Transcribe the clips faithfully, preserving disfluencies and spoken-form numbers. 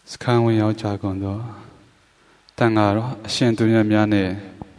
စခန်းဝင်ရောက်ကြကုန်သောတန်ဃာတော်အရှင်သူမြတ်များနဲ့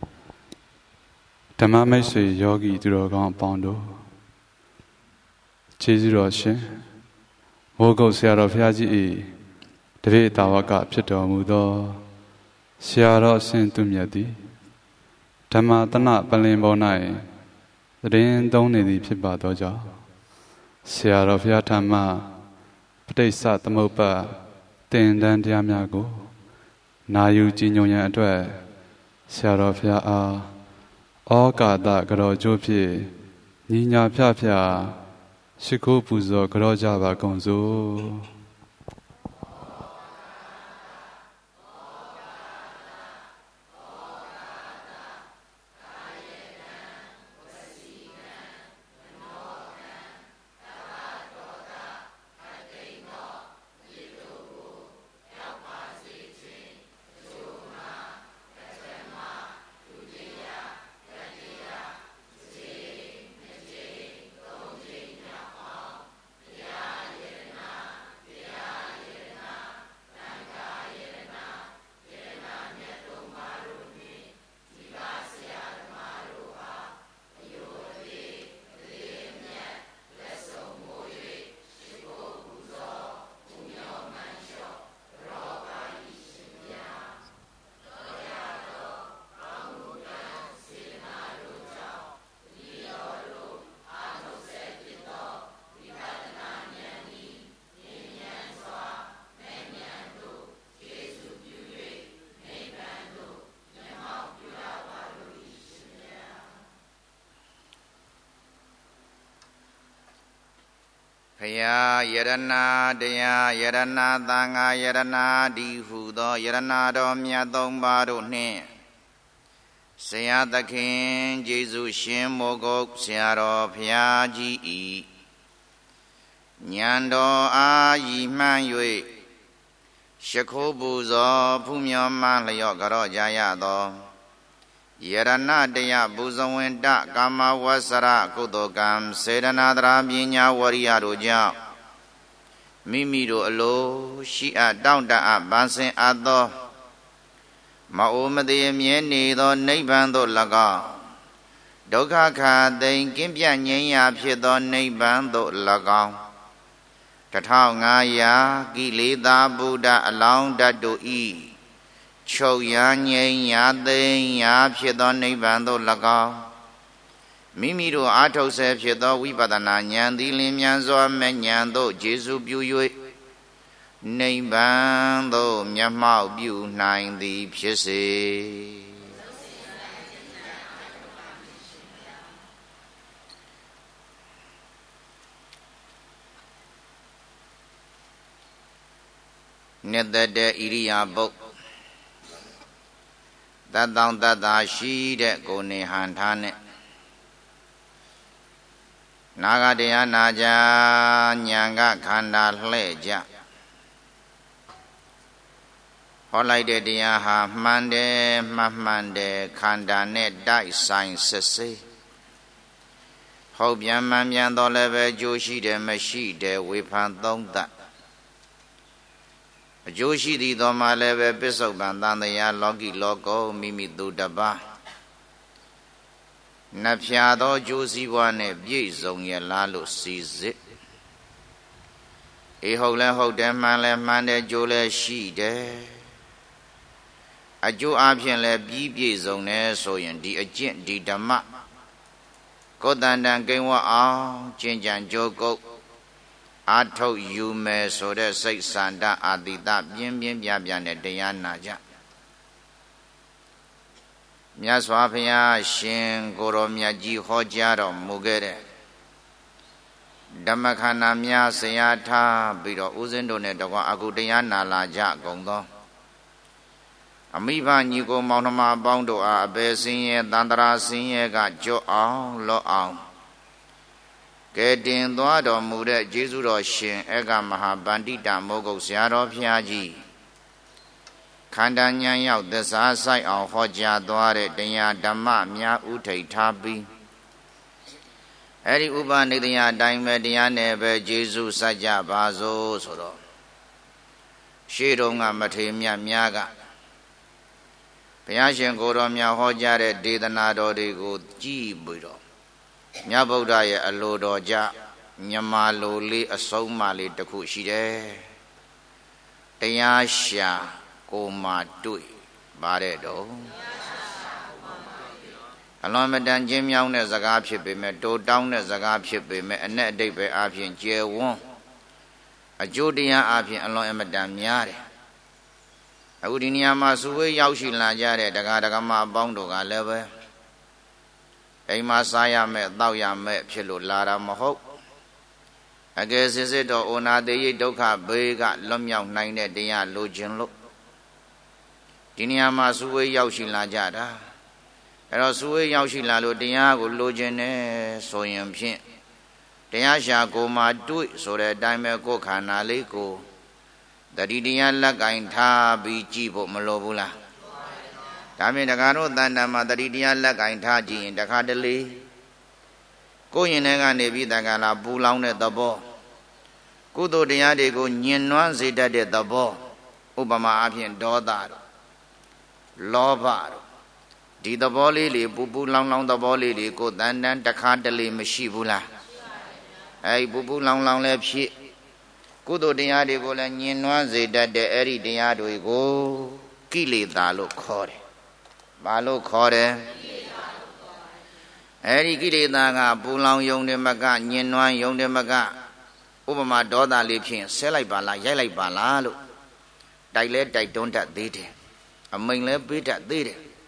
ဓမ္မမိတ်ဆွေယောဂီသူတော်ကောင်းအပေါင်းတို့ကျေးဇူးတော်ရှင်မိုးကုတ်ဆရာတော်ဘုရားကြီး၏တပည့်တာဝကဖြစ်တော်မူသောဆရာတော်အရှင်သူမြတ်သည်ဓမ္မတနပလင်ပေါ်၌သတင်းသုံးနေသည်ဖြစ်ပါသောကြောင့်ဆရာတော်ဘုရားဓမ္မပဋိစ္စသမုပ္ပါသင်တန်းတရားများကိုနာယူကြည်ညိုရန်အတွက်ဆရာတော်ဘုရားအားဩကာသကတော်ကျိုးဖြင့်ညီညာဖျဖျရှိခိုးပူဇော်ကြောကြပါကုန်စို့ဖယားယရဏတရားယရဏသံဃာယရဏဒီဟုသောယရဏတော်မြတ်သုံးပါးတို့နှင့်ဆရာသခင်ကျေးဇူးရှင်မိုးကုတ်ဆရာတော်ဘုရားကြီး၏ဉာဏ်တော်အားရည်မှန်း၍ရှခိုးပူဇော်ဖူးမြော်မှလျော့ကြော့ကြရသောယရဏတရားပူဇဝင်တကာမဝဆရကုသိုလ်ကံစေတနာတရာပညာဝရိယတို့ကြောင့်မိမိတို့အလိုရှိအပ်တောင့်တအပ်ပန်းစင်အပ်သောမအိုမသေးမြဲနေသောနိဗ္ဗာန်သို့၎င်းဒုက္ခခါသိမ်ကင်းပြတ်ငြိမ်းရာဖြစ်သောနိဗ္ဗာန်သို့၎င်းတထောင်ငါးရာကိလေသာဗုဒ္ဓအလောင်းဓာတ်တို့ဤချုပ်ရငြိမ်းရာသိမ်းရာဖြစ်သောနိဗ္ဗာန်သို့၎င်းမိမိတို့အာထုတ်ဆဲဖြစ်သောဝိပဿနာဉာဏ်သည်လင်းမြန်စွာမဲ့ဉာဏ်သို့ကျေစုပြု၍နိဗ္ဗာန်သို့မျက်မှောက်ပြုနိုင်သည်ဖြစ်စေနှစ်သက်တဲ့ဣရိယာပုတ်တတ်တောင်တတ်တာရှိတဲ့ကိုယ်နေဟန်ထားနဲ့နာဂတရားနာကြဉာဏ်ကခန္ဓာလှဲ့ကြဟောလိုက်တဲ့တရားဟာမှန်တယ်မှန်မှန်တယ်ခန္ဓာနဲ့တိုက်ဆိုင်စစ်ဆေးဟုတ်ပြန်မှန်ပြန်တော့လည်းပဲကြိုးရှိတယ်မရှိတယ်ဝေဖန်သုံးသပ်အကျိုးရှိသည်တော်မှာလည်းပဲပစ္စုပန်တန်တရားလောကီလောကောမိမိသူတပါးနှဖျားသောကျိုးစည်းပွားနဲ့ပြည့်စုံရလားလို့စီစစ်အေးဟုတ်လဲဟုတ်တယ်မှန်လဲမှန်တယ်ကျိုးလဲရှိတယ်အကျိုးအပြင်လဲပြီးပြည့်စုံတယ်ဆိုရင်ဒီအကျင့်ဒီဓမ္မကိုယ်တန်တန်ကိန်းဝအောင်ကျင့်ကြံကြိုးကုပ်အာထုတ်ယူမယ်ဆိုတဲ့စိတ်ဆန္ဒအာတိတပြင်းပြင်းပြပြနဲ့တရားနာကြမြတ်စွာဘုရားရှင်ကိုရောမြတ်ကြီးဟောကြားတော်မူခဲ့တဲ့ဓမ္မခန္ဓာများဆရာထားပြီးတော့ဦးဇင်းတို့နဲ့တကွာအခုတရားနာလာကြကုန်သောအမိဘညီကိုမောင်နှမပေါင်းတို့အားအပေစင်းရဲ့တန်တရာစင်းရဲ့ကကြော့အောင်လော့အောင်ကဲတင်သွားတော်မူတဲ့ကျေးဇူးတော်ရှင်အေကမဟာဗန္တိတမိုးကုတ်ဆရာတော်ဘုရားကြီးခန္ဓာဉာဏ်ရောက်သစ္စာဆိုင်အောင်ဟောကြားသွားတဲ့တရားဓမ္မများဥထိတ်ထားပြီးအဲ့ဒီဥပနိဒယအတိုင်းပဲတရားနဲ့ပဲကျေးဇူးစัจကြပါစို့ဆိုတော့ရှေးတုန်းကမထေရမြတ်များကဘုရားရှင်ကိုယ်တော်မြတ်ဟောကြားတဲ့ဒေသနာတော်တွေကိုကြည်ပြီးတော့မြတ်ဗုဒ္ဓရဲ့အလိုတော်ကြမြမလိုလေးအဆုံးမလေးတစ်ခုရှိတယ်တရားရှာကိုမှတွေ့ပါတယ်တော့အလွန်မတန်ချင်းမြောင်းတဲ့စကားဖြစ်ပေမဲ့တိုးတောင်းတဲ့စကားဖြစ်ပေမဲ့အ내အတိတ်ပဲအပြင်ကျယ်ဝန်းအကျိုးတရားအပြင်အလွန်အမတန်များတယ်အခုဒီနေရာမှာစုဝေးရောက်ရှိလာကြတဲ့တရားဓမ္မအပေါင်းတို့ကလည်းပဲအိမ်မှာစားရမယ်တောက်ရမယ်ဖြစ်လို့လာတာမဟုတ်အကယ်စစ်စစ်တော့ဩနာတေယိဒုက္ခဘေးကလွတ်မြောက်နိုင်တဲ့တရားလိုချင်လို့ဒီနေရာမှာစုဝေးရောက်ရှိလာကြတာအဲ့တော့စုဝေးရောက်ရှိလာလို့တရားကိုလိုချင်တယ်ဆိုရင်ဖြင့်တရားရှာကိုမှတွေ့ဆိုတဲ့အတိုင်းပဲကိုယ်ခန္ဓာလေးကိုတတိတရားလက်ကင်ထားပြီးကြည့်ဖို့မလိုဘူးလားဒါဖြင့်တခါတော့တန်တန်မှာတတိတရားလက်ကင်ထားကြည့်ရင်တခါတလေကိုယ်ရင်ထဲကနေပြီးတက္ကလာပူလောင်တဲ့သဘောကုသိုလ်တရားတွေကိုညင်နွမ်းစေတတ်တဲ့သဘောဥပမာအဖြစ်ဒေါသတို့လောဘတို့ဒီသဘောလေးတွေပူပူလောင်လောင်သဘောလေးတွေကိုတန်တန်တခါတလေမရှိဘူးလားအဲဒီပူပူလောင်လောင်လည်းဖြစ်ကုသိုလ်တရားတွေကိုလည်းညင်နွမ်းစေတတ်တဲ့အဲ့ဒီတရားတွေကိုကိလေသာလို့ခေါ်တယ်။ဘာလို့ခေါ်တယ်။အဲ့ဒီကိလေသာကပူလောင်ယုံတယ်မကညင်နွမ်းယုံတယ်မကဥပမာဒေါသလေးဖြင့်ဆဲလိုက်ပါလားရိုက်လိုက်ပါလားလို့တိုက်လဲတိုက်တွန်းတတ်သေးတယ်။အမိန်လဲပေးတတ်သေးတယ်။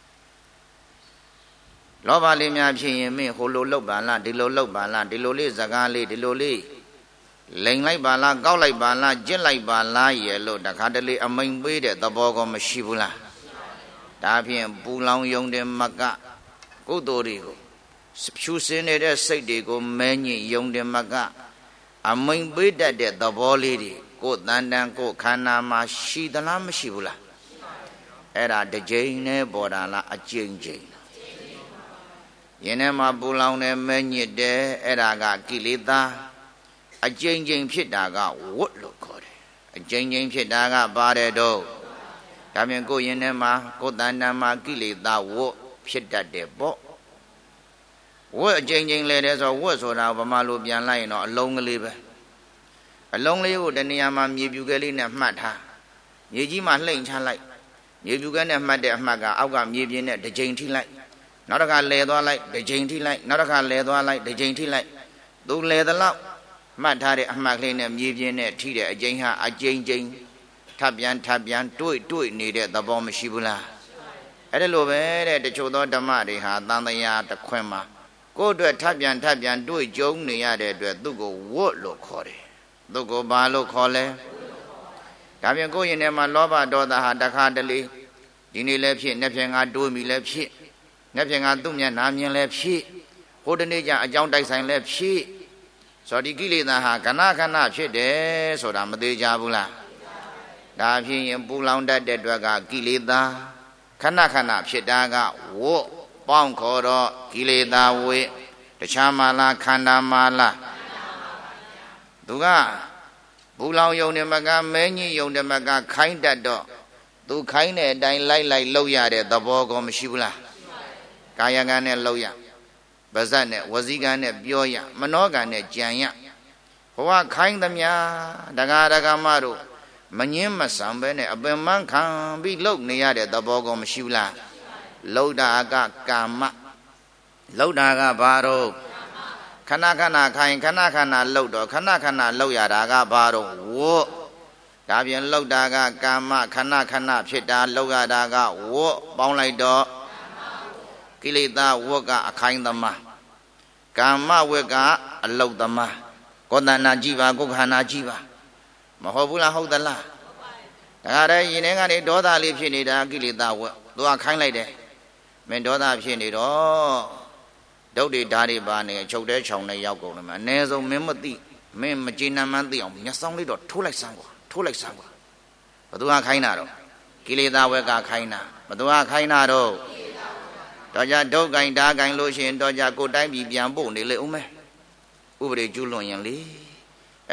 လောဘလေးများဖြစ်ရင်မင်းဟိုလိုလောက်ပါလားဒီလိုလောက်ပါလားဒီလိုလေးစကားလေးဒီလိုလေးလိန်လိုက်ပါလားကောက်လိုက်ပါလားကြစ်လိုက်ပါလားရဲ့လို့တခါတလေအမိန်ပေးတဲ့သဘောကောမရှိဘူးလားဒါဖြင့်ပူလောင်ယုံတဲ့မကကုသိုလ်တွေကိုဖြူစင်းနေတဲ့စိတ်တွေကိုမဲညစ်ယုံတဲ့မကအမိန်ပေးတတ်တဲ့သဘောလေးတွေကိုယ်တန်တန်ကိုယ်ခန္ဓာမှာရှိသလားမရှိဘူးလားအဲ့ဒါတစ်ကြိမ်နဲ့ပေါ်တာလားအကြိမ်ကြိမ်ယင်းထဲမှာပူလောင်တဲ့မဲညစ်တဲ့အဲ့ဒါကကိလေသာအကျဉ်းချင်းဖြစ်တာကဝတ်လို့ခေါ်တယ်အကျဉ်းချင်းဖြစ်တာကပါတယ်တော့ဒါဖြင့်ကိုယ်ရင်ထဲမှာကိုယ်တဏ္ဍာမှာကိလေသာဝတ်ဖြစ်တတ်တယ်ပေါ့ဝတ်အကျဉ်းချင်းလဲတဲ့ဆိုဝတ်ဆိုတာဗမာလိုပြန်လိုက်ရင်တော့အလုံးကလေးပဲအလုံးလေးကိုတဏှာမှာမြေပြူကလေးနဲ့မှတ်ထားမြေကြီးမှာလှိမ့်ချလိုက်မြေပြူကနဲ့မှတ်တဲ့အမှတ်ကအောက်ကမြေပြင်းနဲ့တစ်ကြိမ်ထိလိုက်နောက်တစ်ခါလဲသွားလိုက်တစ်ကြိမ်ထိလိုက်နောက်တစ်ခါလဲသွားလိုက်တစ်ကြိမ်ထိလိုက်သူလဲသလောက်မှတ်ထားတဲ့အမှတ်ကလေးနဲ့မြေပြင်းနဲ့ထိတဲ့အကျဉ်းဟာအကျဉ်းချင်းထပ်ပြန်ထပ်ပြန်တွေ့တွေ့နေတဲ့သဘောမရှိဘူးလားအဲ့ဒါလိုပဲတဲ့တချို့သောဓမ္မတွေဟာသံသရာတစ်ခွင်မှာကိုယ့်အတွက်ထပ်ပြန်ထပ်ပြန်တွေ့ကြုံနေရတဲ့အတွက်သူ့ကိုဝတ်လို့ခေါ်တယ်သူ့ကိုဘာလို့ခေါ်လဲဒါပြန်ကိုယ့်ရင်ထဲမှာလောဘဒေါသဟာတခါတလေဒီနေ့လည်းဖြစ်နှစ်ဖြင့်ငါတိုးမိလည်းဖြစ်နှစ်ဖြင့်ငါသူ့မျက်နှာမြင်လည်းဖြစ်ဟိုတနေ့ကျအကြောင်းတိုက်ဆိုင်လည်းဖြစ်ဆိုဒီကိလေသာဟာခဏခဏဖြစ်တယ်ဆိုတာမသေးကြဘူးလားဒါဖြစ်ရင်ပူလောင်တတ်တဲ့အတွက်ကကိလေသာခဏခဏဖြစ်တာကဝတ်ပေါင်းခေါ်တော့ကိလေသာဝေတခြားမှလားခန္ဓာမှလားသူကပူလောင်ယုံတယ်မကမဲညိယုံတယ်မကခိုင်းတတ်တော့သူခိုင်းတဲ့အတိုင်းလိုက်လိုက်လှုပ်ရတဲ့သဘောကောမရှိဘူးလားကာယကံနဲ့လှုပ်ရပါဇတ်နဲ့ဝစီကံနဲ့ပြောရမနောကံနဲ့ကြံရဘဝခိုင်းသမျှဒကာဒကာမတို့မငင်းမဆံပဲနဲ့အပင်မခံပြီးလှုပ်နေရတဲ့သဘောကောမရှိဘူးလားလှုပ်တာကကာမလှုပ်တာကဘာတော့ခဏခဏခိုင်းခဏခဏလှုပ်တော့ခဏခဏလှုပ်ရတာကဘာတော့ဝတ်ဒါပြန်လှုပ်တာကကာမခဏခဏဖြစ်တာလှုပ်ရတာကဝတ်ပေါင်းလိုက်တော့ကိလေသာဝတ်ကအခိုင်းသမားကာမဝတ်ကအလုတ်သမားကိုယ်တဏ္ဍာကြည့်ပါကိုယ်ခန္ဓာကြည့်ပါမဟုတ်ဘူးလားဟုတ်သလားဒါကြတဲ့ရင်ထဲကနေဒေါသလေးဖြစ်နေတာကိလေသာဝတ်သူကခိုင်းလိုက်တယ်မင်းဒေါသဖြစ်နေတော့ဒုတ်တွေဓာတ်တွေပါနေအချုပ်တဲချောင်နဲ့ရောက်ကုန်တယ်မှာအ ਨੇ ဆုံးမင်းမသိမင်းမကျေနပ်မှန်းသိအောင်မျက်စောင်းလေးတော့ထိုးလိုက်စမ်းကွာထိုးလိုက်စမ်းကွာဘသူကခိုင်းတာတော့ကိလေသာဝတ်ကခိုင်းတာဘသူကခိုင်းတာတော့တော့ကြဒုက္ကိုင်ဓာကိုင်လို့ရှိရင်တော့ကြကိုတိုင်းပြည်ပြန်ပို့နေလေဦးမဲဥပဒေကျူးလွန်ရင်လေ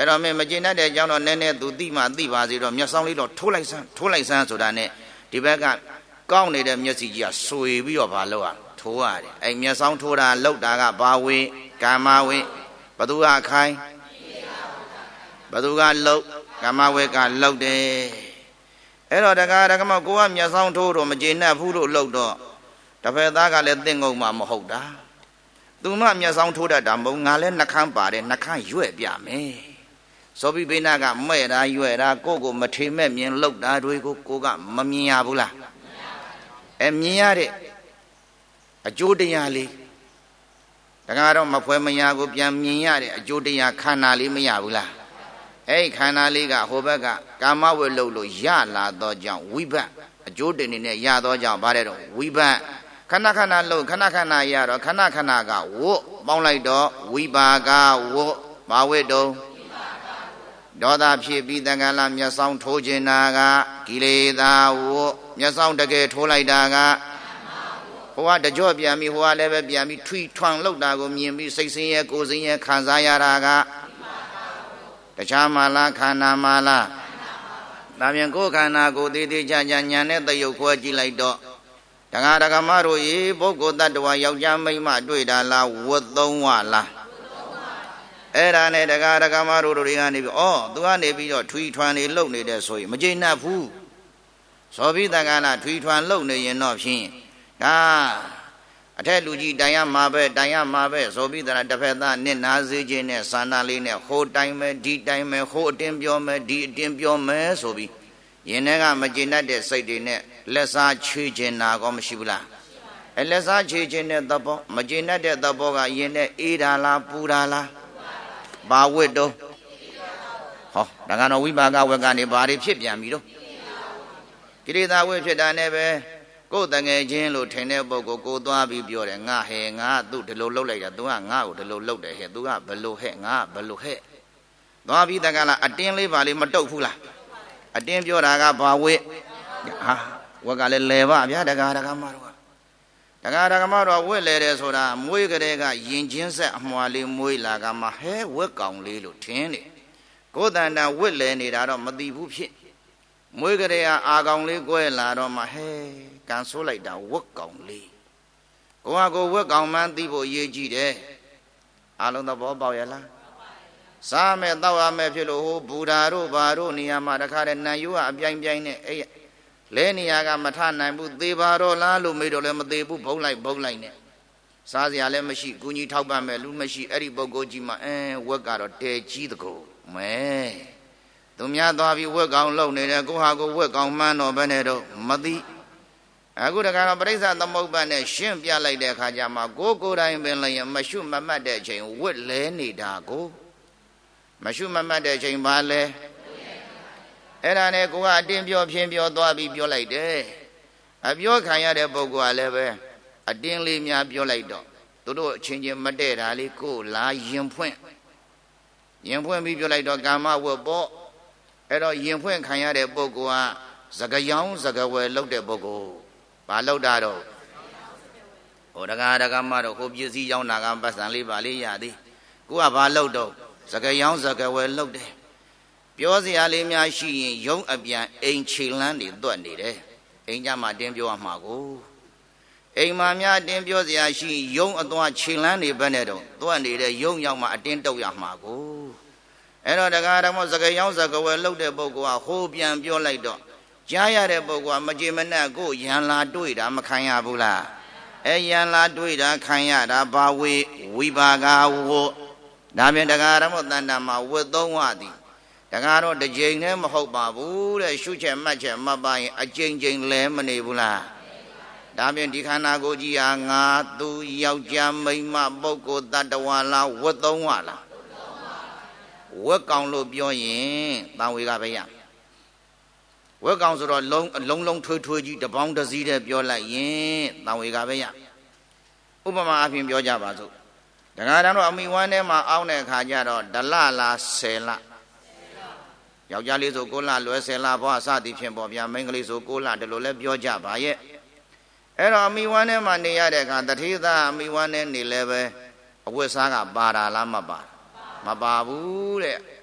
အဲ့တော့မင်းမကျေနပ်တဲ့အကြောင်းတော့နည်းနည်းသူသိမှသိပါစေတော့မျက်စောင်းလေးတော့ထိုးလိုက်စမ်းထိုးလိုက်စမ်းဆိုတာနဲ့ဒီဘက်ကကောင်းနေတဲ့မျက်စိကြီးကဆွေပြီးတော့ဘာလို့อ่ะထိုးရတယ်အဲ့မျက်စောင်းထိုးတာလှုပ်တာကဘာဝေကာမဝေဘသူကခိုင်းဘသူကလှုပ်ကာမဝေကလှုပ်တယ်အဲ့တော့တကားတကမကိုကမျက်စောင်းထိုးတော့မကျေနပ်ဘူးလို့လှုပ်တော့တဖက်သားကလည်းတင့်ငုံမှမဟုတ်တာသူမှမျက်စောင်းထိုးတတ်တာမဟုတ်ငါလည်းနှခမ်းပါတယ်နှခမ်းရွဲ့ပြမယ်ဆိုပြီးဘိနာကမဲ့တာရွဲ့တာကိုကိုမထေမဲ့မြင်လှုပ်တာတွေကိုကိုကမမြင်ရဘူးလားအဲမြင်ရတဲ့အကျိုးတရားလေးတကားတော့မဖွဲမရကိုပြန်မြင်ရတဲ့အကျိုးတရားခန္ဓာလေးမရဘူးလားအဲ့ခန္ဓာလေးကဟိုဘက်ကကာမဝေလှုပ်လို့ရလာတော့ကြောင့်ဝိဘတ်အကျိုးတင်နေရတော့ကြောင့်ဗါတဲ့တော့ဝိဘတ်ခဏခဏလှုပ်ခဏခဏရတော့ခဏခဏကဝတ်ပေါင်းလိုက်တော့ဝိပါကဝတ်ဘာဝတ်တုံးဒေါသဖြစ်ပြီးတန်ခါလာမျက်စောင်းထိုးခြင်းနာကကိလေသာဝတ်မျက်စောင်းတကယ်ထိုးလိုက်တာကဟိုကတကြော့ပြန်ပြီးဟိုကလည်းပဲပြန်ပြီးထွီထွန်လှုပ်တာကိုမြင်ပြီးစိတ်ဆင်းရဲကိုယ်ဆင်းရဲခံစားရတာကတခြားမှလားခန္ဓာမှလားဒါပြန်ကိုယ်ခန္ဓာကိုယ်သေးသေးချာချာညာနဲ့တယုတ်ခွဲကြည့်လိုက်တော့တက္ကရာကမတို့ရေပုဂ္ဂိုလ်တ attva ယောက်ျားမိန်းမတွေ့တာလားဝတ်သုံးဝလားအဲ့ဒါနဲ့တက္ကရာကမတို့တွေကနေပြီးဩသူကနေပြီးတော့ထွီထွန်နေလှုပ်နေတဲ့ဆိုရင်မကျေနပ်ဘူးသောဘိတက္ကနာထွီထွန်လှုပ်နေရင်တော့ဖြင့်ဒါအထက်လူကြီးတိုင်ရမှာပဲတိုင်ရမှာပဲသောဘိတရာတစ်ဖက်သားနစ်နာစေခြင်းနဲ့စာနာလေးနဲ့ဟိုတိုင်မယ်ဒီတိုင်မယ်ဟိုအတင်းပြောမယ်ဒီအတင်းပြောမယ်ဆိုပြီးရင်ထဲကမကျေနပ်တဲ့စိတ်တွေနဲ့လက်စားချွေးခြင်းနာကောမရှိဘူးလားအဲလက်စားချွေးခြင်းတဲ့သဘောမကျေနပ်တဲ့သဘောကရင်ထဲအေးတာလားပူတာလားဘာဝတ်တော့ဟောဒါကတော့ဝိပါကဝတ်ကနေဘာတွေဖြစ်ပြန်ပြီတော့ကိလေသာဝတ်ဖြစ်တာနဲ့ပဲကိုယ်တငယ်ချင်းလို့ထင်တဲ့ပုဂ္ဂိုလ်ကိုသွားပြီးပြောတယ်ငါဟဲငါသူ့ဒီလိုလှုပ်လိုက်တာ तू ကငါ့ကိုဒီလိုလှုပ်တယ်ဟဲ့ तू ကဘလို့ဟဲ့ငါဘလို့ဟဲ့သွားပြီးတကလားအတင်းလေးပါလေးမတုတ်ဘူးလားအတင်းပြောတာကဘာဝတ်ဟာဝက်ကလည်းလဲပါဗျာတကားတကားမတော်တကားတကားမတော်ဝက်လဲတယ်ဆိုတာမွေးကလေးကရင်ချင်းဆက်အမွာလေးမွေးလာကမှဟဲဝက်ကောင်လေးလို့ထင်းတယ်ကိုယ်တန်တန်ဝက်လဲနေတာတော့မသိဘူးဖြစ်မွေးကလေးကအာကောင်လေးကွဲလာတော့မှဟဲကန်ဆိုးလိုက်တာဝက်ကောင်လေးကိုကကိုဝက်ကောင်မှန်းသိဖို့ရေးကြည့်တယ်အလုံးသဘောပေါက်ရလားစားမယ်တောက်ရမယ်ဖြစ်လို့ဟိုဘူဓာတို့ဘာတို့နေရာမှာတခါတည်းနန်ယူကအပြိုင်ပြိုင်နဲ့အဲ့လဲနေရာကမထနိုင်ဘူးသေပါတော့လားလို့မေးတော့လည်းမသေးဘူးဘုံလိုက်ဘုံလိုက်နဲ့စားစရာလည်းမရှိကူညီထောက်ပံ့မယ်လူမရှိအဲ့ဒီပုဂ္ဂိုလ်ကြီးမှအဲဝက်ကတော့တဲကြီးတကူမဲသူများသွားပြီးဝက်ကောင်လုံနေတယ်ကိုဟာကိုဝက်ကောင်မှန်းတော့ဘယ်နဲ့တော့မသိအခုတကတော့ပရိစ္ဆသမုပ္ပါနဲ့ရှင်းပြလိုက်တဲ့အခါကျမှကိုကိုယ်တိုင်ပင်လည်းမရှုမမှတ်တဲ့အချိန်ဝက်လဲနေတာကိုမရှုမမှတ်တဲ့အချိန်ပါလဲအဲ့ဒါနဲ့ကိုကအတင်းပြောဖြင်းပြောသွားပြီးပြောလိုက်တယ်အပြောခံရတဲ့ပုဂ္ဂိုလ်ကလည်းပဲအတင်းလေးများပြောလိုက်တော့သူတို့အချင်းချင်းမတည့်တာလေးကိုလာရင်ဖွင့်ရင်ဖွင့်ပြီးပြောလိုက်တော့ကာမဝတ်ပေါ့အဲ့တော့ရင်ဖွင့်ခံရတဲ့ပုဂ္ဂိုလ်ကစကယောင်းစကဝယ်လောက်တဲ့ပုဂ္ဂိုလ်ဘာလောက်တာတော့ဟိုတကားတကားမတော့ကိုပစ္စည်းရောက်တာကပတ်စံလေးပါလေးရသည်ကိုကဘာလောက်တော့စကယောင်းစကဝယ်လောက်တယ်ပြောစရာလေးများရှိရင်ယုံအပြန်အိမ်ခြေလန်းတွေတွက်နေတယ်အိမ်ကြမှာတင်းပြောရမှာကိုအိမ်မှာများတင်းပြောစရာရှိယုံအသွားခြေလန်းတွေဘက်နဲ့တော့တွက်နေတဲ့ယုံရောက်မှအတင်းတုတ်ရမှာကိုအဲ့တော့တကားတော်မစကယောင်းစကဝယ်လောက်တဲ့ပုဂ္ဂိုလ်ကဟိုးပြန်ပြောလိုက်တော့ကြားရတဲ့ပုဂ္ဂိုလ်ကမကြေမနက်ကိုရန်လာတွေ့တာမခံရဘူးလားအဲရန်လာတွေ့တာခံရတာဘာဝေဝိပါကဝတ်ဒါပြန်တကားတော်မတန်တာမှာဝတ်သုံးဝသည်တကားတော့တစ်ကြိမ်နဲ့မဟုတ်ပါဘူးတဲ့ရှုချက်မှတ်ချက်မပါရင်အကြိမ်ကြိမ်လဲမနေဘူးလားဒါပြန်ဒီခန္ဓာကိုယ်ကြီးဟာငါသူယောက်ျားမိန်းမပုဂ္ဂိုလ်တ attva လားဝတ်သုံးဝလားဝက်ကောင်လို့ပြောရင်တန်ဝေကပဲရဝက်ကောင်ဆိုတော့လုံးအလုံးလုံးထွေးထွေးကြီးတပေါင်းတစည်းတဲ့ပြောလိုက်ရင်တန်ဝေကပဲရဥပမာအဖြစ်ပြောကြပါစို့တခါတည်းတော့အမိဝမ်းထဲမှာအောင်းတဲ့အခါကျတော့ဒလလားဆယ်လယောက်ျားလေးဆိုကိုလလွယ်ဆယ်လဘွားစသည်ဖြင့်ပေါ့ဗျာမိန်းကလေးဆိုကိုလဒီလိုလဲပြောကြပါရဲ့အဲ့တော့အမိဝမ်းထဲမှာနေရတဲ့အခါတထေးသားအမိဝမ်းထဲနေလဲပဲအဝတ်စားကပါတာလားမပါမပါဘူးတဲ့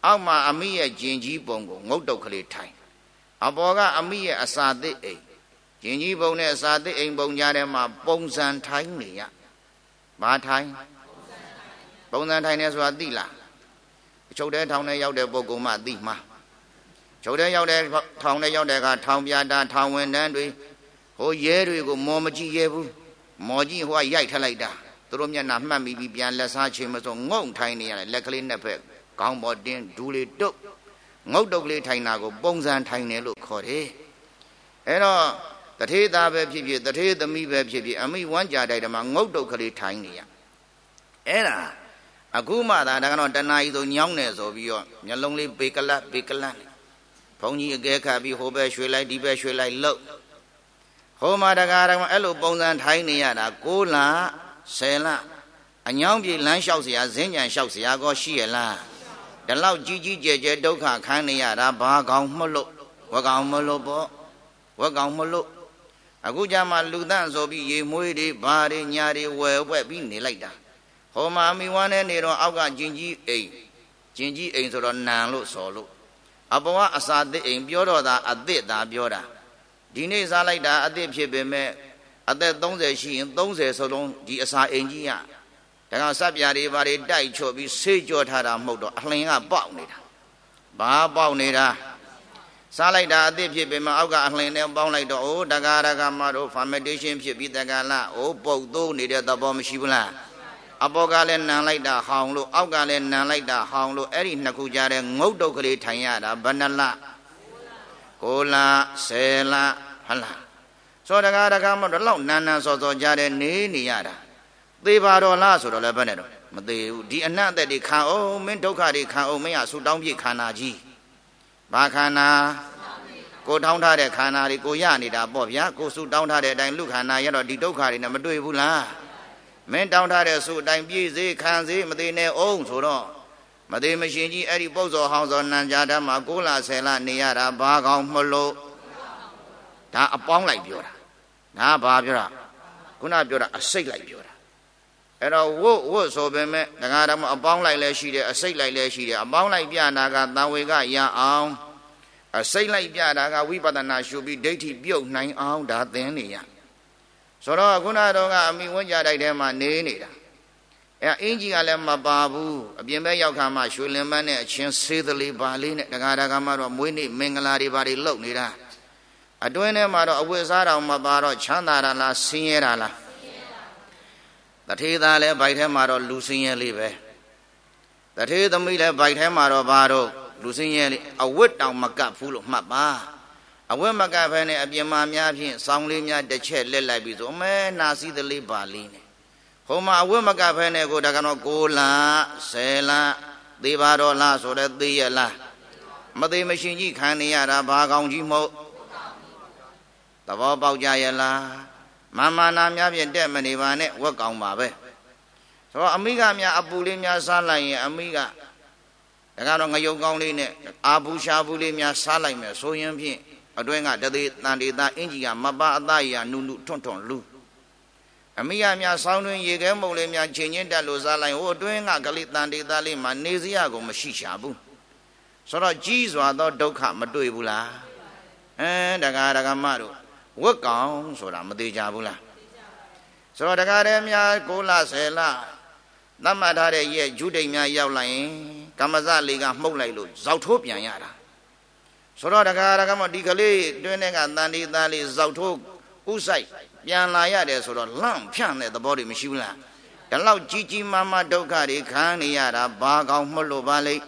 အောက်မှာအမိရဲ့ကျင်ကြီးပုံကိုငုတ်တုတ်ကလေးထိုင်အပေါ်ကအမိရဲ့အစာသစ်အိမ်ကျင်ကြီးပုံနဲ့အစာသစ်အိမ်ပုံကြားထဲမှာပုံစံထိုင်နေရဘာထိုင်ပုံစံထိုင်နေဆိုတာသိလားအချုပ်တဲ့ထောင်ထဲရောက်တဲ့ပုဂ္ဂိုလ်မှသိမှာချုပ်တဲ့ရောက်တဲ့ထောင်ထဲရောက်တဲ့အခါထောင်ပြတာထောင်ဝင်တန်းတွေဟိုရဲတွေကိုမော်မကြည့်ရဘူးမော်ကြည့်ဟိုကရိုက်ထလိုက်တာသူတို့မျက်နှာမှတ်မိပြီးပြန်လက်စားချိန်မစုံငုံထိုင်နေရတယ်လက်ကလေးနှစ်ဖက်ခေါင်းပေါ်တင်းဒူးလေးတုတ်ငုတ်တုတ်ကလေးထိုင်တာကိုပုံစံထိုင်တယ်လို့ခေါ်တယ်အဲ့တော့တထေးသားပဲဖြစ်ဖြစ်တထေးသမီးပဲဖြစ်ဖြစ်အမိဝမ်းကြတိုက်တယ်မှာငုတ်တုတ်ကလေးထိုင်နေရအဲ့ဒါအခုမှသာဒါကတော့တဏှာကြီးဆိုညောင်းနေဆိုပြီးတော့မျက်လုံးလေးပေကလတ်ပေကလတ်ဘုန်းကြီးအကဲခတ်ပြီးဟိုဘက်ရွှေလိုက်ဒီဘက်ရွှေလိုက်လှုပ်ဟိုမှာတကားတကားအဲ့လိုပုံစံထိုင်နေရတာကိုးလဆယ်လအညောင်းပြေလမ်းလျှောက်เสียဇင်းကြံလျှောက်เสียကောရှိရလားဒီလောက်ကြီးကြီးကျယ်ကျယ်ဒုက္ခခံနေရတာဘာကောင်မလို့ဝက်ကောင်မလို့ပေါ့ဝက်ကောင်မလို့အခုကြမှာလူသန့်ဆိုပြီးရေမွေးတွေဘာတွေညာတွေဝယ်ဝက်ပြီးနေလိုက်တာဟိုမှာမိဝမ်းနဲ့နေတော့အောက်ကကျင်ကြီးအိမ်ကျင်ကြီးအိမ်ဆိုတော့နန်လို့ဆိုလို့အပေါ်ကအစာသစ်အိမ်ပြောတော့တာအသစ်သာပြောတာဒီနေ့စားလိုက်တာအသစ်ဖြစ်ပေမဲ့အသက်သုံးဆယ်ရှိရင်သုံးဆယ်ဆိုလုံးဒီအစာအိမ်ကြီးရဒါကစပ်ပြာတွေဘာတွေတိုက်ချော့ပြီးဆေးကြောထားတာမဟုတ်တော့အလှင်ကပေါက်နေတာဘာပေါက်နေတာစားလိုက်တာအသစ်ဖြစ်ပေမဲ့အောက်ကအလှင်နဲ့ပေါင်းလိုက်တော့အိုးတကားတကားမတို့ fermentation ဖြစ်ပြီးတကားလားအိုးပုတ်သိုးနေတဲ့သဘောမရှိဘူးလားအပေါ်ကလည်းနန်လိုက်တာဟောင်လို့အောက်ကလည်းနန်လိုက်တာဟောင်လို့အဲ့ဒီနှစ်ခုကြားတဲ့ငုတ်တုတ်ကလေးထိုင်ရတာဘယ်နှလကိုလဆယ်လဟလားစောတကားတကားမတော့လောက်နန်နန်စောစောကြားတဲ့နေနေရတာသေပါတော့လားဆိုတော့လည်းဘယ်နဲ့တော့မသေးဘူးဒီအနတ်အသက်တွေခံအောင်မင်းဒုက္ခတွေခံအောင်မင်းကဆူတောင်းပြခန္ဓာကြီးဘာခန္ဓာကိုထောင်းထားတဲ့ခန္ဓာတွေကိုရနေတာပေါ့ဗျာကိုဆူတောင်းထားတဲ့အတိုင်းလူခန္ဓာရတော့ဒီဒုက္ခတွေနဲ့မတွေ့ဘူးလားမင်းတောင်းထားတဲ့ဆူအတိုင်းပြည့်စေခံစေမသေးနဲ့အောင်ဆိုတော့မသေးမရှင်ကြီးအဲ့ဒီပု္ပ္ပဇောဟောင်းဇောနန်ကြဓမ္မကိုးလဆယ်လနေရတာဘာကောင်မလို့ဒါအပေါင်းလိုက်ပြောတာဒါဘာပြောတာခုနပြောတာအစိတ်လိုက်ပြောတာအဲ့တော့ဝုတ်ဝုတ်ဆိုပေမဲ့တခါတည်းအပေါင်းလိုက်လဲရှိတယ်အစိတ်လိုက်လဲရှိတယ်အပေါင်းလိုက်ပြတာကသံဝေကရအောင်အစိတ်လိုက်ပြတာကဝိပဿနာရှုပြီးဒိဋ္ဌိပြုတ်နိုင်အောင်ဒါသင်နေရဆိုတော့ခုနတော့ကအမိဝန်းကြတိုက်ထဲမှာနေနေတာအဲအင်းကြီးကလည်းမပါဘူးအပြင်ဘက်ရောက်ခါမှရွှေလင်ပန်းနဲ့အချင်းသေးသလေးပါလေးနဲ့တခါတခါမှတော့မွေးနေ့မင်္ဂလာတွေပါတွေလုပ်နေတာအတွင်းထဲမှာတော့အဝတ်စားတော်မပါတော့ချမ်းသာတာလားဆင်းရဲတာလားတထေးသားလည်းဗိုက်ထဲမှာတော့လူဆင်းရဲလေးပဲတထေးသမီးလည်းဗိုက်ထဲမှာတော့ဘာတော့လူဆင်းရဲလေးအဝတ်တောင်မကပ်ဘူးလို့မှတ်ပါအဝတ်မကပ်ဘဲနဲ့အပြင်မှာများဖြင့်စောင်းလေးများတစ်ချက်လက်လိုက်ပြီးဆိုအမဲနာစီသလေးပါလေးနဲ့ဟိုမှာအဝတ်မကပ်ဘဲနဲ့ကိုဒါကတော့ကိုလဆယ်လသေးပါတော့လားဆိုတော့သေးရလားမသေးမရှင်ကြီးခံနေရတာဘာကောင်ကြီးမဟုတ်သဘောပေါက်ကြရဲ့လားမာမာနာများဖြင့်တက်မနေပါနဲ့ဝက်ကောင်ပါပဲဆိုတော့အမိကများအပူလေးများစားလိုက်ရင်အမိကဒါကတော့ငရုတ်ကောင်းလေးနဲ့အာဘူးရှာဘူးလေးများစားလိုက်မယ်ဆိုရင်ဖြင့်အတွင်းကတသေးတန်တေသားအင်ကြီးကမပါအသားရနုနုထွန့်ထွန့်လူအမိကများဆောင်းတွင်ရေခဲမုံလေးများချိန်ချင်းတက်လို့စားလိုက်ဟိုအတွင်းကကလေးတန်တေသားလေးမှာနေစရာကိုမရှိရှာဘူးဆိုတော့ကြီးစွာသောဒုက္ခမတွေ့ဘူးလားအဲတကားတကားမတို့ဝက်ကောင်ဆိုတာမသေးကြဘူးလားဆိုတော့တကားတည်းများကိုလဆယ်လသတ်မှတ်ထားတဲ့ရဲ့ဂျုဒိတ်များရောက်လိုက်ရင်ကမ္မဇလေးကမှုတ်လိုက်လို့ဇောက်ထိုးပြန်ရတာဆိုတော့တကားတကားမဒီကလေးတွင်းထဲကတန်ဒီသားလေးဇောက်ထိုးဥဆိုင်ပြန်လာရတယ်ဆိုတော့လန့်ဖြန့်တဲ့သဘောတွေမရှိဘူးလားဒီလောက်ကြီးကြီးမားမားဒုက္ခတွေခံနေရတာဘာကောင်မလို့ပါလိမ့်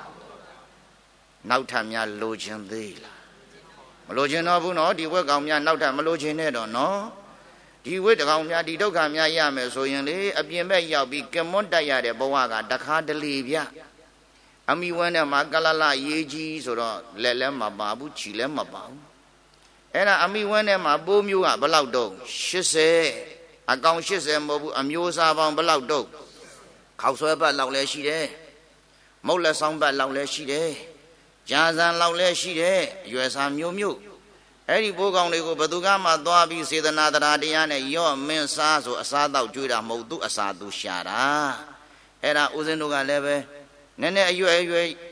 နောက်ထပ်များလိုချင်သေးလားမလိုချင်တော့ဘူးနော်ဒီဝက်ကောင်များနောက်ထပ်မလိုချင်နဲ့တော့နော်ဒီဝက်တကောင်များဒီဒုက္ခများရမယ်ဆိုရင်လေအပြင်ဘက်ရောက်ပြီးကမွန်းတက်ရတဲ့ဘဝကတခါတလေပြအမိဝမ်းနဲ့မှာကလလရေးကြီးဆိုတော့လက်လည်းမပါဘူးခြေလည်းမပါဘူးအဲ့ဒါအမိဝမ်းနဲ့မှာပိုးမျိုးကဘယ်လောက်တော့ရှစ်ဆယ်အကောင်ရှစ်ဆယ်မဟုတ်ဘူးအမျိုးစားပေါင်းဘယ်လောက်တော့ခေါက်ဆွဲပတ်လောက်လည်းရှိတယ်မုတ်လက်ဆောင်ပတ်လောက်လည်းရှိတယ်ကြာစံလောက်လည်းရှိတယ်အရွယ်စားမျိုးမျိုးအဲ့ဒီဘိုးကောင်တွေကိုဘသူကမှသွားပြီးစေတနာတရားတရားနဲ့ရော့မင်းစားဆိုအစားတော့ကျွေးတာမဟုတ်သူအစားသူရှာတာအဲ့ဒါဦးဇင်းတို့ကလည်းပဲနည်းနည်းအရွယ်အရွယ်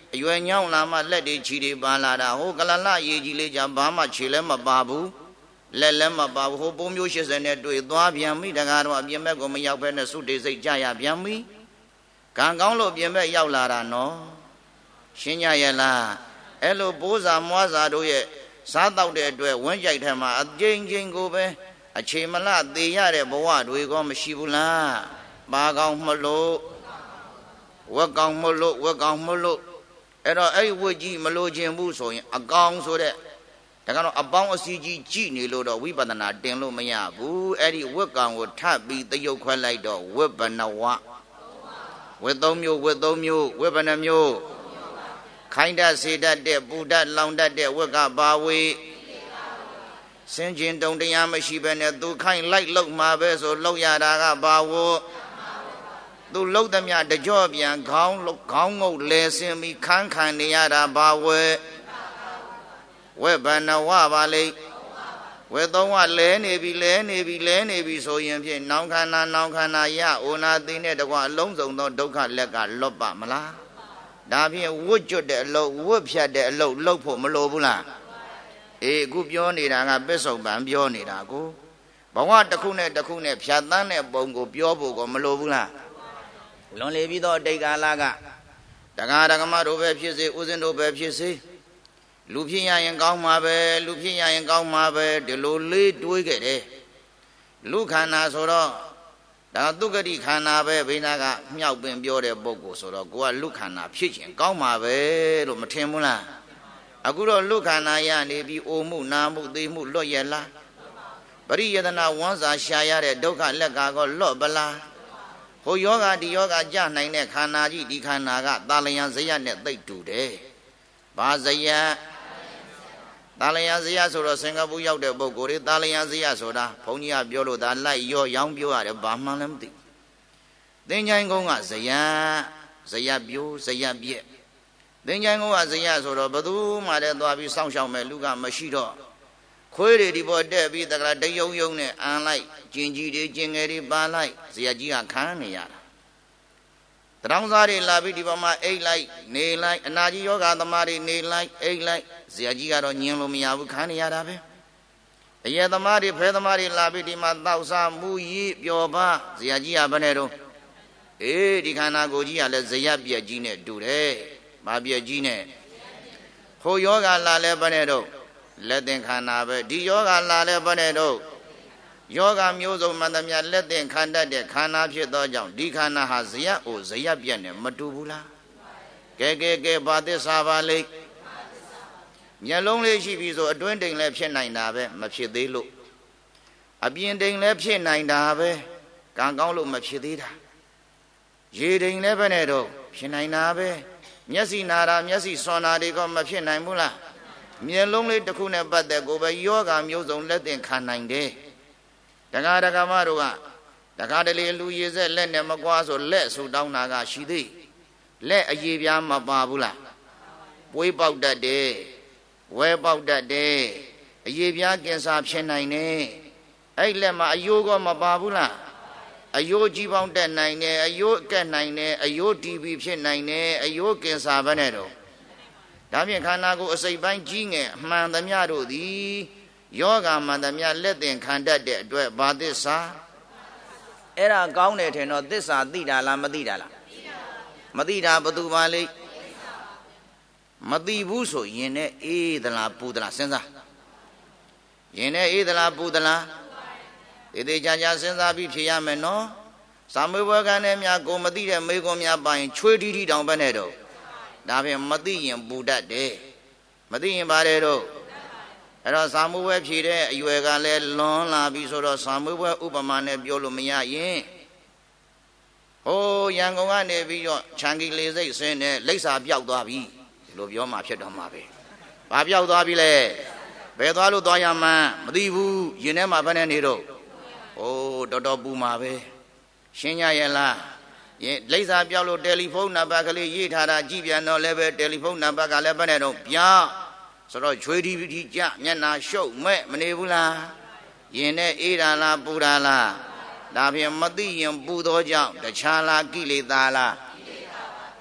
အရွယ်ညောင်းလာမှလက်တွေချီတွေပါလာတာဟိုကလလရေကြီးလေးကြဘာမှခြေလည်းမပါဘူးလက်လည်းမပါဘူးဟိုပုံမျိုး၈၀နဲ့တွေ့သွားပြန်ပြီတကားတော့အပြင်ဘက်ကိုမရောက်ဘဲနဲ့စုတေစိတ်ကြရပြန်ပြီကံကောင်းလို့ပြင်ဘက်ရောက်လာတာနော်ရှင်းကြရဲ့လားအဲ့လိုဘိုးစာမွားစာတို့ရဲ့စားတော့တဲ့အတွက်ဝန်းကြိုက်ထဲမှာအကျဉ်းချင်းကိုပဲအခြေမလသေးရတဲ့ဘဝတွေကောမရှိဘူးလားပါကောင်းမလို့ဝက်ကောင်းမလို့ဝက်ကောင်းမလို့အဲ့တော့အဲ့ဝက်ကြီးမလို့ခြင်းဘူးဆိုရင်အကောင်ဆိုတဲ့ဒါကတော့အပေါင်းအစည်းကြီးကြည်နေလို့တော့ဝိပဿနာတင်လို့မရဘူးအဲ့ဒီဝက်ကောင်ကိုထပ်ပြီးတယုတ်ခွဲလိုက်တော့ဝက်ဘဏဝဝက်သုံးမျိုးဝက်သုံးမျိုးဝက်ဘဏမျိုးခိုင်းတတ်စေတတ်တဲ့ပူတတ်လောင်တတ်တဲ့ဝက်ကပါဝေစင်ကျင်တုံတရားမရှိဘဲနဲ့သူခိုင်းလိုက်လောက်မှာပဲဆိုလောက်ရတာကပါဝသူလှုပ်သမျှတကြော့ပြန်ခေါင်းခေါင်းငုတ်လဲစင်ပြီးခန်းခံနေရတာဘာဝဲဝဲဘဏဝပါလေဝဲသုံးဝလဲနေပြီလဲနေပြီလဲနေပြီဆိုရင်ဖြင့်နောင်ခန္ဓာနောင်ခန္ဓာယဩနာသိနဲ့တကွအလုံးစုံသောဒုက္ခလက်ကလွတ်ပါမလားဒါဖြင့်ဝတ်ကျွတ်တဲ့အလုပ်ဝတ်ဖြတ်တဲ့အလုပ်လုပ်ဖို့မလိုဘူးလားအေးအခုပြောနေတာကပစ္စုပန်ပြောနေတာကိုဘဝတစ်ခုနဲ့တစ်ခုနဲ့ဖြတ်သန်းတဲ့ပုံကိုပြောဖို့ကမလိုဘူးလားလွန်လေပြီးတော့အတိတ်ကာလကတက္ကရာကမတို့ပဲဖြစ်စေဥစဉ်တို့ပဲဖြစ်စေလူဖြစ်ရရင်ကောင်းမှာပဲလူဖြစ်ရရင်ကောင်းမှာပဲဒီလိုလေးတွေးခဲ့တယ်လူခန္ဓာဆိုတော့ဒါသုဂတိခန္ဓာပဲဘိနာကမြောက်ပင်ပြောတဲ့ပုဂ္ဂိုလ်ဆိုတော့ကိုကလူခန္ဓာဖြစ်ခြင်းကောင်းမှာပဲလို့မထင်ဘူးလားအခုတော့လူခန္ဓာရနေပြီးအိုမှုနာမှုသိမှုလွတ်ရလားပရိယတနာဝန်းစာရှာရတဲ့ဒုက္ခလက်ကကောလွတ်ပလားဟိုယောဂဒီယောဂကြနိုင်တဲ့ခန္ဓာကြီးဒီခန္ဓာကသာလယံဇယနဲ့သိပ်တူတယ်။ဘာဇယသာလယံဇယဆိုတော့စင်ကာပူရောက်တဲ့ပုဂ္ဂိုလ်တွေသာလယံဇယဆိုတာဘုန်းကြီးကပြောလို့ဒါလိုက်ရောရောင်းပြောရတယ်ဘာမှလည်းမသိ။သင်္ချိုင်းကုန်းကဇယဇယပြိုးဇယပြက်သင်္ချိုင်းကုန်းကဇယဆိုတော့ဘသူမှလည်းသွားပြီးစောင့်ရှောက်မဲ့လူကမရှိတော့ခွေးတွေဒီပေါ်တက်ပြီးတကလားတယုံယုံနဲ့အန်လိုက်ကျင်ကြီးတွေကျင်ငယ်တွေပါလိုက်ဇယကြီးကခန်းနေရတာတရောင်းစားတွေလာပြီးဒီပေါ်မှာအိတ်လိုက်နေလိုက်အနာကြီးယောဂသမားတွေနေလိုက်အိတ်လိုက်ဇယကြီးကတော့ညင်လို့မရဘူးခန်းနေရတာပဲအရေသမားတွေဖဲသမားတွေလာပြီးဒီမှာတောက်စားမူကြီးပျော်ပါဇယကြီးကဘယ်နဲ့တော့အေးဒီခန္ဓာကိုယ်ကြီးကလည်းဇယပြက်ကြီးနဲ့တူတယ်မပြက်ကြီးနဲ့ဟိုယောဂလာလဲဘယ်နဲ့တော့လက်သင်္ခန္ဓာပဲဒီယောဂလာလဲဘယ်နဲ့တော့ယောဂမျိုးစုံမှန်သမျှလက်သင်္ခန္ဓာတဲ့ခန္ဓာဖြစ်သောကြောင့်ဒီခန္ဓာဟာဇယအိုဇယပြတ်နဲ့မတူဘူးလားကဲကဲကဲဘာသစ္စာပါလိမ့်မျက်လုံးလေးရှိပြီဆိုအတွင်းတိမ်လည်းဖြစ်နိုင်တာပဲမဖြစ်သေးလို့အပြင်တိမ်လည်းဖြစ်နိုင်တာပဲကံကောင်းလို့မဖြစ်သေးတာရေတိမ်လည်းပဲနဲ့တော့ဖြစ်နိုင်တာပဲမျက်စိနာတာမျက်စိဆွမ်းတာတွေကမဖြစ်နိုင်ဘူးလားမျက်လုံးလေးတစ်ခုနဲ့ပတ်သက်ကိုပဲယောဂမျိုးစုံလက်သင်ခံနိုင်တယ်တက္ကရာကမတို့ကတက္ကတလေလူရည်ဆက်လက်နဲ့မကွာဆိုလက်ဆူတောင်းတာကရှိသေးလက်အရေးပြားမပါဘူးလားပွေးပေါက်တတ်တယ်ဝဲပေါက်တတ်တယ်အရေးပြားကင်ဆာဖြစ်နိုင်တယ်အဲ့လက်မှာအယိုးကမပါဘူးလားအယိုးကြီးပေါင်းတက်နိုင်တယ်အယိုးကက်နိုင်တယ်အယိုးတီဗီဖြစ်နိုင်တယ်အယိုးကင်ဆာပဲနဲ့တော့ဒါဖြင့်ခန္ဓာကိုယ်အစိတ်ပိုင်းကြီးငယ်အမှန်သမျှတို့သည်ယောဂမှန်သမျှလက်သင်ခံတတ်တဲ့အတွက်ဘာသစ္စာအဲ့ဒါကောင်းတယ်ထင်တော့သစ္စာသိတာလားမသိတာလားမသိတာဘယ်သူပါလိမ့်မသိဘူးဆိုရင်နဲ့အေးသလားပူသလားစဉ်းစားရင်နဲ့အေးသလားပူသလားတေသေးချာချာစဉ်းစားပြီးဖြေရမယ်နော်စာမေးပွဲကနဲ့များကိုမသိတဲ့မေးခွန်းများပါရင်ချွေးတီးတီးတောင်ပဲနဲ့တော့ဒါဖြင့်မသိရင်ပူတတ်တယ်မသိရင်ပါတယ်တော့အဲ့တော့စာမေးပွဲဖြေတဲ့အရွယ်ကလည်းလွန်လာပြီဆိုတော့စာမေးပွဲဥပမာနဲ့ပြောလို့မရရင်ဟိုရန်ကုန်ကနေပြီးတော့ချန်ကီလေးစိတ်ဆင်းနဲ့လိပ်စာပြောက်သွားပြီဒီလိုပြောမှဖြစ်တော့မှာပဲဘာပြောက်သွားပြီလဲဘယ်သွားလို့သွားရမှန်းမသိဘူးရင်ထဲမှာဘယ်နဲ့နေတော့ဟိုတော်တော်ပူမှာပဲရှင်းကြရဲ့လားရင်လိပ်စာပြောက်လို့တယ်လီဖုန်းနံပါတ်ကလေးရေးထားတာကြည့်ပြန်တော့လည်းပဲတယ်လီဖုန်းနံပါတ်ကလည်းဘယ်နဲ့တော့ပြောင်းဆိုတော့ချွေးတီးပြီးကြမျက်နာရှုပ်မဲ့မနေဘူးလားရင်နဲ့အေးတာလားပူတာလားဒါဖြင့်မသိရင်ပူသောကြောင့်တခြားလားကိလေသာလား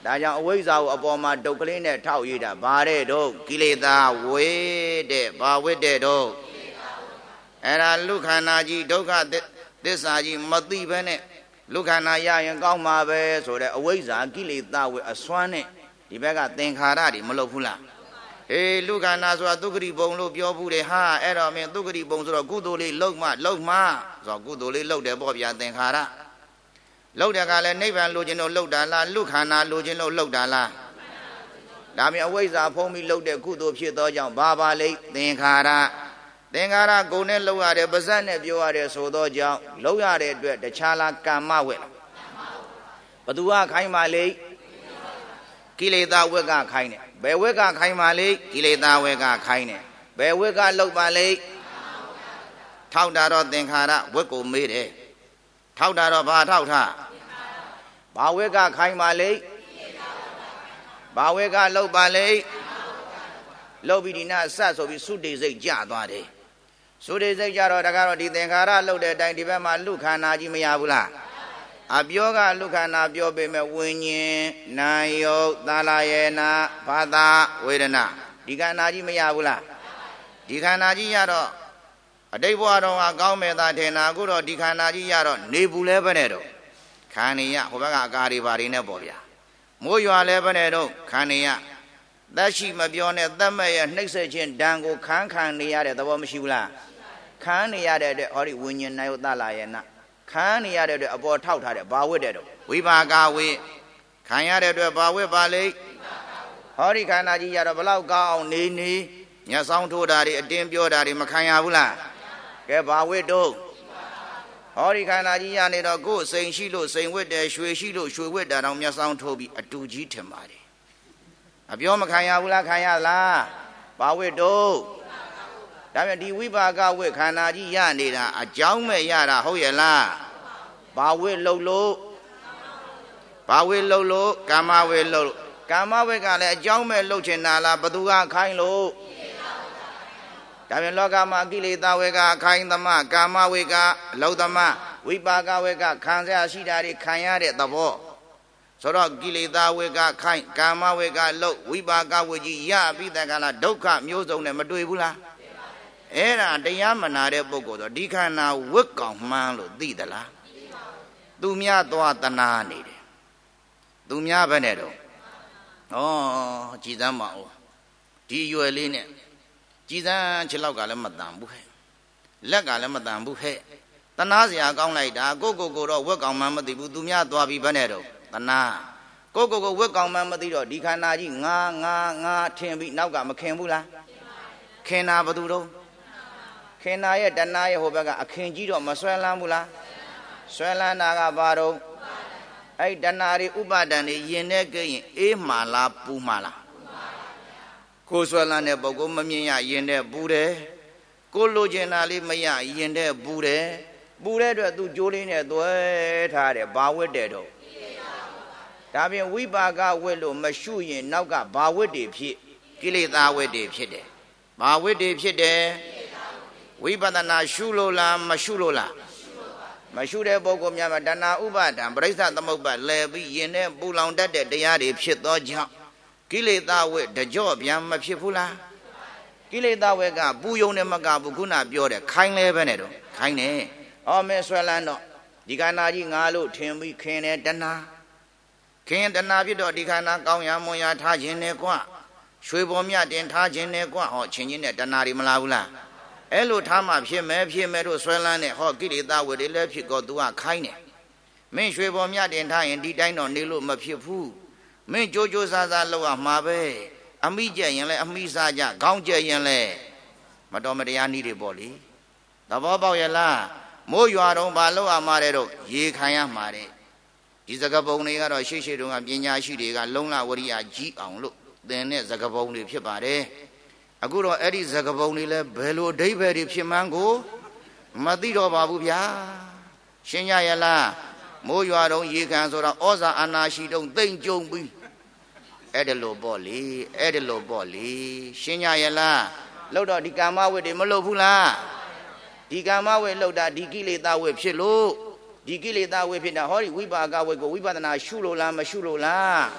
ဒါကြောင့်အဝိဇ္ဇာကိုအပေါ်မှာဒုက္ခလေးနဲ့ထောက်ရတာဘာတဲ့တော့ကိလေသာဝေတဲ့ဘာဝတ်တဲ့တော့အဲ့ဒါလူခန္ဓာကြီးဒုက္ခသစ္စာကြီးမသိဘဲနဲ့လူခန္ဓာရရင်ကောင်းမှာပဲဆိုတဲ့အဝိဇ္ဇာကိလေသာဝေအစွမ်းနဲ့ဒီဘက်ကသင်္ခါရတွေမလုပ်ဘူးလားအေးလူခန္ဓာဆိုတာသုခတိပုံလို့ပြောဘူးတယ်ဟာအဲ့တော့မင်းသုခတိပုံဆိုတော့ကုသိုလ်လေးလုပ်မှလုပ်မှဆိုတော့ကုသိုလ်လေးလုပ်တယ်ပေါ့ဗျာသင်္ခါရလုပ်တယ်ကလည်းနိဗ္ဗာန်လိုချင်လို့လုပ်တာလားလူခန္ဓာလိုချင်လို့လုပ်တာလားဒါမြင်အဝိဇ္ဇာဖုံးပြီးလုပ်တဲ့ကုသိုလ်ဖြစ်သောကြောင့်ဘာပါလိမ့်သင်္ခါရသင်္ခါရကိုယ်နဲ့လုပ်ရတယ်ပါဇက်နဲ့ပြောရတယ်ဆိုသောကြောင့်လုပ်ရတဲ့အတွက်တခြားလားကမ္မဝက်လားဘသူကခိုင်းပါလိမ့်ကိလေသာဝက်ကခိုင်းတယ်ဘယ်ဝက်ကခိုင်းပါလိမ့်ကိလေသာဝက်ကခိုင်းတယ်ဘယ်ဝက်ကလုပ်ပါလိမ့်ထောက်တာတော့သင်္ခါရဝက်ကိုမေးတယ်ထောက်တာတော့ဘာထောက်ထားဘာဝက်ကခိုင်းပါလိမ့်ဘာဝက်ကလုပ်ပါလိမ့်လုပ်ပြီးဒီနာအဆက်ဆိုပြီးသုတေစိတ်ကြသွားတယ်သုတေစိတ်ကြတော့တကားတော့ဒီသင်္ခါရလုပ်တဲ့အတိုင်းဒီဘက်မှာလူခန္ဓာကြီးမရဘူးလားအပြောကလူခန္ဓာပြောပေမဲ့ဝိညာဉ်နာယုတ်သာလယေနာဘာသာဝေဒနာဒီခန္ဓာကြီးမရဘူးလားဒီခန္ဓာကြီးရတော့အတိတ်ဘဝတော့အကောင်းမဲ့သာထင်တာအခုတော့ဒီခန္ဓာကြီးရတော့နေဘူးလဲပဲနဲ့တော့ခန္ဓာရဟိုဘက်ကအကာတွေဘာတွေနဲ့ပေါ့ဗျာမိုးရွာလဲပဲနဲ့တော့ခန္ဓာရသက်ရှိမပြောနဲ့သက်မဲ့ရဲ့နှိမ့်ဆက်ခြင်းဒဏ်ကိုခံခံနေရတဲ့သဘောမရှိဘူးလားခံနေရတဲ့အတွက်ဟောဒီဝိညာဉ်နာယုတ်သလာယေနခံနေရတဲ့အတွက်အပေါ်ထောက်ထားတဲ့ဘာဝတ်တဲ့တော့ဝိပါကဝိခံရတဲ့အတွက်ဘာဝတ်ပါလိမ့်ဟောဒီခန္ဓာကြီးရတော့ဘလောက်ကောင်းအောင်နေနေညဆောင်ထိုးတာတွေအတင်းပြောတာတွေမခံရဘူးလားကဲဘာဝတ်တော့ဟောဒီခန္ဓာကြီးရနေတော့ကိုယ်စိန်ရှိလို့စိန်ဝတ်တယ်ရွှေရှိလို့ရွှေဝတ်တာတော့မျက်စောင်းထိုးပြီးအတူကြီးထင်ပါတယ်အပြောမခံရဘူးလားခံရလားဘာဝတ်တော့ဒါပေမဲ့ဒီဝိပါကဝတ်ခန္ဓာကြီးရနေတာအကြောင်းမဲ့ရတာဟုတ်ရဲ့လားဘာဝတ်လှုပ်လို့ဘာဝတ်လှုပ်လို့ကာမဝတ်လှုပ်ကာမဝတ်ကလည်းအကြောင်းမဲ့လှုပ်ချင်တာလားဘသူကခိုင်းလို့ဒါပြန်လောကမှာကိလေသာဝေကခိုင်းသမကာမဝေကအလောသမဝိပါကဝေကခံရရှိတာတွေခံရတဲ့သဘောဆိုတော့ကိလေသာဝေကခိုင်းကာမဝေကလှုပ်ဝိပါကဝေကြီးရပြီးတဲ့ကလာဒုက္ခမျိုးစုံနဲ့မတွေ့ဘူးလားအဲ့ဒါတရားမနာတဲ့ပုဂ္ဂိုလ်ဆိုဒီခန္ဓာဝက်ကောင်မှန်းလို့သိသလားသူများသွားတနာနေတယ်သူများပဲနဲ့တော့ဩကြည်စမ်းပါဦးဒီရွယ်လေးနဲ့ကြည်စမ်းခြေလောက်ကလည်းမတန်ဘူးဟဲ့လက်ကလည်းမတန်ဘူးဟဲ့တနာစရာကောင်းလိုက်တာကိုကိုကိုတော့ဝက်ကောင်မှန်းမသိဘူးသူများသွားပြီးပဲနဲ့တော့တနာကိုကိုကိုဝက်ကောင်မှန်းမသိတော့ဒီခန္ဓာကြီးငါငါငါထင်ပြီးနောက်ကမခင်ဘူးလားခင်တာဘသူတော့ခင်နာရဲ့တဏှာရဲ့ဟိုဘက်ကအခင်ကြီးတော့မဆွဲလန်းဘူးလားဆွဲလန်းတာကဘာတော့အဲ့တဏှာတွေဥပါဒံတွေယင်တဲ့ကရင်အေးမှလားပူမှလားကိုဆွဲလန်းတဲ့ပုဂ္ဂိုလ်မမြင်ရယင်တဲ့ပူတယ်ကိုလိုချင်တာလေးမရယင်တဲ့ပူတယ်ပူတဲ့အတွက်သူကြိုးလေးနဲ့သွဲထားတယ်ဘာဝတ်တယ်တော့ဒါပြင်ဝိပါကဝတ်လို့မရှုရင်နောက်ကဘာဝတ်တွေဖြစ်ကိလေသာဝတ်တွေဖြစ်တယ်ဘာဝတ်တွေဖြစ်တယ်ဝိပဿနာရှုလို့လားမရှုလို့လားမရှုတဲ့ပုဂ္ဂိုလ်များမှာတဏှာဥပါဒံပရိစ္ဆသမုပ္ပါလဲပြီးယင်တဲ့ပူလောင်တတ်တဲ့တရားတွေဖြစ်သောကြောင့်ကိလေသာဝက်တကြော့ပြန်မဖြစ်ဘူးလားကိလေသာဝက်ကပူယုံနဲ့မကဘူးခုနပြောတယ်ခိုင်းလဲပဲနဲ့တော့ခိုင်းနေအော်မဲဆွဲလန်းတော့ဒီခန္ဓာကြီးငါလို့ထင်ပြီးခင်တယ်တဏှာခင်တဏှာဖြစ်တော့ဒီခန္ဓာကောင်းရမွန်ရထားခြင်းနဲ့ကွရွှေပေါ်မြတင်ထားခြင်းနဲ့ကွဟောချင်းချင်းနဲ့တဏှာတွေမလားဘူးလားအဲ့လိုထားမှဖြစ်မယ်ဖြစ်မယ်တို့ဆွဲလန်းတဲ့ဟောကိလေသာဝတွေလည်းဖြစ်ကောသူကခိုင်းတယ်မင်းရွှေပေါ်မြတင်ထားရင်ဒီတိုင်းတော့နေလို့မဖြစ်ဘူးမင်းကြိုးကြိုးစားစားလောက်ရမှာပဲအမိကျက်ရင်လည်းအမိစားကြခေါင်းကျက်ရင်လည်းမတော်မတရားနည်းတွေပေါ့လေသဘောပေါက်ရဲ့လားမိုးရွာတော့ဘာလောက်ရမှာတဲ့တော့ရေခံရမှာတဲ့ဒီစကားပုံတွေကတော့ရှေ့ရှေ့တုန်းကပညာရှိတွေကလုံလဝရိယကြီးအောင်လို့သင်တဲ့စကားပုံတွေဖြစ်ပါတယ်အခုတော့အဲ့ဒီစကားပုံတွေလဲဘယ်လိုအဓိပ္ပာယ်တွေဖြစ်မှန်းကိုမသိတော့ပါဘူးဗျာရှင်းရရလားမိုးရွာတော့ရေခံဆိုတော့ဩဇာအာနာရှိတုံးသိမ့်ကြုံပြီးအဲ့ဒါလိုပေါ့လေအဲ့ဒါလိုပေါ့လေရှင်းရရလားလို့တော့ဒီကာမဝိတ္တွေမလို့ဘူးလားဒီကာမဝိတ္လို့တာဒီကိလေသာဝိတ္ဖြစ်လို့ဒီကိလေသာဝိတ္ဖြစ်တာဟောဒီဝိပါကဝိတ္ကိုဝိပဿနာရှုလို့လားမရှုလို့လား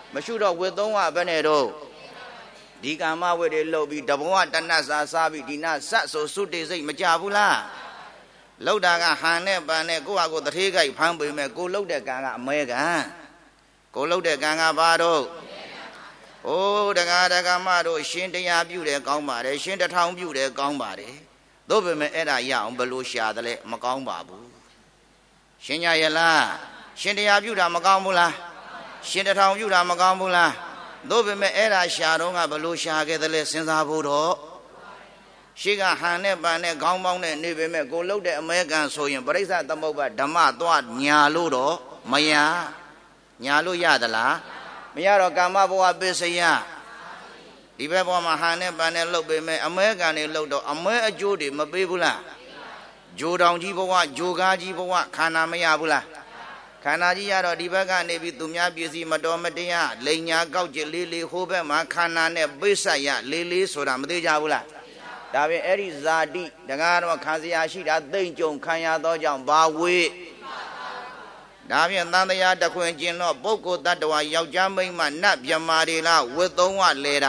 Mashudo with Doma Benedo. Digama with a lobby, Daboa, Tanasa Sabi, Dina, Sasso, Sute, Majabula. Lodaga, Hane, Bane, go out the Higa, Pambu, go load the Ganga, Mega. Go load the Ganga Bado. Oh, the Gadagamado, Shindia beauty, Gombade, Shinda town beauty, Gombade. Dobe era young, Belusha, the Macong Babu. Shinya Yala, Shindia beauty, Macamula. Shinda town beauty, Macamula. Dobe era Shadonga, Belusha, get the lessons of Budo. She got Hane, Bane, Gombong, and Nibime, go load the American soyun, but is that the Moba, Dama, Dwat, Nyaludo, Maya, Nyalu Yadala. Miaro Gamabo Abisaya. The Bebo Mahane Bane Lobe, American Lodo, Amer Judi, Mabibula. Jodon Jiboa, Joga Jiboa, Kana Mayabula. Kanadiaro, Dibaga, Nebi Dumia, Busy, Madomadea, Lenya, Gauji, Lily, Hobe, Makana, Bisaya, Lily, Sodam, de Javula. David Eri Zadi, the Gano Kaziashi, that Dayjon, Kanya Dojam, Bawi. Davian Nandaya, the Queen Gino, Boko, that was Yaujaming, Nap Yamarila, with the one later.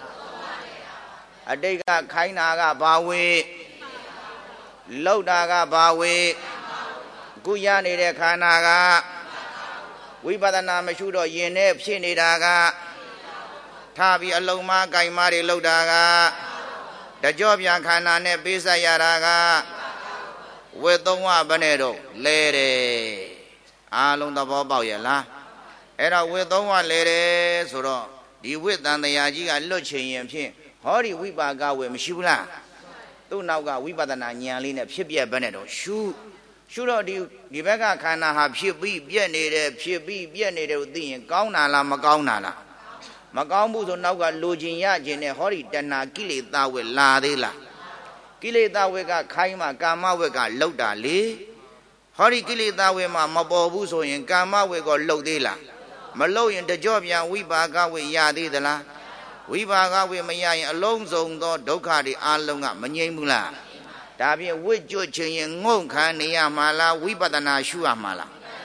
A day got Kainaga Bawi, Lodaga Bawi, Guyani de Kanaga, we by the name Shudo Yenep Shinidaga, Tabi Aloma, Gaimari Lodaga, the job Yankana Nebisa Yaraga, with the one Benedo, lady. Along the Boba Yala. Era with the one lady, so the wit and the Yaji are lurching him. Hurry, we baga with Mishula. Do now got we by the Nanyalina, Pibia Benedo. Shoo, should the Vega can have Pibi, Bienade, Pibi, Bienade with the Gaunala, Magaunala. Magambu now got lodging Yajin, a hurry, then I kill it thou with La de la. Kill it thou with a Kaima, Gama, we got Loda Lee. Hurry Gilly that way, my Mabobuso and Gama, we got low de la. Malo in the job, young we baga with Yadi de la. We baga with Maya alone zone, Dokadi Alonga, Manyamula. Dabi with Jochi and Monka, Niamala, we badana Shua Mala.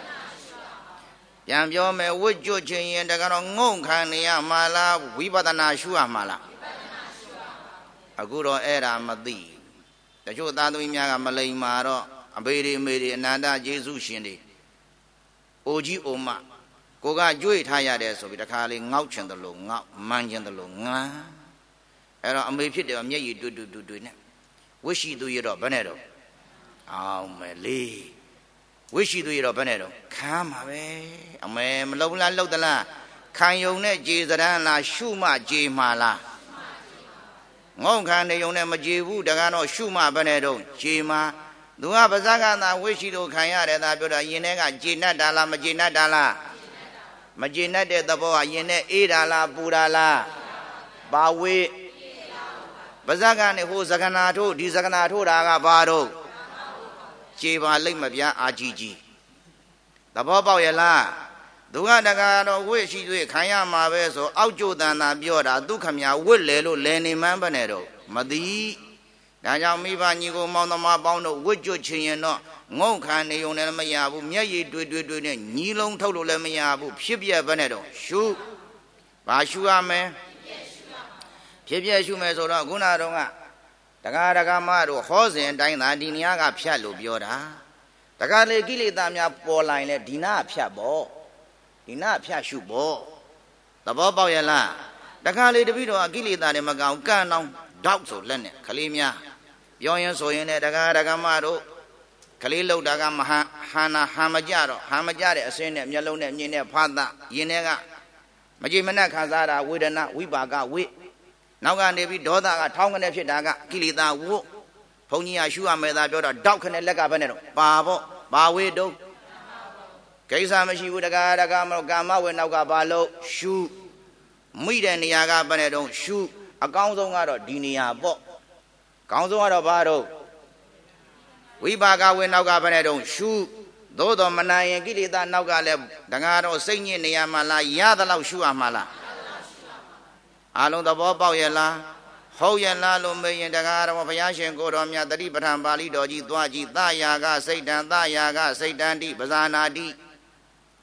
Yamyome with Jochi and the Garon Monka, Niamala, we badana Shua Mala. A good old era Madi. The Jodadwimia Malay Maro. Abedi made another Jesus Shindi. Oji Oma. Goga Joy Taya, so with a calling out and the long, manjan the long. Era a maybe of me, you do do do do. Wish you do it up, Benedo. Oh, my lee. Wish you do it up, Benedo. Come away. A man, Lola Lodala. Can you net Jizarana, Shuma, Jimala? Monka, you never Jivu, Dagano, Shuma, Benedo, Jima. Dua Bazaga, I wish you to Kaya, and I built a Yenega, Gina Dala, Magina Dala. Magina de the boy, Yene, Idala, Budala. Bawi Bazaga, who Zaganato, Dizaganato, Daga Bado. Chiva Limabia, Ajiji. The Boba Yala. Dua Dagano, wish you to Kaya Maveso, Aujo Dana Bioda, Dukamia, Willelo, Lenny Mambanedo, Madi. Now, me van you go Monoma Bono, would you chin no? No can you never mayabu, Mia do do do, Nilong Toto Lemiabu, Pibia Benedo, Shoo. Bashua me Pibia Shumezora, Gunadonga. Tagadaga Mado, Hose and Dina, Diniaga Pialo Bioda. Tagale Gili Damia Poline, Dina Piabo. Dina Piashubo. The Boba Yala. Tagale de Vido Gili Danimagan, Ganon, Doubts of Lenny, Kalimia. Yoyan so in it, Dagamaro, Kalilo Dagam Hana Hamajaro, Hamajari, a sin of Yellow Nina Pada, Yenega, Majimana Kazara, Widana, Wibaga, Wit. Now, Nevi Doda, Tongan Daga, Kilida, Wu, Pony Ashua made that daughter, Dawkan and Legabanero, Babo, Bawido, Kaisamashi with a Gadagamo, Gama, when Naga Balo, shoe, Mid and Yaga Banedo, shoe, a Gonzonga, Dinia, Bo. Council out of Bado. We baga when Naga Banedo, shoe, Dodo Manai and Gilly that Naga Leb, Dangaro, singing Yamala, Yadala, Shuamala. Along the Boba Yella, Hoyala, Lumbe and Dagaro of Yashin, Godomia, the Ribatan Bali, Doji, Dwaji, Dayaga, Satan, Dayaga, Satan, Di, Bazana, Di.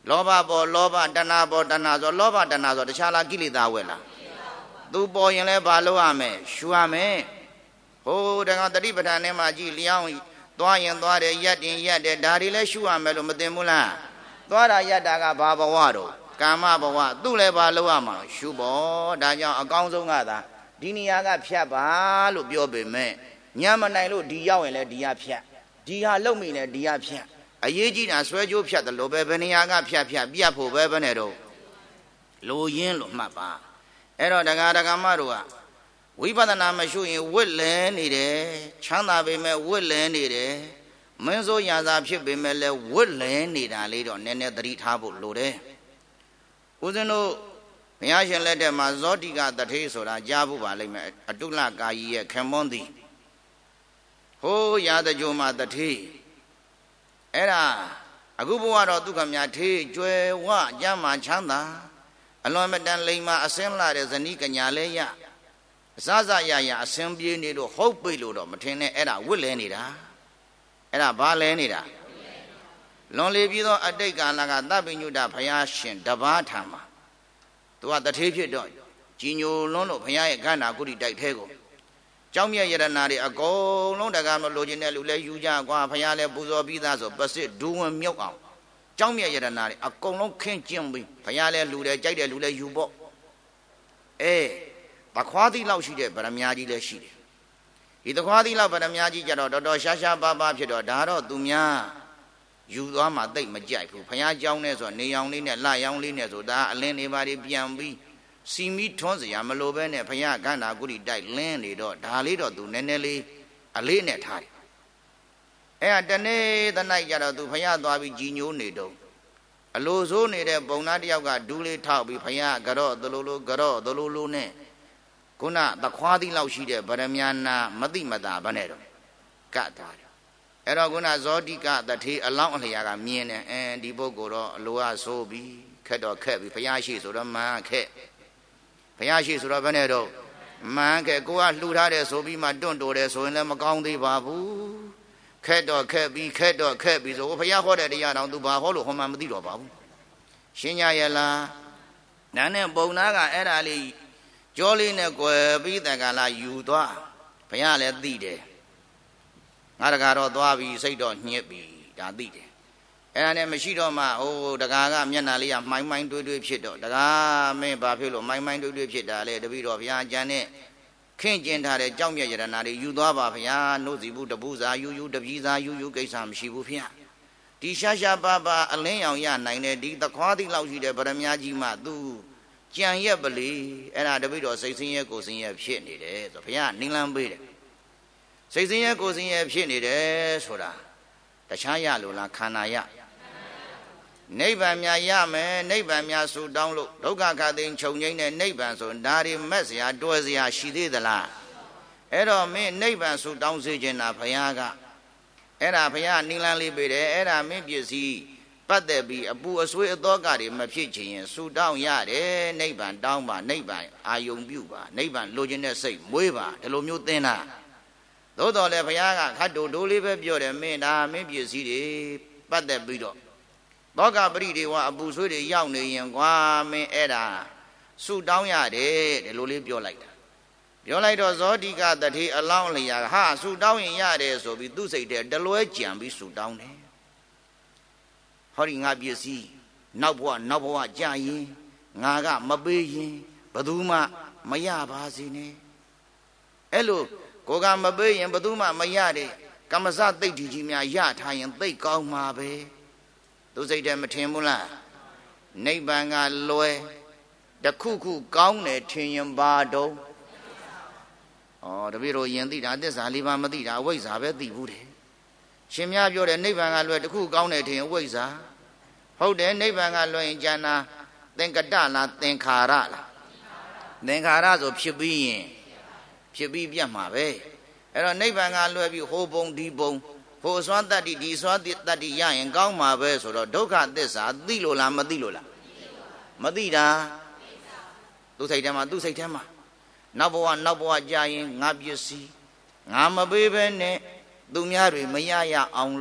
လောဘပေါ်လောဘတဏှာပေါ်တဏှာဆိုလောဘတဏှာဆိုတခြားလားကိလေသာဝဲလားသူပေါ်ရင်လည်းဘာလို့ရမလဲရှုရမယ်ဟိုတကတတိပဋ္ဌာန်ထဲမှာကြည်လျောင်းသွားရင်သွားတယ်ရက်တင်ရက်တယ်ဒါတွေလည်းရှုရမယ်လို့မသိဘူးလားသွားတာရက်တာကဘာဘဝတော့ကာမဘဝသူ့လည်းဘာလို့ရမှာရှုပေါ်ဒါကြောင့်အကောင်းဆုံးကသာဒီနေရာကဖြတ်ပါလို့ပြောပေမဲ့ညမနိုင်လို့ဒီရောက်ရင်လည်းဒီရဖြတ်ဒီဟာလုံမိလည်းဒီရဖြတ်အရေးကြီးတာဆွဲကြိုးဖြတ်တယ်လို့ပဲဘယ်နေရာကဖြတ်ဖြတ်ပြတ်ဖို့ပဲဘယ်နဲ့တော့လိုရင်းလို့မှတ်ပါအဲ့တော့တရားဒဂမတို့ကဝိပဿနာမရှိရင်ဝစ်လဲနေတယ်ချမ်းသာပေမဲ့ဝစ်လဲနေတယ်မင်းစိုးရာသာဖြစ်ပေမဲ့လည်းဝစ်လဲနေတာလေးတော့နည်းနည်းသတိထားဖို့လိုတယ်ဦးဇင်းတို့ဘုရားရှင်လက်ထက်မှာဇောတိကတထေးဆိုတာကြားဖို့ပါလိမ့်မယ်အတုလကာကြီးရဲ့ခင်မွန်းသည်ဟိုးရာဇကြိုမှာတထေးအဲ့ဒါအခုဘဝတော့ဒုက္ခများထေးကျွယ်ဝကြမ်းမှချမ်းသာအလွန်မတန်လိမ္မာအစင်းလာတဲ့ဇနီးကညာလဲရအစစရရအစင်းပြေးနေလို့ဟုတ်ပိတ်လို့တော့မထင်နဲ့အဲ့ဒါဝစ်လဲနေတာအဲ့ဒါဘာလဲနေတာလွန်လေပြီးသောအတိတ်ကာလကသဗ္ဗညုတဘုရားရှင်တပါးထံမှာသူကတထေးဖြစ်တော့ကြီးညိုလွန်းလို့ဘုရားရဲ့ခန္ဓာကုဋ္ဌိတိုက်ထဲကိုကျောင်းမြတ်ယရနာတွေအကုန်လုံးတက္ကမလိုချင်တဲ့လူလဲယူကြကွာဘုရားလဲပူဇော်ပြီးသားဆိုပစစ်ဒူးဝင်မြုပ်အောင်ကျောင်းမြတ်ယရနာတွေအကုန်လုံးခင်းကျင်းပြီးဘုရားလဲလူလဲကြိုက်တဲ့လူလဲယူပေါ့အေးတခွားသီးလောက်ရှိတဲ့ဗရမ ्या ကြီးလဲရှိတယ်ဒီတခွားသီးလောက်ဗရမ ्या ကြီးကြတော့တော်တော်ရှားရှားပါးပါးဖြစ်တော့ဒါတော့သူများယူသွားမှတိတ်မကြိုက်ဘူးဘုရားကျောင်းနဲ့ဆိုနေရောင်လေးနဲ့လှရောင်လေးနဲ့ဆိုဒါအလင်းနေပါတွေပြန်ပြီးစီမီထွန်းစရာမလိုပဲနဲ့ဘုရားခန္ဓာကုဋ္ဌိတိုက်လင်းနေတော့ဒါလေးတော့သူနည်းနည်းလေးအလေးနဲ့ထားတယ်အဲ့ဒါတနေ့တနိုင်ကြတော့သူဘုရားသွားပြီးကြီးညိုနေတော့အလိုဆိုးနေတဲ့ပုံသားတယောက်ကဒူးလေးထောက်ပြီးဘုရားကြော့သလိုလိုကြော့သလိုလိုနဲ့ခုနသခွားသီးလောက်ရှိတဲ့ဗရမ ्या နာမတိမတာဘနဲ့တော့ကတ်တာအဲ့တော့ခုနဇောတိကတထေးအလောင်းအလျာကမြင်တယ်အဲဒီပုဂ္ဂိုလ်တော့အလိုအဆိုးပြီးခက်တော့ခက်ပြီးဘုရားရှိဆိုတော့မှန်ခက်ဘုရားရှိဆိုတော့ဘယ်နဲ့တော့မှန်ခက်ကိုကလှူထားတယ်ဆိုပြီးမှတွန့်တိုတယ်ဆိုရင်လည်းမကောင်းသေးပါဘူးခက်တော့ခက်ပြီးခက်တော့ခက်ပြီးဆိုဘုရားဟောတဲ့တရားတော်သူဘာဟောလို့ဟောမှမသိတော့ပါဘူးရှင်းကြရဲ့လားနာနဲ့ပုံနာကအဲ့ဒါလေးကြောလေးနဲ့ကွယ်ပြီးတက္ကလာယူသွားဘုရားလည်းသိတယ်ငါတကာတော့သွားပြီးစိတ်တော့ညှစ်ပြီးဒါသိတယ်အဲ့ဒါနဲ့မရှိတော့မှဟိုတကာကမျက်နှာလေးကမှိုင်းမှိုင်းတွေးတွေးဖြစ်တော့တကာမင်းဘာဖြစ်လို့မှိုင်းမှိုင်းတွေးတွေးဖြစ်တာလဲတပည့်တော်ဘုရားအကျန်နဲ့ခင့်ကျင်ထားတဲ့ကြောက်မြတ်ယရနာတွေယူသွားပါဘုရားနှုတ်စီဘူးတပူစာယူယူတပီးစာယူယူကိစ္စမရှိဘူးဖေ။ဒီရှာရှာပါပါအလင်းရောင်ရနိုင်တဲ့ဒီသခွားသီးလောက်ရှိတဲ့ဗရမ ्या ကြီးမှသူကြံရက်ပလေအဲ့ဒါတပည့်တော်စိတ်ဆင်းရဲကိုယ်ဆင်းရဲဖြစ်နေတယ်ဆိုဘုရားနင်းလန်းပေးတယ်စိတ်ဆင်းရဲကိုယ်ဆင်းရဲဖြစ်နေတယ်ဆိုတာတခြားရလို့လားခန္ဓာရနိဗ္ဗာန်များရမယ်နိဗ္ဗာန်များဆူတောင်းလို့ဒုက္ခခသိန်းခြုံငိမ့်တဲ့နိဗ္ဗာန်ဆိုဒါတွေမက်စရာတွဲစရာရှိသေးသလားအဲ့တော့မင်းနိဗ္ဗာန်ဆူတောင်းစေခြင်းတာဘုရားကအဲ့ဒါဘုရားနိလန်းလေးပေးတယ်အဲ့ဒါမင်းပစ္စည်းပတ်သက်ပြီးအပူအဆွေးအသောကတွေမဖြစ်ချင်ရင်ဆူတောင်းရတယ်နိဗ္ဗာန်တောင်းပါနိဗ္ဗာန်အာယုံပြုပါနိဗ္ဗာန်လိုချင်တဲ့စိတ်မွေးပါဒီလိုမျိုးသင်တာသို့တော်လည်းဘုရားကခတ်တူဒိုးလေးပဲပြောတယ်မင်းဒါမင်းပစ္စည်းတွေပတ်သက်ပြီးတော့သောကပရိဒေဝအပူဆွေးတွေရောက်နေရင်ကွာမင်းအဲ့ဒါဆူတောင်းရတယ်ဒီလိုလေးပြောလိုက်တာပြောလိုက်တော့ဇောတိကတထေးအလောင်းလျာဟာဆူတောင်းရင်ရတယ်ဆိုပြီးသူ့စိတ်ထဲတလွဲကြံပြီးဆူတောင်းတယ်ဟောဒီငါပစ္စည်းနောက်ဘဝနောက်ဘဝကြာရင်ငါကမပေးရင်ဘယ်သူမှမရပါစေနဲ့အဲ့လိုကိုကမပေးရင်ဘယ်သူမှမရတဲ့ကမ္မစသိတ်ကြီးများရထားရင်သိတ်ကောင်းမှာပဲသူစိတ်ထဲမထင်ဘူးလားနိဗ္ဗာန်ကလွယ်တခုခုကောင်းတယ်ထင်ရင်ပါတော့ဩတပည့်တော်ယင်သိတာသစ္စာလေးပါးမသိတာအဝိဇ္ဇာပဲသိဘူးတယ်ရှင်များပြောတယ်နိဗ္ဗာန်ကလွယ်တခုကောင်းတယ်ထင်ရင်အဝိဇ္ဇာဟုတ်တယ်နိဗ္ဗာန်ကလွယ်ရင်ဉာဏ်နာသင်္ကတလားသင်္ခါရလားသင်္ခါရဆိုဖြစ်ပြီးရင်ဖြစ်ပြီးပြတ်မှာပဲအဲ့တော့နိဗ္ဗာန်ကလွယ်ပြီးဟိုဘုံဒီဘုံဟိုစွမ်းတတ္တိဒီစွမ်းတတ္တိရရင်ကောင်းမှာပဲဆိုတော့ဒုက္ခသစ္စာသိလို့လားမသိလို့လားမသိတာသူစိတ်ထဲမှာသူစိတ်ထဲမှာနောက်ဘဝနောက်ဘဝကြာရင်ငါပစ္စည်းငါမပေးဘဲနဲ့သူများတွေမရရအောင်လို့က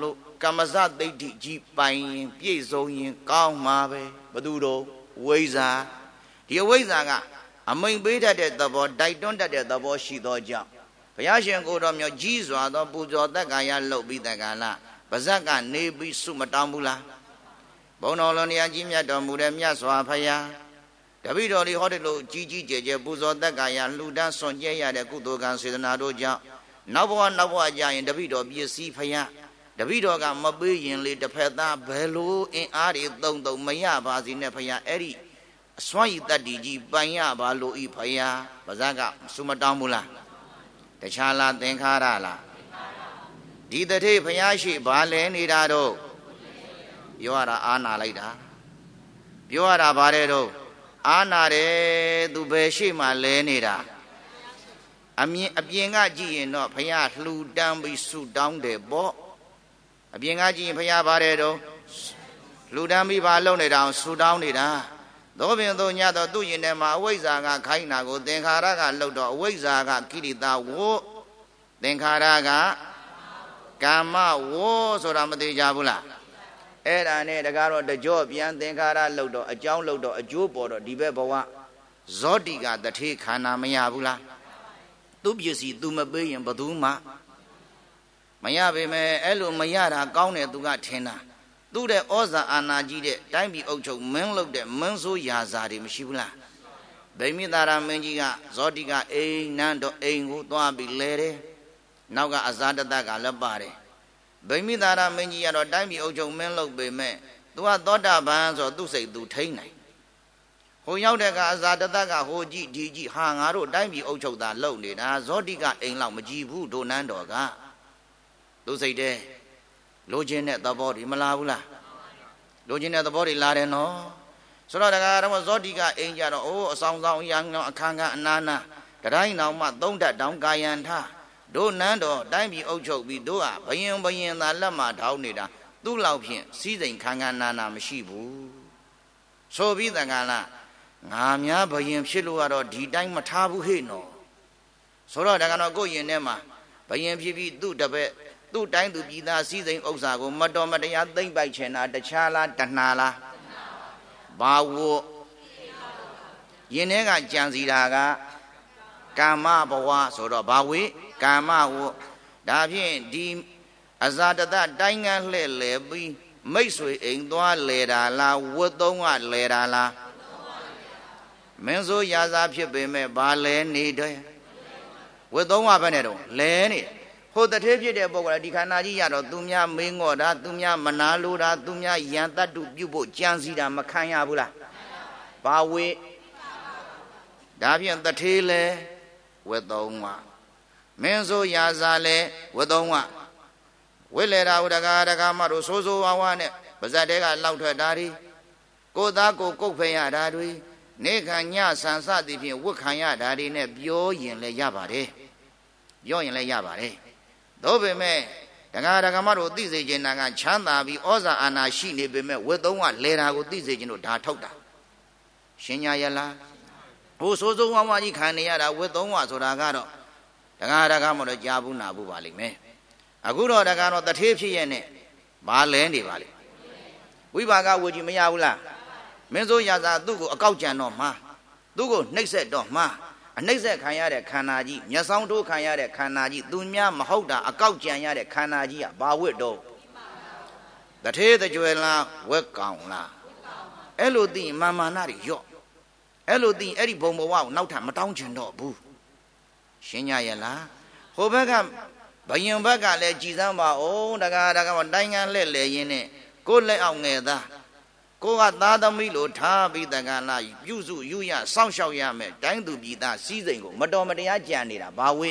ကမ္မဇသိဋ္ဌိကြီးပိုင်ရင်ပြည့်စုံရင်ကောင်းမှာပဲဘသူတို့ဝိဇ္ဇာဒီအဝိဇ္ဇာကအမိန်ပေးတတ်တဲ့သဘောတိုက်တွန်းတတ်တဲ့သဘောရှိသောကြောင့်ဘုရားရှင်ကိုယ်တော်မြတ်ကြီးစွာသောပူဇော်သက်ကာယလှုပ်ပြီးတက္ကလာပါဇက်ကနေပြီးဆုမတောင်းဘူးလားဘုံတော်လုံးတရားကြီးမြတ်တော်မူတဲ့မြတ်စွာဘုရားတပိတော်လေးဟောတယ်လို့ကြီးကြီးကျယ်ကျယ်ပူဇော်သက်ကာယလှူဒန်းဆွန်ကျဲရတဲ့ကုသိုလ်ကံစေတနာတို့ကြောင့်နောက်ဘဝနောက်ဘဝကြရင်တပိတော်ပစ္စည်းဘုရားတပိတော်ကမပေးရင်လေတစ်ဖက်သားဘယ်လိုအင်အားတွေသုံးသုံးမရပါစေနဲ့ဘုရားအဲ့ဒီအစွမ်းရည်တတ္တိကြီးပိုင်ရပါလို့ဤဘုရားပါဇက်ကဆုမတောင်းဘူးလားတခြားလားသင်္ခါရလားဒီတထေဘုရားရှိဘာလဲနေတာတော့ပြောရတာအာနာလိုက်တာပြောရတာဗါတဲ့တော့အာနာတယ်သူဘယ်ရှိမှလဲနေတာအမြင်အပြင်ကကြည့်ရင်တော့ဘုရားလှူဒန်းပြီးဆုတောင်းတယ်ပေါ့အပြင်ကကြည့်ရင်ဘုရားဗါတဲ့တော့လှူဒန်းပြီးဘာလုပ်နေတာဆုတောင်းနေတာသောပင်သောညသောသူ့ရင်ထဲမှာအဝိဇ္ဇာကခိုင်းတာကိုသင်္ခါရကလှုပ်တော့အဝိဇ္ဇာကကိရိတာဝို့သင်္ခါရကကာမဝို့ဆိုတာမသိကြဘူးလားအဲ့ဒါနဲ့တကားတော့တကြော့ပြန်သင်္ခါရလှုပ်တော့အကြောင်းလှုပ်တော့အကျိုးပေါ်တော့ဒီဘက်ဘဝဇောတိကတထေခန္ဓာမရဘူးလားသူပစ္စည်းသူမပေးရင်ဘယ်သူမှမရပေမဲ့အဲ့လိုမရတာကောင်းတယ်သူကထင်တာသူ့တဲ့ဩဇာအာဏာကြီးတဲ့တိုင်းပြည်အုပ်ချုပ်မင်းလုပ်တဲ့မင်းဆိုးရာဇာတွေမရှိဘူးလားဗိမိသာရမင်းကြီးကဇောတိကအိမ်နန်းတော်အိမ်ကိုသွားပြီးလဲတယ်နောက်ကအဇာတတကလည်းပါတယ်ဗိမိသာရမင်းကြီးကတော့တိုင်းပြည်အုပ်ချုပ်မင်းလုပ်ပေမဲ့သူကသောတာပန်ဆိုသူ့စိတ်သူထိန်းနိုင်ဟိုရောက်တဲ့ကအဇာတတကဟိုကြည့်ဒီကြည့်ဟာငါတို့တိုင်းပြည်အုပ်ချုပ်တာလုပ်နေတာဇောတိကအိမ်လောက်မကြည့်ဘူးဒိုနန်းတော်ကသူ့စိတ်တဲ့လိုချင်တဲ့သဘောတွေမလာဘူးလားလိုချင်တဲ့သဘောတွေလာတယ်နော်ဆိုတော့တခါတော့ဇောတိကအိမ်ကြတော့အိုးအဆောင်ဆောင်အရာအခန်းကအနာနာတတိုင်းတော်မှသုံးဓာတ်တောင်ကာယံထတို့နန်းတော်တိုင်းပြည်အုပ်ချုပ်ပြီးတို့ဟာဘယင်ဘယင်သာလက်မှထောင်းနေတာသူ့လောက်ဖြင့်စီးစိမ်ခန်းခန်းနာနာမရှိဘူးဆိုပြီးတခါလားငါများဘယင်ဖြစ်လို့ကတော့ဒီတိုင်းမထားဘူးဟဲ့နော်ဆိုတော့တခါတော့ကိုယ့်ရင်ထဲမှာဘယင်ဖြစ်ပြီးသူ့တပည့်သူ့တိုင်းသူပြည်သားစည်းစိမ်ဥစ္စာကိုမတော်မတရားသိမ့်ပိုက်ချင်တာတခြားလားတဏှာလားဘာဝယင်းထဲကကြံစီတာကကာမဘဝဆိုတော့ဘာဝေကာမဝဒါဖြင့်ဒီအဇာတတတိုင်းငန်းလှဲ့လေပြီးမိတ်ဆွေအိမ်သွားလဲတာလားဝတ်သုံးကလဲတာလားမင်းဆိုရာဇာဖြစ်ပေမဲ့ဘာလဲနေတယ်ဝတ်သုံးကဘယ်နဲ့တော့လဲနေဟိုတထေးဖြစ်တဲ့ပုဂ္ဂိုလ်ဒီခန္ဓာကြီးရတော့သူများမင်းငေါ်တာသူများမနာလိုတာသူများယံတတ္တုပြုဖို့ကြံစည်တာမခံရဘူးလားဘာဝေဒါဖြင့်တထေးလဲဝတ်သုံးကမင်းဆိုရာဇာလဲဝတ်သုံးကဝိလေရာဝတကာတကာမတို့ဆိုးဆိုးဝါးဝါနဲ့ပါဇက်တဲကလောက်ထွက်တာဒီကိုသားကိုကုတ်ဖဲရတာတွေနေခံညဆန်စသည်ဖြင့်ဝတ်ခံရတာတွေနဲ့ပြောရင်လည်းရပါတယ်ပြောရင်လည်းရပါတယ်တို့ပေမဲ့တကာတကာမတို့သိစေခြင်းနာကချမ်းသာပြီးဩဇာအာဏာရှိနေပေမဲ့ဝတ်သုံးကလဲတာကိုသိစေခြင်းတို့ဒါထုတ်တာရှင်းညာရလားဟိုဆိုးဆိုးဝါးဝါကြီးခံနေရတာဝတ်သုံးကဆိုတာကတော့တကာတကာမတို့ကြားဘူးနာဘူးပါလိမ့်မယ်အခုတော့တကာတော့တထေးဖြစ်ရဲ့နဲ့ဘာလဲနေပါလိမ့်ဝိပါကဝေကြီးမရဘူးလားမင်းဆိုရာဇာသူ့ကိုအကောက်ကြံတော့မှာသူ့ကိုနှိပ်စက်တော့မှာအနှိမ့်ဆက်ခံရတဲ့ခန္ဓာကြီးမျက်စောင်းထိုးခံရတဲ့ခန္ဓာကြီးသူများမဟုတ်တာအကောက်ကြံရတဲ့ခန္ဓာကြီးကဘာဝတ်တော့တထေးတကြွယ်လားဝက်ကောင်လားအဲ့လိုသိမာမာနတွေရော့အဲ့လိုသိအဲ့ဒီဘုံဘဝကိုနောက်ထပ်မတောင်းချင်တော့ဘူးရှင်းကြရဲ့လားဟိုဘက်ကဘယင်ဘက်ကလည်းကြည်စမ်းပါအောင်တကားတကားတိုင်းငန်းလှဲ့လေရင်းနဲ့ကိုယ်လက်အောင်ငယ်သားကိုကသားသမီးလိုထားပြီးတက္ကလာပြုစုယူရစောင့်ရှောက်ရမယ်တိုင်းသူပြည်သားစည်းစိမ်ကိုမတော်မတရားကြံနေတာဘာဝိ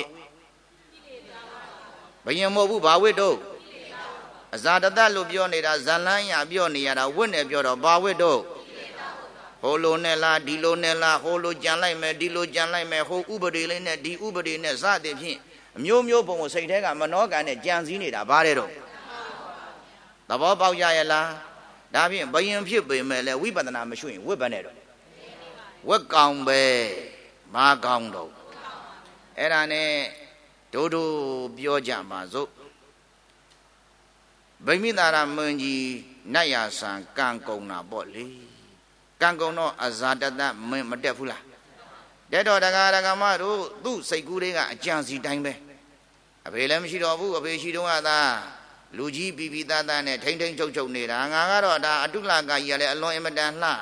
ဘယင်မဟုတ်ဘူးဘာဝိတို့အဇာတတလို့ပြောနေတာဇလန်းရပြောနေရတာဝိနဲ့ပြောတော့ဘာဝိတို့ဟိုလိုနဲ့လားဒီလိုနဲ့လားဟိုလိုကြံလိုက်မယ်ဒီလိုကြံလိုက်မယ်ဟိုဥပဒေလေးနဲ့ဒီဥပဒေနဲ့စသည်ဖြင့်အမျိုးမျိုးပုံကိုစိတ်ထဲကမနှောကန်နဲ့ကြံစည်နေတာဘာတဲ့တော့သဘောပေါက်ကြရဲ့လားဒါဖြင့်ဘယင်ဖြစ်ပေမဲ့လည်းဝိပဿနာမရှိရင်ဝိပ္ပနဲ့တော့ဝက်ကောင်ပဲမာကောင်တော့အဲ့ဒါနဲ့ဒို့ဒို့ပြောကြပါစို့ဗိမိတာရမင်းကြီးနတ်ရာဆံကံကုန်တာပေါ့လေကံကုန်တော့အဇာတတမင်းမတက်ဘူးလားတက်တော့တရားဒဂမတို့သူ့စိတ်ကူးလေးကအကြံစီတိုင်းပဲအဖေလည်းမရှိတော့ဘူးအဖေရှိတော့ကသာလူကြီးပြီးပြီးသားသားနဲ့ထိမ့်ထိမ့်ချုပ်ချုပ်နေတာငါကတော့ဒါအတုလကကြီးကလည်းအလွန်အင်မတန်လှ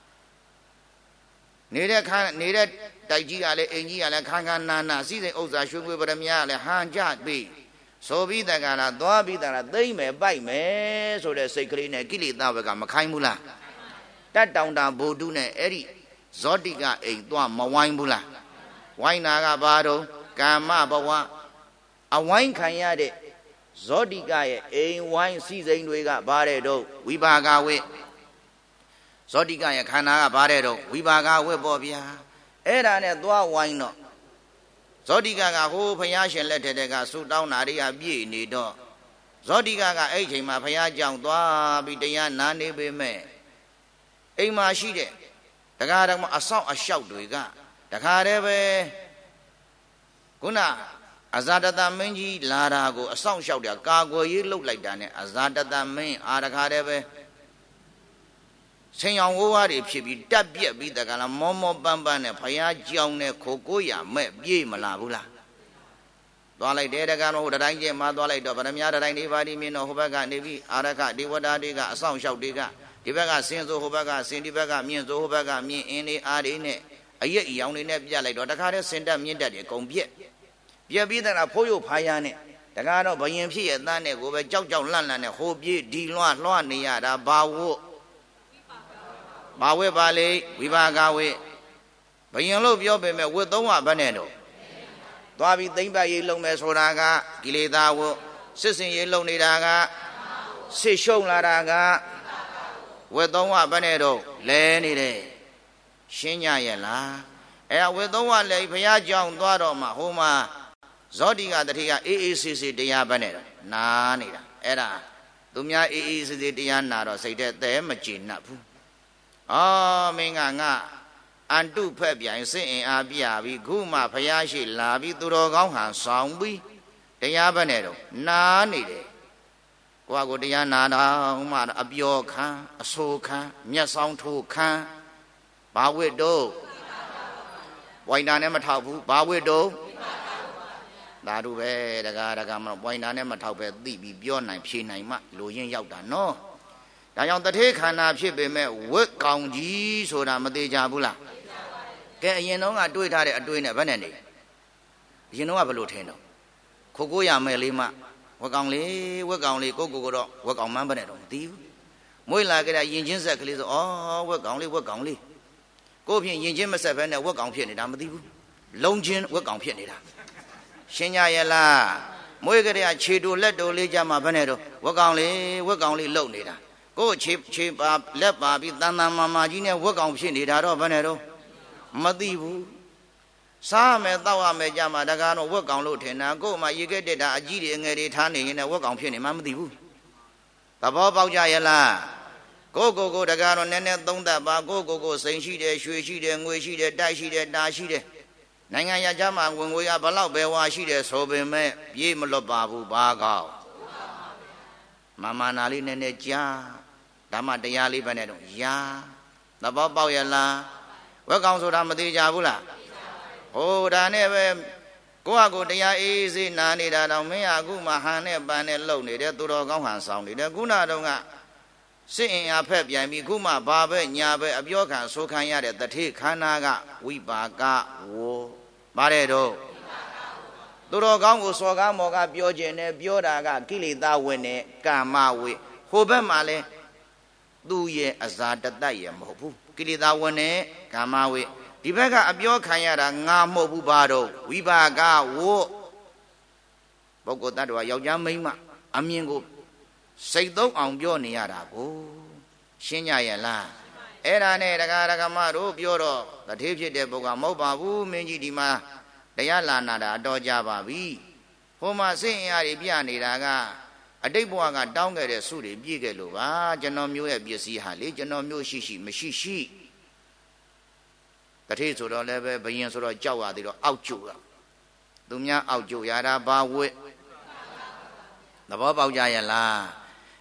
နေတဲ့ခါနေတဲ့တိုက်ကြီးကလည်းအိမ်ကြီးကလည်းခန်းခန်းနာနာစီစဉ်ဥစ္စာရွှေငွေပရမများကလည်းဟန်ကြပြီးဆိုပြီးတကလားသွားပြီးတကလားသိမ့်မယ်ပိုက်မယ်ဆိုတဲ့စိတ်ကလေးနဲ့ကိလေသာဘက်ကမခိုင်းဘူးလားတတ်တောင်တာဘိုလ်တုနဲ့အဲ့ဒီဇောတိကအိမ်သွားမဝိုင်းဘူးလားဝိုင်းနာကဘာတော့ကာမဘဝအဝိုင်းခံရတဲ့ဇောတိကရဲ့အိမ်ဝိုင်းစီစိန်တွေကဘာတဲ့တော့ဝိပါကဝိဇောတိကရဲ့ခန္ဓာကဘာတဲ့တော့ဝိပါကဝိပေါ့ဗျာအဲ့ဒါနဲ့သွားဝိုင်းတော့ဇောတိကကဟိုဘုရားရှင်လက်ထက်ကဆူတောင်းတာတွေကပြည့်နေတော့ဇောတိကကအဲ့ချိန်မှာဘုရားကြောင့်သွားပြီးတရားနာနေပေမဲ့အိမ်မှာရှိတဲ့တခါတည်းမှာအဆောက်အရှောက်တွေကတခါတည်းပဲခုနအဇာတတမင်းကြီးလာတာကိုအဆောင်လျှောက်တယ်ကာကွယ်ရေးလှုပ်လိုက်တာနဲ့အဇာတတမင်းအာတခါတည်းပဲဆင်ရောင်ဝိုးဝါးတွေဖြစ်ပြီးတက်ပြက်ပြီးတကလားမောမောပန်းပန်းနဲ့ဖယားကြောင်နဲ့ခိုကိုရမဲ့ပြေးမလာဘူးလားသွားလိုက်တယ်တကလားဟိုတိုင်းကျဲမှာသွားလိုက်တော့ဗရမများတိုင်းဒီပါတိမြင်တော့ဟိုဘက်ကနေပြီးအာရခဒေဝတာတွေကအဆောင်လျှောက်တွေကဒီဘက်ကဆင်းဆိုဟိုဘက်ကဆင်းဒီဘက်ကမြင့်ဆိုဟိုဘက်ကမြင့်အင်းလေးအားတွေနဲ့အရက်အယောင်တွေနဲ့ပြလိုက်တော့တခါတည်းစင်တက်မြင့်တက်တွေအကုန်ပြက်ပြက်ပြီးတဲ့ဖိုးရုပ်ဖားရနဲ့တကားတော့ဘယင်ဖြစ်ရဲ့သားနဲ့ကိုပဲကြောက်ကြောက်လန့်လန့်နဲ့ဟိုပြေးဒီလွှားလွှားနေရတာဘာဝတ်ဘာဝဲပါလေဝိပါကဝဲဘယင်လို့ပြောပေမဲ့ဝတ်သုံးဝဘယ်နဲ့တော့သွားပြီးသိမ့်ပတ်ရေးလုံးမယ်ဆိုတာကကိလေသာဝတ်စစ်စင်ရေးလုံးနေတာကစစ်ရှုံလာတာကဝတ်သုံးဝဘယ်နဲ့တော့လဲနေတယ်ရှင်းကြရဲ့လားအဲဝေသုံးဝလေဘုရားကြောင့်သွားတော့မှဟိုမှာဇောတိကတတိကအေးအေးဆေးဆေးတရားပဲနဲ့နာနေတာအဲ့ဒါသူများအေးအေးဆေးဆေးတရားနာတော့စိတ်ထဲသဲမကျေနပ်ဘူးအော်မင်းကငါအန်တုဖက်ပြိုင်စစ်အင်အားပြပြီးခုမှဘုရားရှိလာပြီးသူတော်ကောင်းဟန်ဆောင်ပြီးတရားပဲနဲ့တော့နာနေတယ်ကိုကကိုတရားနာတော့မှအပျော်ခံအဆိုးခံမျက်စောင်းထိုးခံဘာဝိတ္တောဝိုင်နာနဲ့မထောက်ဘူးဘာဝိတ္တုသာဓုပဲတကားတကားမဝိုင်နာနဲ့မထောက်ပဲသိပြီးပြောနိုင်ဖြေနိုင်မှလိုရင်းရောက်တာနော်ဒါကြောင့်တထေခန္ဓာဖြစ်ပေမဲ့ဝက်ကောင်ကြီးဆိုတာမသေးကြဘူးလားကဲအရင်တော့ကတွေးထားတဲ့အတွေးနဲ့ဘယ်နဲ့နေအရင်တော့ကဘယ်လိုထင်တော့ခိုကိုရမယ်လေးမှဝက်ကောင်လေးဝက်ကောင်လေးကိုကိုကတော့ဝက်ကောင်မှန်းဘယ်နဲ့တော့မသိဘူးမွေးလာကြတဲ့ရင်ချင်းဆက်ကလေးဆိုဩဝက်ကောင်လေးဝက်ကောင်လေးကိုဖြင့်ရင်ချင်းမဆက်ဘဲနဲ့ဝက်ကောင်ဖြစ်နေတာမသိဘူးလုံးချင်းဝက်ကောင်ဖြစ်နေတာရှင်းကြရဲ့လားမွေးကြတဲ့ခြေတူလက်တူလေးကြမှာဘယ်နဲ့တော့ဝက်ကောင်လေးဝက်ကောင်လေးလှုပ်နေတာကိုခြေခြေပါလက်ပါပြီးတန်တန်မာမာကြီးနဲ့ဝက်ကောင်ဖြစ်နေတာတော့ဘယ်နဲ့တော့မသိဘူးစားမယ်တောက်ရမယ်ကြမှာတကားတော့ဝက်ကောင်လို့ထင်တာကို့မှာရေခဲ့တက်တာအကြီးတွေငယ်တွေထားနေရင်လည်းဝက်ကောင်ဖြစ်နေမှမသိဘူးသဘောပေါက်ကြရဲ့လားကိုကိုကိုတကားတော့နည်းနည်းသုံးသပ်ပါကိုကိုကိုစိန်ရှိတယ်ရွှေရှိတယ်ငွေရှိတယ်တိုက်ရှိတယ်တာရှိတယ်နိုင်ငံရခြားမှာဝင်ငွေရဘလောက်ပဲဝါရှိတယ်ဆိုပေမဲ့ပြေးမလွတ်ပါဘူးဘာကောက်မမနာလေးနည်းနည်းကြားဓမ္မတရားလေးပဲနဲ့တော့ယာသဘောပေါက်ရလားဝက်ကောင်ဆိုတာမသေးကြဘူးလားဟိုဒါနဲ့ပဲကိုယ့်အကိုတရားအေးစေးနာနေတာတော့မင်းအခုမှဟန်နဲ့ပန်းနဲ့လှုပ်နေတယ်သူတော်ကောင်းဟန်ဆောင်နေတယ်ခုနတော့ကစစ်အင်အားဖက်ပြန်ပြီးခုမှဘာပဲညာပဲအပြောခံဆိုခံရတဲ့တထေခန္ဓာကဝိပါကဝေါပါတယ်တော့သူတော်ကောင်းကိုစော်ကားမော်ကပြောခြင်းနဲ့ပြောတာကကိလေသာဝင်နဲ့ကာမဝေဟိုဘက်မှာလဲသူ့ရဲ့အဇာတတရဲ့မဟုတ်ဘူးကိလေသာဝင်နဲ့ကာမဝေဒီဘက်ကအပြောခံရတာငါမဟုတ်ဘူးဘာတော့ဝိပါကဝေါပုဂ္ဂိုလ်တ attva ယောက်ျားမိန်းမအမြင်ကိုစိတ်သုံးအောင်ပြောနေရတာကိုရှင်းကြရဲ့လားအဲ့ဒါနဲ့တရားဓမ္မတို့ပြောတော့တထေးဖြစ်တဲ့ပုဂ္ဂိုလ်မဟုတ်ပါဘူးမင်းကြီးဒီမှာတရားလာနာတာအတော်ကြပါပြီဟိုမှာစိတ်အင်အားတွေပြနေတာကအတိတ်ဘဝကတောင်းခဲ့တဲ့စုတွေပြည့်ခဲ့လို့ပါကျွန်တော်မျိုးရဲ့ပစ္စည်းဟာလေကျွန်တော်မျိုးရှိရှိမရှိရှိတထေးဆိုတော့လည်းပဲဘယင်ဆိုတော့ကြောက်ရသေးတော့အောက်ကျိုးတာသူများအောက်ကျိုးရတာဘာဝဲသဘောပေါက်ကြရဲ့လား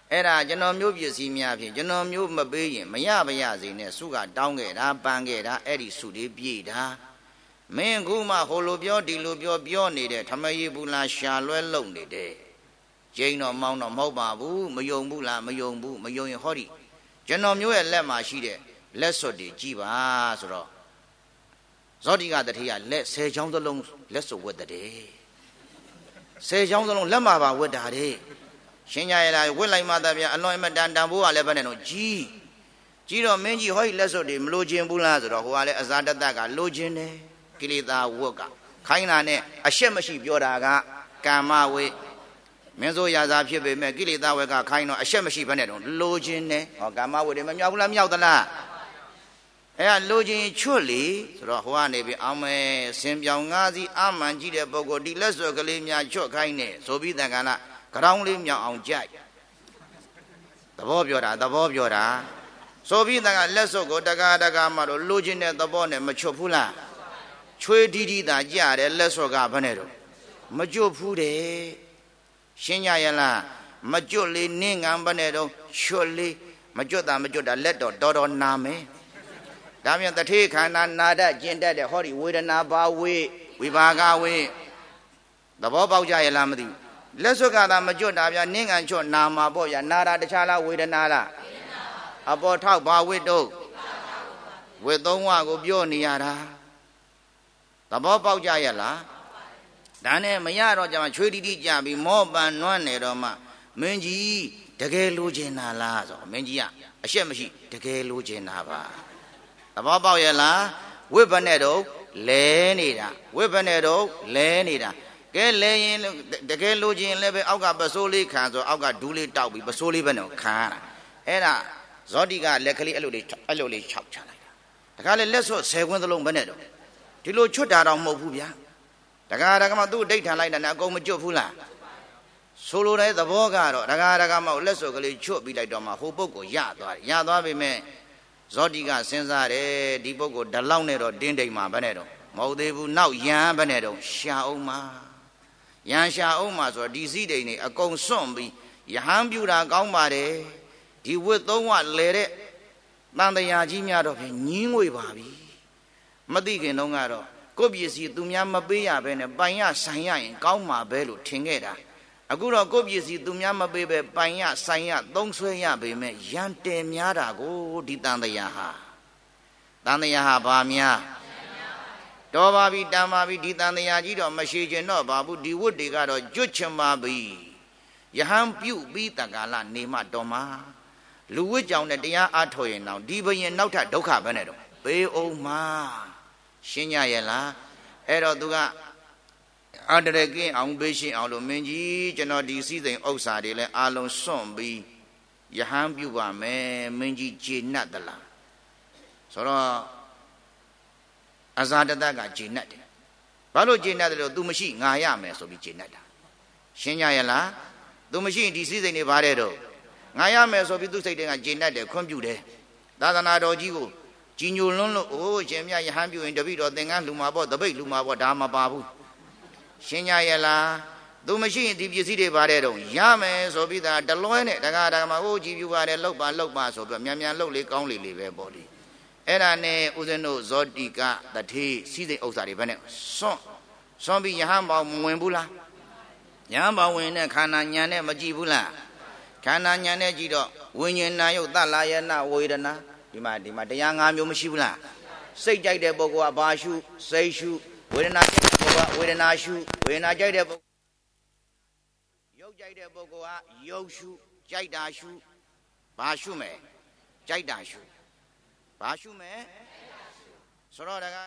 အဲ့ဒါကျွန်တော်မျိုးပစ္စည်းများဖြင့်ကျွန်တော်မျိုးမပေးရင်မရပါရစေနဲ့စုကတောင်းခဲ့တာပန်းခဲ့တာအဲ့ဒီစုလေးပြေးတာမင်းခုမှဟိုလိုပြောဒီလိုပြောပြောနေတဲ့ထမရေဘူးလားရှာလွဲလုံနေတယ်ကျင်းတော့မောင်းတော့မဟုတ်ပါဘူးမယုံဘူးလားမယုံဘူးမယုံရင်ဟောဒီကျွန်တော်မျိုးရဲ့လက်မှာရှိတဲ့လက်စွပ်တွေကြည်ပါဆိုတော့ဇောတိကတတိယလက်ဆယ်ချောင်းသလုံးလက်စွပ်ဝတ်တဲ့ဆယ်ချောင်းသလုံးလက်မှာပါဝတ်တာတဲ့ရှင်ညာရလာဝတ်လိုက်မှသာဗျာအလွန်အမတန်တန်ဖိုးကလည်းဘယ်နဲ့တော့ကြီးကြီးတော့မင်းကြီးဟောဒီလက်စွပ်တွေမလိုချင်ဘူးလားဆိုတော့ဟိုကလည်းအဇာတတကလိုချင်တယ်ကိလေသာဝတ်ကခိုင်းတာနဲ့အရှက်မရှိပြောတာကကာမဝိမင်းစိုးရာဇာဖြစ်ပေမဲ့ကိလေသာဝက်ကခိုင်းတော့အရှက်မရှိဘဲနဲ့တော့လိုချင်တယ်ဟောကာမဝိတွေမမြောက်ဘူးလားမြောက်သလားအဲ့ဒါလိုချင်ချွတ်လေဆိုတော့ဟိုကနေပြီးအောင်မဲစင်ပြောင်ငါးစီးအမှန်ကြည့်တဲ့ပုဂ္ဂိုလ်ဒီလက်စွပ်ကလေးများချွတ်ခိုင်းနေဆိုပြီးတန်ခါလားကြောင်းလေးမြောက်အောင်ကြိုက်သဘောပြောတာသဘောပြောတာဆိုပြီးတန်ခါလက်စွပ်ကိုတကားတကားမှတော့လိုချင်တဲ့သဘောနဲ့မချွတ်ဘူးလားချွေးတီးတီးသာကြတယ်လက်စွပ်ကဘယ်နဲ့တော့မကျွတ်ဘူးတဲ့ရှင်းကြရလားမကျွတ်လေးနင်းငံဘယ်နဲ့တော့ချွတ်လေးမကျွတ်တာမကျွတ်တာလက်တော့တော်တော်နာမယ်ဒါပြန်တထေခန္ဓာနာတတ်ကျင်တတ်တဲ့ဟောဒီဝေဒနာဘာဝေဝိပါကဝေသဘောပေါက်ကြရလားမသိဘူးလက်စွပ်ကသာမကျွတ်တာဗျာနင်းငံချွတ်နာမှာပေါ့ဗျာနာတာတခြားလားဝေဒနာလားအပေါ်ထောက်ဘာဝိတုတ်ဝေသုံးဝကိုပြောနေရတာသဘောပေါက်ကြရလားဒါနဲ့မရတော့ကြမှာချွေးတီးတီးကြပြီးမောပန်နွမ်းနေတော့မှမင်းကြီးတကယ်လိုချင်တာလားဆိုမင်းကြီးကအရှက်မရှိတကယ်လိုချင်တာပါသဘောပေါက်ရလားဝိပ္ပနဲ့တော့လဲနေတာဝိပ္ပနဲ့တော့လဲနေတာကဲလဲရင်တကယ်လိုချင်လည်းပဲအောက်ကပစိုးလေးခံဆိုအောက်ကဒူးလေးတောက်ပြီးပစိုးလေးပဲနဲ့ခံရတာအဲ့ဒါဇောတိကလက်ကလေးအဲ့လိုလေးအဲ့လိုလေးခြောက်ချလိုက်တာတခါလေလက်စွပ်ဆယ်ခွင်းသလုံးပဲနဲ့တော့ဒီလိုချွတ်တာတော့မဟုတ်ဘူးဗျာတခါတခါမှသူ့ဒိဋ္ဌာန်လိုက်တာနဲ့အကုန်မကျွတ်ဘူးလားဆိုလိုတဲ့သဘောကတော့တခါတခါမှလက်စွပ်ကလေးချွတ်ပြီးလိုက်တော့မှဟိုပုဂ္ဂိုလ်ရသွားတယ်ရသွားပြီမဲ့ဇောတိကစဉ်းစားတယ်ဒီပုဂ္ဂိုလ်ဒီလောက်နဲ့တော့တင်းတိမ်မှာဘယ်နဲ့တော့မဟုတ်သေးဘူးနောက်ရန်ဘယ်နဲ့တော့ရှာအောင်မှာရန်ရှာအောင်မှာဆိုတော့ဒီစိတိန်တွေအကုန်စွန့်ပြီးယဟန်ပြူတာကောင်းပါတယ်ဒီဝတ်သုံးဝလဲတဲ့တန်တရာကြီးများတော့ဖြင့်ညင်းငွေပါပြီမသိခင်တုန်းကတော့ကိုယ့်ပစ္စည်းသူများမပေးရဘဲနဲ့ပိုင်ရဆိုင်ရရင်ကောင်းမှာပဲလို့ထင်ခဲ့တာအခုတော့ကိုယ့်ပစ္စည်းသူများမပေးပဲပိုင်ရဆိုင်ရသုံးဆွဲရပေမဲ့ရန်တယ်များတာကိုဒီတန်တရာဟာတန်တရာဟာဘာများတော်ပါပြီတန်ပါပြီဒီတန်တရာကြီးတော့မရှိကျင်တော့ပါဘူးဒီဝတ်တွေကတော့ကျွတ်ချင်ပါပြီယဟန်ပြုတ်ပြီးတက္ကလာနေမှတော်မှာလူဝတ်ကြောင့်နဲ့တရားအားထုတ်ရင်တော့ဒီဘယင်နောက်ထပ်ဒုက္ခပဲနဲ့တော့ပေးအောင်မှာရှင်းကြရဲ့လားအဲ့တော့သူကအတရကင်းအောင်ပေးရှင်းအောင်လို့မင်းကြီးကျွန်တော်ဒီစည်းစိမ်ဥစ္စာတွေလည်းအာလုံးစွန့်ပြီးယဟန်ပြုပါမယ်မင်းကြီးကျေနပ်သလားဆိုတော့အဇာတတကကျေနပ်တယ်ဘာလို့ကျေနပ်တယ်လို့ तू မရှိငါရမယ်ဆိုပြီးကျေနပ်တာရှင်းကြရဲ့လား तू မရှိဒီစည်းစိမ်တွေဘာတဲ့တော့ငါရမယ်ဆိုပြီးသူစိတ်တွေကကျေနပ်တယ်ခွင့်ပြုတယ်သာသနာတော်ကြီးကိုကြီးညိုလွန်းလို့အိုးရှင်မြတ်ယဟန်ပြုရင်တပိတော်သင်္ကန်းလှူမှာပေါ့တပိတ်လှူမှာပေါ့ဒါမပါဘူးရှင်းကြရဲ့လားသူမရှိရင်ဒီပစ္စည်းတွေပါတဲ့တော့ရမယ်ဆိုပြီးသားတလွဲနဲ့တကားတကားမှာအိုးကြည်ပြူပါတယ်လှုပ်ပါလှုပ်ပါဆိုပြီးမြန်မြန်လှုပ်လေကောင်းလေလေပဲပေါ့လေအဲ့ဒါနဲ့ဦးဇင်းတို့ဇောတိကတထေးစီးစိမ်ဥစ္စာတွေဘယ်နဲ့စွန့်စွန့်ပြီးယဟန်ပေါင်းမဝင်ဘူးလားယဟန်ပေါင်းဝင်တဲ့ခန္ဓာညာနဲ့မကြည့်ဘူးလားခန္ဓာညာနဲ့ကြည့်တော့ဝိညာဉ်နာယုတ်တလာယနာဝေဒနာဒီမှာဒီမှာတရား၅မျိုးမရှိဘူးလားစိတ်ကြိုက်တဲ့ပုဂ္ဂိုလ်ကဘာရှုစိတ်ရှုဝေဒနာကြိုက်တဲ့ပုဂ္ဂိုလ်ကဝေဒနာရှုဝေဒနာကြိုက်တဲ့ပုဂ္ဂိုလ်ရုပ်ကြိုက်တဲ့ပုဂ္ဂိုလ်ကရုပ်ရှုကြိုက်တာရှုဘာရှုမယ်ကြိုက်တာရှုဘာရှုမယ်ဆိုတော့ဒါက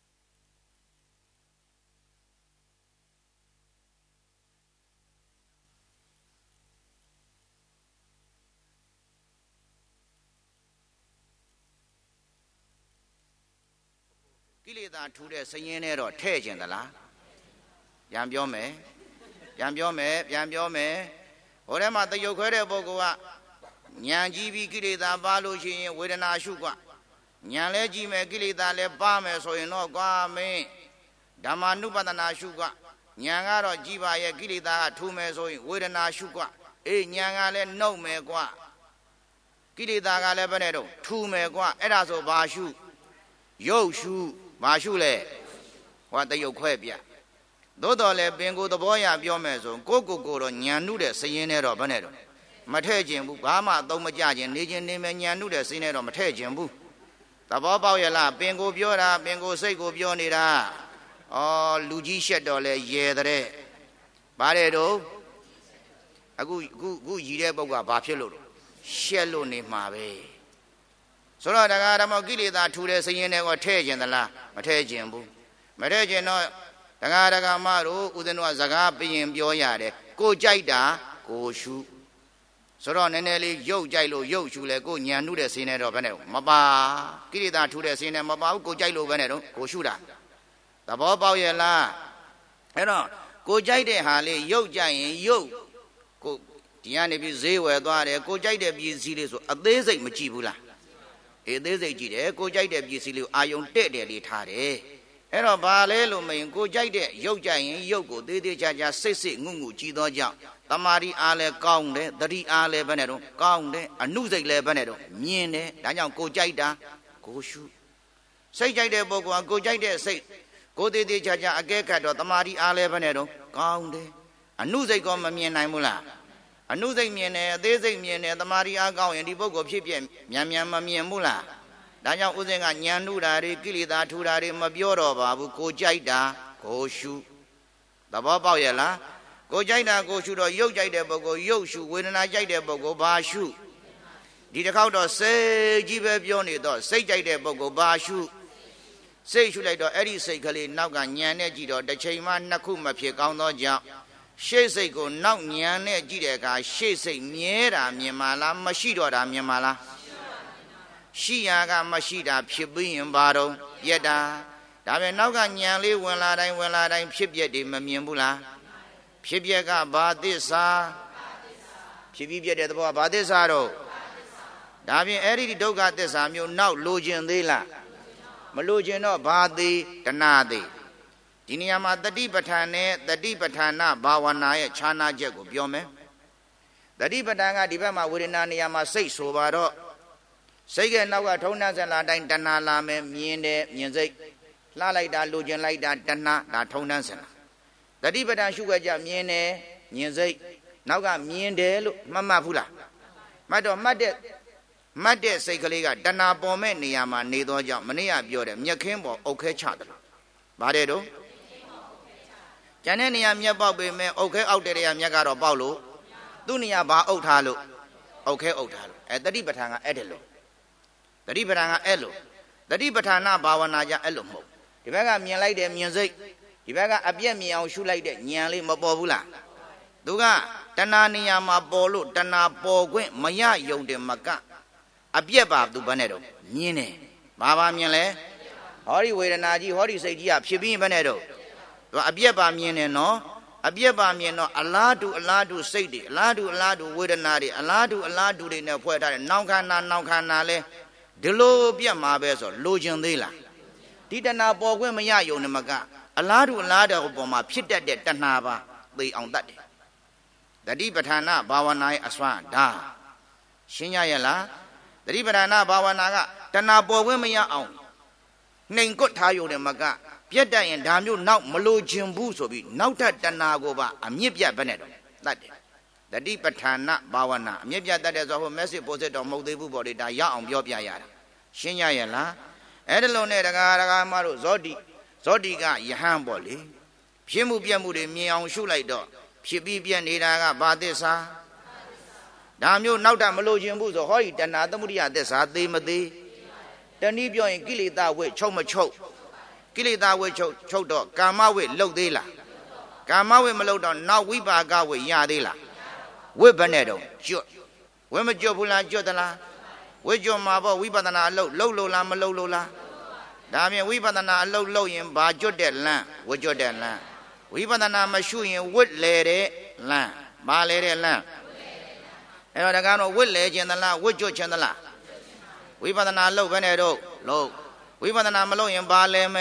ကိလေသာထူတဲ့စရင်နဲ့တော့ထဲ့ကျင်သလားပြန်ပြောမယ်ပြန်ပြောမယ်ပြန်ပြောမယ်ဟိုထဲမှာတယုတ်ခွဲတဲ့ပုဂ္ဂိုလ်ကဉာဏ်ကြီးပြီးကိလေသာပါလို့ရှိရင်ဝေဒနာရှုกว่าဉာဏ်လဲကြည့်မယ်ကိလေသာလဲပါမယ်ဆိုရင်တော့ကွာမင်းဓမ္မနုပဒနာရှုกว่าဉာဏ်ကတော့ကြည်ပါရဲ့ကိလေသာကထူမယ်ဆိုရင်ဝေဒနာရှုกว่าအေးညာကလည်းနှုတ်မယ်ကွာကိလေသာကလည်းဘယ်နဲ့တော့ထူမယ်ကွာအဲ့ဒါဆိုဘာရှုရုပ်ရှုဘာရှုလဲဟောတရုပ်ခွဲပြသို့တော်လည်းပင်ကိုယ်သဘောရပြောမယ်ဆိုကိုကိုကိုတော့ညံနုတဲ့စည်ရင်နဲ့တော့ဘယ်နဲ့တော့မထဲ့ခြင်းဘူးဘာမှအသုံးမကျခြင်းနေခြင်းနေမယ်ညံနုတဲ့စည်နဲ့တော့မထဲ့ခြင်းဘူးသဘောပေါက်ရလားပင်ကိုပြောတာပင်ကိုစိတ်ကိုပြောနေတာဩလူကြီးရှက်တော့လဲရဲတဲ့ဗါတဲ့တော့အခုအခုအခုရည်တဲ့ပုဂ္ဂိုလ်ကဘာဖြစ်လို့တော့ရှက်လို့နေမှာပဲဆိုတော့တရားဓမ္မကိလေသာထူတဲ့စည်ရင်တွေကထဲ့ခြင်းသလားမထဲ့ခြင်းဘူးမထဲ့ခြင်းတော့တရားဓမ္မတို့ဦးဇင်းတို့ကစကားပြရင်ပြောရတယ်ကိုကြိုက်တာကိုရှုဆိုတော့နည်းနည်းလေးရုပ်ကြိုက်လို့ရုပ်ရှုလဲကိုညံနုတဲ့စင်းနဲ့တော့ဘယ်နဲ့တော့မပါကိရိတာထူတဲ့စင်းနဲ့မပါဘူးကိုကြိုက်လို့ဘယ်နဲ့တော့ကိုရှုတာသဘောပေါက်ရဲ့လားအဲ့တော့ကိုကြိုက်တဲ့ဟာလေးရုပ်ကြိုက်ရင်ရုပ်ကိုဒီကနေပြီးဈေးဝယ်သွားတယ်ကိုကြိုက်တဲ့ပစ္စည်းလေးဆိုအသေးစိတ်မကြည့်ဘူးလားအေးအသေးစိတ်ကြည့်တယ်ကိုကြိုက်တဲ့ပစ္စည်းလေးကိုအာယုံတဲ့တယ်လေးထားတယ်အဲ့တော့ဘာလဲလို့မရင်ကိုကြိုက်တဲ့ရုပ်ကြိုက်ရင်ရုပ်ကိုသေးသေးချာချာစိတ်စိတ်ငုံငုံကြည့်တော့ကြောင့်တမာရီအားလဲကောင်းတယ်တတိအားလဲဘယ်နဲ့တော့ကောင်းတယ်အနုစိတ်လဲဘယ်နဲ့တော့မြင်တယ်ဒါကြောင့်ကိုကြိုက်တာကိုရှုစိတ်ကြိုက်တဲ့ပုဂ္ဂိုလ်ကကိုကြိုက်တဲ့စိတ်ကိုသေးသေးချာချာအကဲခတ်တော့တမာရီအားလဲဘယ်နဲ့တော့ကောင်းတယ်အနုစိတ်ကမမြင်နိုင်ဘူးလားအနုစိတ်မြင်တယ်အသေးစိတ်မြင်တယ်တမာရီအားကောင်းရင်ဒီပုဂ္ဂိုလ်ဖြစ်ပြမြန်မြန်မမြင်ဘူးလားဒါကြောင့်ဥစဉ်ကညံနုတာတွေကိလေသာထူတာတွေမပြောတော့ပါဘူးကိုကြိုက်တာကိုရှုသဘောပေါက်ရဲ့လားကိုကြိုက်တာကိုရှုတော့ရုပ်ကြိုက်တဲ့ပုဂ္ဂိုလ်ရုပ်ရှုဝေဒနာကြိုက်တဲ့ပုဂ္ဂိုလ်ဘာရှုဒီတစ်ခေါက်တော့စိတ်ကြီးပဲပြောနေတော့စိတ်ကြိုက်တဲ့ပုဂ္ဂိုလ်ဘာရှုစိတ်ရှုလိုက်တော့အဲ့ဒီစိတ်ကလေးနောက်ကညံနဲ့ကြည့်တော့တစ်ချိန်မှနှစ်ခုမဖြစ်ကောင်းသောကြောင့်ရှေ့စိတ်ကိုနောက်ညံနဲ့ကြည့်တဲ့အခါရှေ့စိတ်မြဲတာမြင်ပါလားမရှိတော့တာမြင်ပါလားရှိရာကမရှိတာဖြစ်ပြီးရင်ဘာတော့ပြက်တာဒါပဲနောက်ကညံလေးဝင်လာတိုင်းဝင်လာတိုင်းဖြစ်ပြက်တွေမမြင်ဘူးလားဖြစ်ပြက်ကဘာသစ္စာဖြစ်ပြီးပြက်တဲ့သဘောကဘာသစ္စာတော့ဒါပြင်အဲ့ဒီဒုက္ခသစ္စာမျိုးနောက်လိုချင်သေးလားမလိုချင်တော့ဘာသေးတဏှာသေးဒီနေရာမှာတတိပဋ္ဌာန်နဲ့တတိပဋ္ဌာနဘာဝနာရဲ့ခြားနာချက်ကိုပြောမယ်တတိပဋ္ဌာန်ကဒီဘက်မှာဝေဒနာနေရာမှာစိတ်ဆိုပါတော့စိတ်ကနောက်ကထုံးနှံစလာတိုင်းတဏှာလာမယ်မြင်တယ်မြင်စိတ်လှလိုက်တာလိုချင်လိုက်တာတဏှာဒါထုံးနှံစလာတတိပဋ္ဌာန်ရှုခဲ့ကြမြင်တယ်မြင်စိတ်နောက်ကမြင်တယ်လို့မှတ်မှတ်ဘူးလားမှတ်တော့မှတ်တဲ့မှတ်တဲ့စိတ်ကလေးကတဏှာပေါ်မဲ့နေရာမှာနေသောကြောင့်မနေ့ကပြောတယ်မျက်ခင်းပေါ်အုတ်ခဲချတယ်ဗါတဲ့တော့ကျန်တဲ့နေရာမျက်ပေါက်ပေမဲ့အုတ်ခဲအောက်တဲ့နေရာမျက်ကတော့ပေါက်လို့သူ့နေရာဘာအုတ်ထားလို့အုတ်ခဲအုတ်ထားလို့အဲတတိပဋ္ဌာန်ကအဲ့တယ်လို့တတိပဋ္ဌာန်ကအဲ့လိုတတိပဋ္ဌာနာဘာဝနာကြအဲ့လိုမဟုတ်ဒီဘက်ကမြင်လိုက်တယ်မြင်စိတ်ဒီဘက်ကအပြက်မြင်အောင်ရှုလိုက်တဲ့ဉာဏ်လေးမပေါ်ဘူးလားသူကတဏှာနေရာမှာပေါ်လို့တဏှာပေါ်ခွင့်မရယုံတယ်မကအပြက်ပါသူဘယ်နဲ့တော့မြင်တယ်ဘာပါမြင်လဲဟောဒီဝေဒနာကြီးဟောဒီစိတ်ကြီးကဖြစ်ပြီးဘယ်နဲ့တော့သူအပြက်ပါမြင်တယ်နော်အပြက်ပါမြင်တော့အလားတူအလားတူစိတ်တွေအလားတူအလားတူဝေဒနာတွေအလားတူအလားတူတွေနဲ့ဖွဲ့ထားတယ်နောက်ခန္ဓာနောက်ခန္ဓာလဲဒီလိုပြတ်မှာပဲဆိုလိုချင်သေးလားဒီတဏှာပေါ်ခွင့်မရယုံနေမကအလားတူအလားတူပေါ်မှာဖြစ်တတ်တဲ့တဏှာပါသိအောင်တတ်တယ်တတိပဋ္ဌာနဘာဝနာရဲ့အစွမ်းဒါရှင်းရရဲ့လားတတိပဋ္ဌာနဘာဝနာကတဏှာပေါ်ခွင့်မရအောင်နှိမ်ကွတ်ထားယုံနေမကပြတ်တတ်ရင်ဒါမျိုးနောက်မလိုချင်ဘူးဆိုပြီးနောက်ထပ်တဏှာကိုပါအမြင့်ပြတ်ပဲနဲ့တော့တတ်တယ်တတိပဋ္ဌာနဘာဝနာအမြင့်ပြတ်တတ်တဲ့ဆိုဟို message ပို့စစ်တော့မဟုတ်သေးဘူးပေါ့လေဒါရအောင်ပြောပြရတာရှင်းရရဲ့လားအဲ့ဒီလိုနဲ့တကားတကားမတို့ဇောတိဇောတိကယဟန်ပေါ့လေဖြစ်မှုပြက်မှုတွေမြင်အောင်ရှုလိုက်တော့ဖြစ်ပြီးပြက်နေတာကဘာသစ္စာဒါမျိုးနောက်တာမလို့ခြင်းဘူးဆိုဟောဒီတဏှာသမုဒိယသစ္စာသေမသေးတနည်းပြောရင်ကိလေသာဝိချုပ်မချုပ်ကိလေသာဝိချုပ်ချုပ်တော့ကာမဝိလှုပ်သေးလားကာမဝိမလှုပ်တော့နောက်ဝိပါကဝိရသေးလားဝိဘနဲ့တော့ကျွတ်ဝိမကျွတ်ဘူးလားကျွတ်သလားဝိကျွတ်မှာပေါ့ဝိပဿနာအလုပ်လှုပ်လို့လားမလှုပ်လို့လားဒါပြင်ဝိပဿနာအလုပ်လုပ်ရင်ဘာကျွတ်တဲ့လမ်းဝိကျွတ်တဲ့လမ်းဝိပဿနာမရှုရင်ဝိလေတဲ့လမ်းဘာလဲတဲ့လမ်းအဲ့တော့ဒါကတော့ဝိလေခြင်းသလားဝိကျွတ်ခြင်းသလားဝိပဿနာလုပ်ပဲနဲ့တော့လုပ်ဝိပဿနာမလုပ်ရင်ဘာလဲမဲ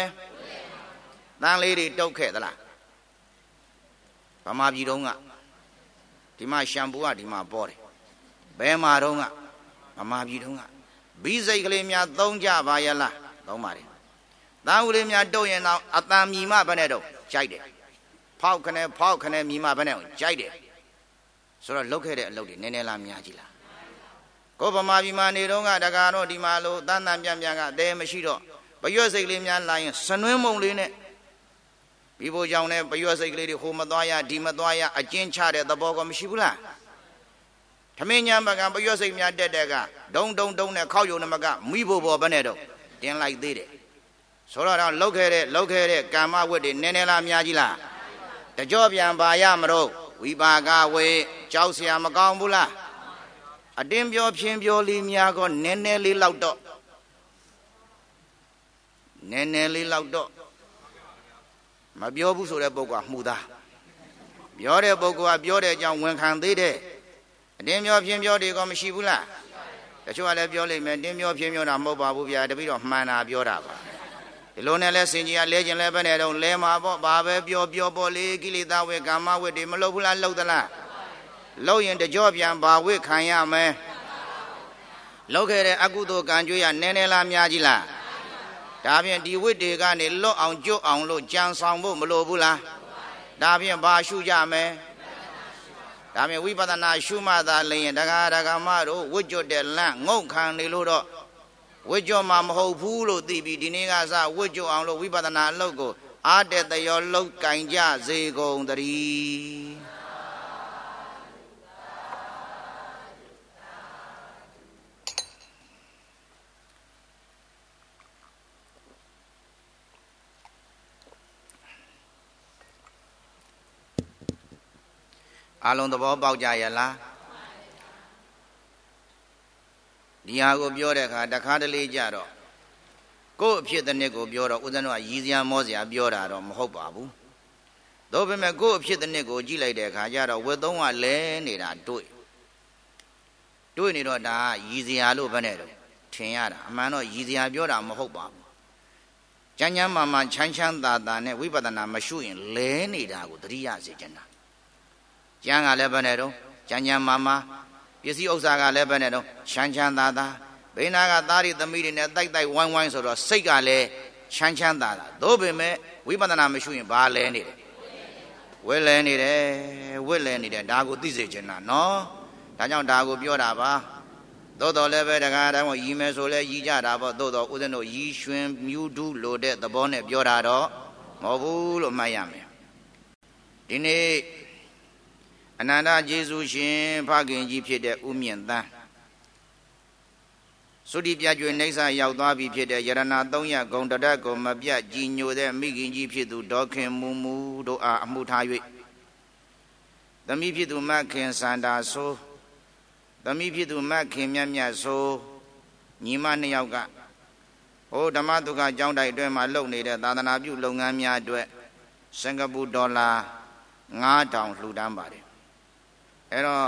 တန်လေးတွေတုတ်ခဲ့သလားဗမာပြည်တုံးကဒီမှာရှမ်ပူကဒီမှာပေါ်တယ်ဘယ်မှာတော့ကမမပြည်တုန်းကဘီးစိတ်ကလေးများသုံးကြပါရဲ့လားသုံးပါတယ်တန်ဦးလေးများတုတ်ရင်တော့အတန်မြည်မဘယ်နဲ့တော့ကြိုက်တယ်ဖောက်ခနဲ့ဖောက်ခနဲ့မြည်မဘယ်နဲ့ကြိုက်တယ်ဆိုတော့လုတ်ခဲ့တဲ့အလုပ်တွေနည်းနည်းလားများကြီးလားကိုဗမာပြည်မှာနေတော့ကတကားတော့ဒီမှာလို့တန်တန်ပြန်ပြန်ကတဲမရှိတော့ပရွက်စိတ်ကလေးများလာရင်စနွင်းမုံလေးနဲ့ပြီးဖို့ကြောင့်လည်းပရွက်စိတ်ကလေးတွေဟိုမသွားရဒီမသွားရအကျဉ်းချတဲ့သဘောကမရှိဘူးလားထမင်းညံဘကပရွက်စိတ်များတက်တဲ့ကဒုံဒုံဒုံနဲ့ခောက်ယုံနမကမိဖို့ဘောဘနဲ့တော့တင်းလိုက်သေးတယ်ဆိုတော့တော့လောက်ခဲ့တဲ့လောက်ခဲ့တဲ့ကာမဝတ်တွေနည်းနည်းလားများကြီးလားတကြောပြန်ပါရမလို့ဝိပါကဝေကြောက်เสียမကောင်းဘူးလားအတင်းပြောဖြင်းပြောလေးများကနည်းနည်းလေးလောက်တော့နည်းနည်းလေးလောက်တော့မပြောဘူးဆိုတဲ့ပုဂ္ဂိုလ်ကမှုသားပြောတဲ့ပုဂ္ဂိုလ်ကပြောတဲ့အကြောင်းဝန်ခံသေးတယ်အတင်းပြောဖြင်းပြောတွေကမရှိဘူးလားတချို့ကလည်းပြောလိမ့်မယ်တင်းပြောဖြင်းပြောတာမဟုတ်ပါဘူးဗျာတပည့်တော်မှန်တာပြောတာပါဒီလိုနဲ့လဲစင်ကြီးကလဲခြင်းလဲပဲနဲ့တော့လဲမှာပေါ့ဘာပဲပြောပြောပေါ်လေကိလေသာဝေကာမဝေတွေမလုပ်ဘူးလားလုပ်သလားလုပ်ရင်တကြောပြန်ဘာဝေခံရမယ်လုပ်ခဲ့တဲ့အကုသိုလ်ကံကြွေးရနည်းနည်းလားများကြီးလားဒါဖြင့်ဒီဝိတ္တေကနေလွတ်အောင်ကျွတ်အောင်လို့ကြံဆောင်ဖို့မလိုဘူးလားဒါဖြင့်ဘာရှုကြမယ်ဒါဖြင့်ဝိပဿနာရှုမှသာလျင်ဒကာဒကာမတို့ဝိကျွတ်တဲ့လန့်ငုတ်ခံနေလို့တော့ဝိကျွတ်မှာမဟုတ်ဘူးလို့သိပြီးဒီနေ့ကစဝိကျွတ်အောင်လို့ဝိပဿနာအလုပ်ကိုအားတဲ့တရောလှုပ်ကင်ကြစေကုန်သတည်းအလုံးသဘောပေါက်ကြရဲ့လားဒီဟာကိုပြောတဲ့အခါတခါတလေကြတော့ကိုယ့်အဖြစ်တစ်နှစ်ကိုပြောတော့ဦးဇင်းတို့ကရည်စရာမောစရာပြောတာတော့မဟုတ်ပါဘူးသို့ပေမဲ့ကိုယ့်အဖြစ်တစ်နှစ်ကိုကြည့်လိုက်တဲ့အခါကျတော့ဝက်သုံးကလဲနေတာတွေ့တွေ့နေတော့ဒါရည်စရာလို့ဘယ်နဲ့တော့ထင်ရတာအမှန်တော့ရည်စရာပြောတာမဟုတ်ပါဘူးကျမ်းကျမ်းမာမာချမ်းချမ်းသာသာနဲ့ဝိပဿနာမရှုရင်လဲနေတာကိုသတိရစေချင်တာကျမ်းကလည်းဘယ်နဲ့တော့ကျမ်းကျမ်းမာမာပစ္စည်းဥစ္စာကလည်းပဲနဲ့တော့ချမ်းချမ်းသာသာဘိနာကသားရီသမီးတွေနဲ့တိုက်တိုက်ဝိုင်းဝိုင်းဆိုတော့စိတ်ကလည်းချမ်းချမ်းသာသာသို့ပေမဲ့ဝိပဿနာမရှိရင်ဘာလဲနေတယ်ဝဲလဲနေတယ်ဝဲလဲနေတယ်ဒါကိုသိစေချင်တာနော်ဒါကြောင့်ဒါကိုပြောတာပါသို့တော်လည်းပဲတခါတည်းကရီမယ်ဆိုလဲရီကြတာပေါ့သို့တော်ဦးဇင်းတို့ရီရွှင်မြူးဒူးလိုတဲ့သဘောနဲ့ပြောတာတော့မဟုတ်ဘူးလို့မှတ်ရမယ်ဒီနေ့အနန္တကျေးဇူးရှင်ဖခင်ကြီးဖြစ်တဲ့ဥမြင့်သန်းသုတိပြကျွေနေဆာရောက်သွားပြီဖြစ်တဲ့ယရဏသုံးရဂုံတရတ်ကိုမပြတ်ကြည်ညိုတဲ့မိခင်ကြီးဖြစ်သူဒေါခင်မူမူတို့အားအမှုထား၍သမီးဖြစ်သူမခင်စန္ဒာဆိုးသမီးဖြစ်သူမခင်မြတ်မြတ်ဆိုးညီမနှစ်ယောက်ကဟိုဓမ္မဒုက္ခကျောင်းတိုက်အတွင်းမှာလုပ်နေတဲ့သာသနာပြုလုပ်ငန်းများအတွက်စင်ကာပူဒေါ်လာငါးထောင်လှူဒန်းပါတယ်အဲ့တော့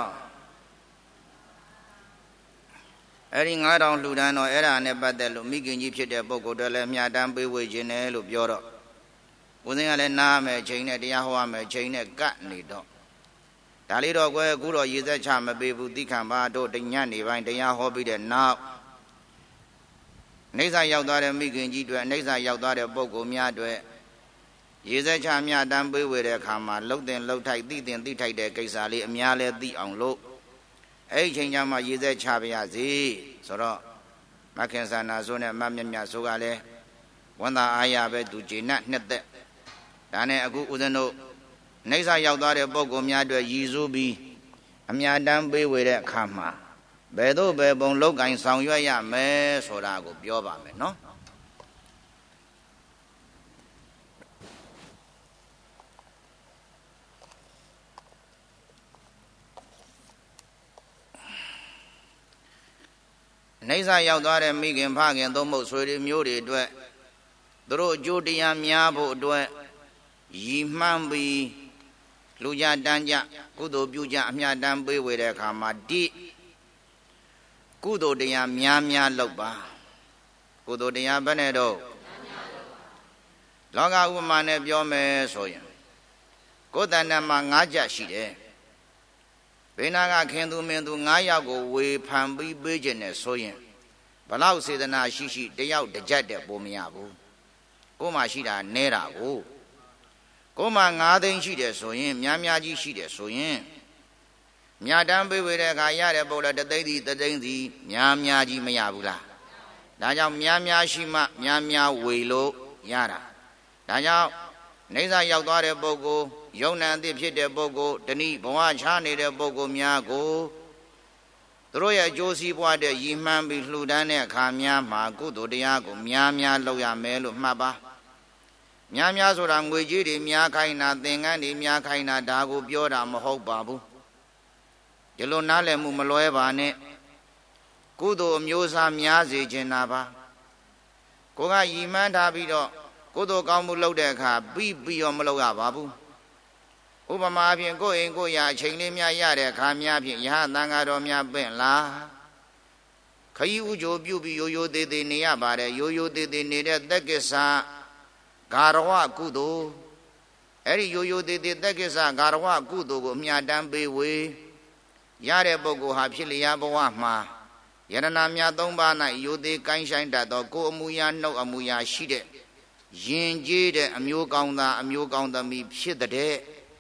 အဲ့ဒီငါးထောင်လှူဒန်းတော့အဲ့ဒါနဲ့ပတ်သက်လို့မိခင်ကြီးဖြစ်တဲ့ပုဂ္ဂိုလ်တွေလည်းမြတ်တမ်းပေးဝေခြင်းတယ်လို့ပြောတော့ဦးဇင်းကလည်းနားမယ်ချိန်နဲ့တရားဟောရမယ်ချိန်နဲ့ကပ်နေတော့ဒါလေးတော့ကွယ်အခုတော့ရေသက်ချမပေးဘူးတိခံပါတို့တညနေပိုင်းတရားဟောပြီးတဲ့နောက်အိဋ္ဌာရောက်သွားတဲ့မိခင်ကြီးတွေအိဋ္ဌာရောက်သွားတဲ့ပုဂ္ဂိုလ်များတွေရေစက်ချမြတမ်းပေးဝေတဲ့အခါမှာလှုပ်တင်လှုပ်ထိုက်သိတင်သိထိုက်တဲ့ကိစ္စလေးအများလဲသိအောင်လို့အဲ့ဒီချိန်ကျမှရေစက်ချပါရစေဆိုတော့မခင်စန္နာဆိုနဲ့မမြတ်မြတ်ဆိုကလည်းဝန်သာအားရပဲသူကျေနပ်နှစ်သက်ဒါနဲ့အခုဦးဇင်းတို့အိဋ္ဌာရောက်သွားတဲ့ပုဂ္ဂိုလ်များအတွက်ရည်စူးပြီးအမြတမ်းပေးဝေတဲ့အခါမှာဘယ်သို့ဘယ်ပုံလောက်ကင်ဆောင်ရွက်ရမယ်ဆိုတာကိုပြောပါမယ်နော်အိဋ္ဌာရောက်သွားတဲ့မိခင်ဖခင်သုံးဖို့ဆွေတွေမျိုးတွေအတွက်သူတို့အကျိုးတရားများဖို့အတွက်ရည်မှန်းပြီးလူကြတန်းကြကုသိုလ်ပြုကြအမြတ်တမ်းပေးဝေတဲ့အခါမှာဒီကုသိုလ်တရားများများလုပ်ပါကုသိုလ်တရားဘယ်နဲ့တော့လောကဥပမာနဲ့ပြောမယ်ဆိုရင်ကိုယ်တဏ္ဍမှာငါးချက်ရှိတယ်ဘေနာကခင်သူမင်းသူငါးယောက်ကိုဝေဖန်ပြီးပေးခြင်းနဲ့ဆိုရင်ဘလောက်စေတနာရှိရှိတယောက်တစ်ကြက်တဲ့ပုံမရဘူးကိုမှရှိတာနဲတာကိုကိုမှငါးသိန်းရှိတယ်ဆိုရင်များများကြီးရှိတယ်ဆိုရင်မြတ်တမ်းပေးဝေတဲ့အခါရတဲ့ပုံလည်းတသိန်းစီတသိန်းစီများများကြီးမရဘူးလားဒါကြောင့်များများရှိမှများများဝေလို့ရတာဒါကြောင့်နေစာရောက်သွားတဲ့ပုဂ္ဂိုလ်ယုံနာအသည့်ဖြစ်တဲ့ပုဂ္ဂိုလ်တဏိဘဝချနေတဲ့ပုဂ္ဂိုလ်များကိုသူတို့ရဲ့အကျိုးစီးပွားတဲ့ရည်မှန်းပြီးလှူဒန်းတဲ့အခါများမှာကုသိုလ်တရားကိုများများလုပ်ရမယ်လို့မှတ်ပါများများဆိုတာငွေကြေးတွေများခိုင်းတာသင်္ကန်းတွေများခိုင်းတာဒါကိုပြောတာမဟုတ်ပါဘူးဒီလိုနားလည်မှုမလွဲပါနဲ့ကုသိုလ်အမျိုးအစားများစေခြင်းနာပါကိုကရည်မှန်းထားပြီးတော့ကုသိုလ်ကောင်းမှုလုပ်တဲ့အခါပြီးပြီးရောမလုပ်ရပါဘူးဥပမာဖြင့်ကိုယ်အိမ်ကိုယ်ရာအချိန်လေးများရတဲ့အခါများဖြင့်ယဟန်သံဃာတော်များပင့်လားခရီးဥကြိုပြုပြီးရိုးရိုးသေးသေးနေရပါတယ်ရိုးရိုးသေးသေးနေတဲ့သက်ကိစ္စဂါရဝကုသိုလ်အဲ့ဒီရိုးရိုးသေးသေးသက်ကိစ္စဂါရဝကုသိုလ်ကိုမြတ်တမ်းပေးဝေရတဲ့ပုဂ္ဂိုလ်ဟာဖြစ်လျာဘဝမှာယရဏမြတ်သုံးပါး၌ရိုသေးကိုင်းဆိုင်တတ်သောကိုယ်အမူအရာနှုတ်အမူအရာရှိတဲ့ယဉ်ကျေးတဲ့အမျိုးကောင်းသားအမျိုးကောင်းသမီးဖြစ်တဲ့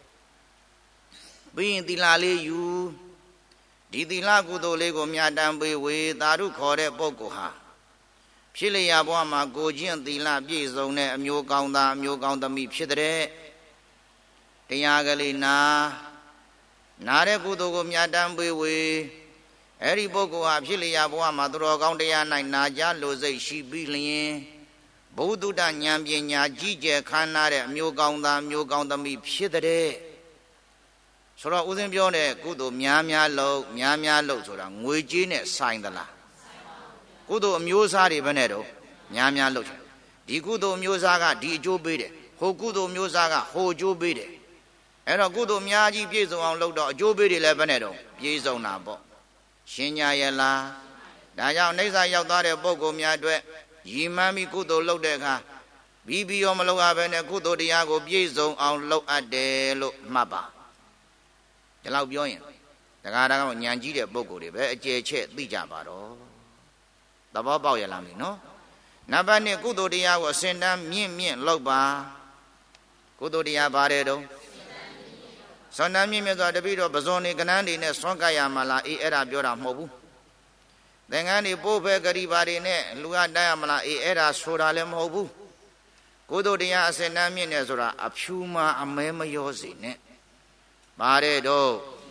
ပြီးရင်သီလလေးယူဒီသီလကုသိုလ်လေးကိုမြတ်တမ်းပေးဝေသာဓုခေါ်တဲ့ပုဂ္ဂိုလ်ဟာဖြစ်လျာဘဝမှာကိုကျင့်သီလပြည့်စုံတဲ့အမျိုးကောင်းသားအမျိုးကောင်းသမီးဖြစ်တဲ့တရားကလေးနာနာတဲ့ကုသိုလ်ကိုမြတ်တမ်းပေးဝေအဲ့ဒီပုဂ္ဂိုလ်ဟာဖြစ်လျာဘဝမှာသူတော်ကောင်းတရား၌နာကြလို့စိတ်ရှိပြီးလျင်ဘုဒ္ဓဉာဏ်ပညာကြီးကျယ်ခမ်းနားတဲ့အမျိုးကောင်းသားမျိုးကောင်းသမီးဖြစ်တဲ့ဆိုတော့ဦးဇင်းပြောတဲ့ကုသိုလ်များများလုပ်များများလုပ်ဆိုတာငွေကြေးနဲ့ဆိုင်သလားကုသိုလ်အမျိုးအစားတွေဘယ်နဲ့တော့များများလုပ်တယ်ဒီကုသိုလ်အမျိုးအစားကဒီအကျိုးပေးတယ်ဟိုကုသိုလ်မျိုးစားကဟိုအကျိုးပေးတယ်အဲ့တော့ကုသိုလ်အများကြီးပြည့်စုံအောင်လုပ်တော့အကျိုးပေးတွေလည်းဘယ်နဲ့တော့ပြည့်စုံတာပေါ့ရှင်းညာရဲ့လားဒါကြောင့်အိဋ္ဌာရောက်သွားတဲ့ပုဂ္ဂိုလ်များအတွက်ရည်မှန်းပြီးကုသိုလ်လုပ်တဲ့အခါပြီးပြီးရောမလုပ်ရဘဲနဲ့ကုသိုလ်တရားကိုပြည့်စုံအောင်လုပ်အပ်တယ်လို့မှတ်ပါဒီလောက်ပြောရင်တရားတော်ကညံကြီးတဲ့ပုဂ္ဂိုလ်တွေပဲအကျယ်ချက်သိကြပါတော့သဘောပေါက်ရလားမသိနော်နံပါတ်နှစ်ကုသိုလ်တရားကိုအစဉ်တန်းမြင့်မြင့်လုပ်ပါကုသိုလ်တရားပါတယ်တော့ဆွမ်းတမ်းမြင့်မြတ်စွာတပိတော့ပဇွန်နေကနန်းတွေနဲ့ဆွမ်းကပ်ရမှာလားအေးအဲ့ဒါပြောတာမဟုတ်ဘူးသင်္ကန်းတွေပို့ဖဲဂရိပါတွေနဲ့လူကတိုက်ရမလားအေးအဲ့ဒါဆိုတာလည်းမဟုတ်ဘူးကုသိုလ်တရားအစဉ်တန်းမြင့်နေဆိုတာအဖြူမှာအမဲမရောစေနဲ့ပါတယ်တော့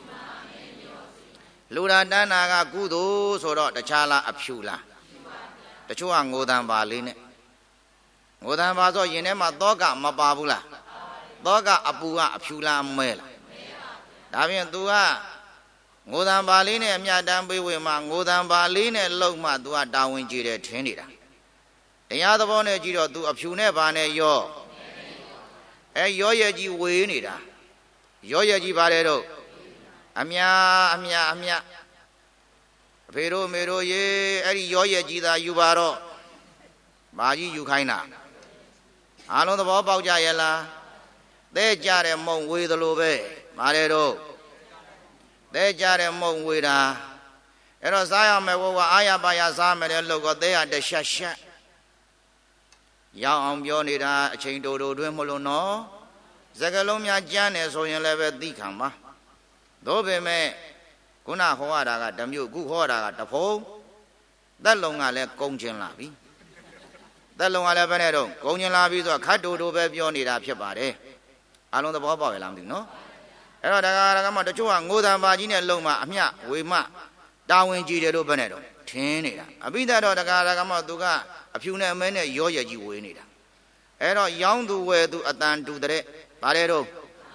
လူရာတန်းနာကကုသိုလ်ဆိုတော့တခြားလားအဖြူလားတချို့ကငိုတံပါလေးနဲ့ငိုတံပါဆိုရင်ထဲမှာသောကမပါဘူးလားသောကအပူကအဖြူလားအမဲလားဒါဖြင့် तू ကငိုတံပါလေးနဲ့အမြတ်တမ်းပေးဝေမှငိုတံပါလေးနဲ့လှုပ်မှ तू ကတာဝန်ကြီးတယ်ထင်နေတာတရားသဘောနဲ့ကြည့်တော့ तू အဖြူနဲ့ဘာနဲ့ရောအဲရောရဲ့ကြီးဝေးနေတာရောရဲ့ကြီးပါတယ်တော့အမြအမြအမြအဖေတို့မေတို့ရေအဲ့ဒီရောရဲ့ကြီးသာယူပါတော့ဘာကြီးယူခိုင်းတာအားလုံးသဘောပေါက်ကြရဲ့လားသဲကြတဲ့မုံဝေးသလိုပဲပါတယ်တော့သဲကြတဲ့မုံဝေးတာအဲ့တော့စားရမယ်ဘဝအာရပါရစားမယ်တဲ့လို့ကသဲရတရှက်ရှက်ရောက်အောင်ပြောနေတာအချိန်တိုတိုတွင်းမလို့နော်စကလုံးများကြမ်းတယ်ဆိုရင်လည်းပဲသိခံပါတို့ပေမဲ့ခုနဟောရတာကဓမျိုးခုဟောတာကတဖုံသက်လုံးကလည်းကုန်းကျင်လာပြီသက်လုံးကလည်းဘယ်နဲ့တော့ကုန်းကျင်လာပြီဆိုတော့ခတ်တိုတိုပဲပြောနေတာဖြစ်ပါတယ်အလုံးသဘောပေါက်ရလားမသိဘူးနော်အဲ့တော့ဒါကဒါကမှတချို့ကငိုတံပါကြီးနဲ့လုံမှအမျှဝေမှတာဝန်ကြီးတယ်လို့ဘယ်နဲ့တော့ထင်းနေတာအပိဓာတော့ဒါကဒါကမှသူကအဖြူနဲ့အမဲနဲ့ရောရကြီးဝေနေတာအဲ့တော့ရောင်းသူဝယ်သူအတန်တူတဲ့ပါတယ်တော့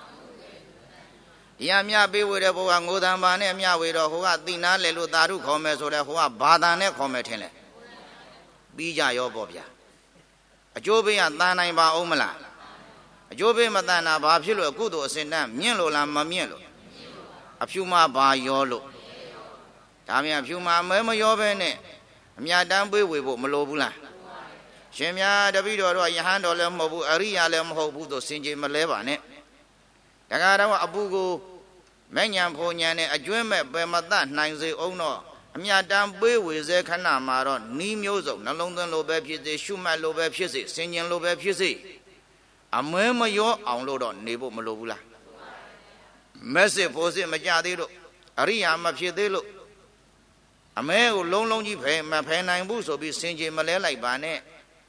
ဒီအမြပေးဝေတဲ့ဘုရားငိုတံပါနဲ့အမြဝေတော့ဟိုကတိနာလေလို့သာဓုခေါ်မယ်ဆိုတဲ့ဟိုကဘာသာနဲ့ခေါ်မယ်ထင်လဲပြီးကြရောပေါ့ဗျာအကျိုးပေးရတန်နိုင်ပါအောင်မလားအကျိုးပေးမတန်တာဘာဖြစ်လို့အကုသိုလ်အစဉ်တန်းမြင့်လို့လားမမြင့်လို့အဖြူမဘာရောလို့ဒါမြန်အဖြူမမဲမရောပဲနဲ့အမြတန်းပေးဝေဖို့မလိုဘူးလားရှင်များတပည့်တော်တော့ယဟန်တော်လည်းမဟုတ်ဘူးအရိယာလည်းမဟုတ်ဘူးဆိုစင်ကြယ်မလဲပါနဲ့တခါတော့အပူကိုမဲ့ညာဖို့ညာနဲ့အကျွမ်းမဲ့ပဲမတတ်နိုင်စေအောင်တော့အမြတ်တမ်းပေးဝေစေခဏမှာတော့နီးမျိုးစုံနှလုံးသွင်းလိုပဲဖြစ်စေရှုမှတ်လိုပဲဖြစ်စေစင်ကျင်လိုပဲဖြစ်စေအမွဲမရောအောင်လို့တော့နေဖို့မလိုဘူးလားမက်စစ်ဖို့စစ်မကြသေးလို့အရိယာမဖြစ်သေးလို့အမဲကိုလုံးလုံးကြီးဖယ်မဖယ်နိုင်ဘူးဆိုပြီးစင်ကြယ်မလဲလိုက်ပါနဲ့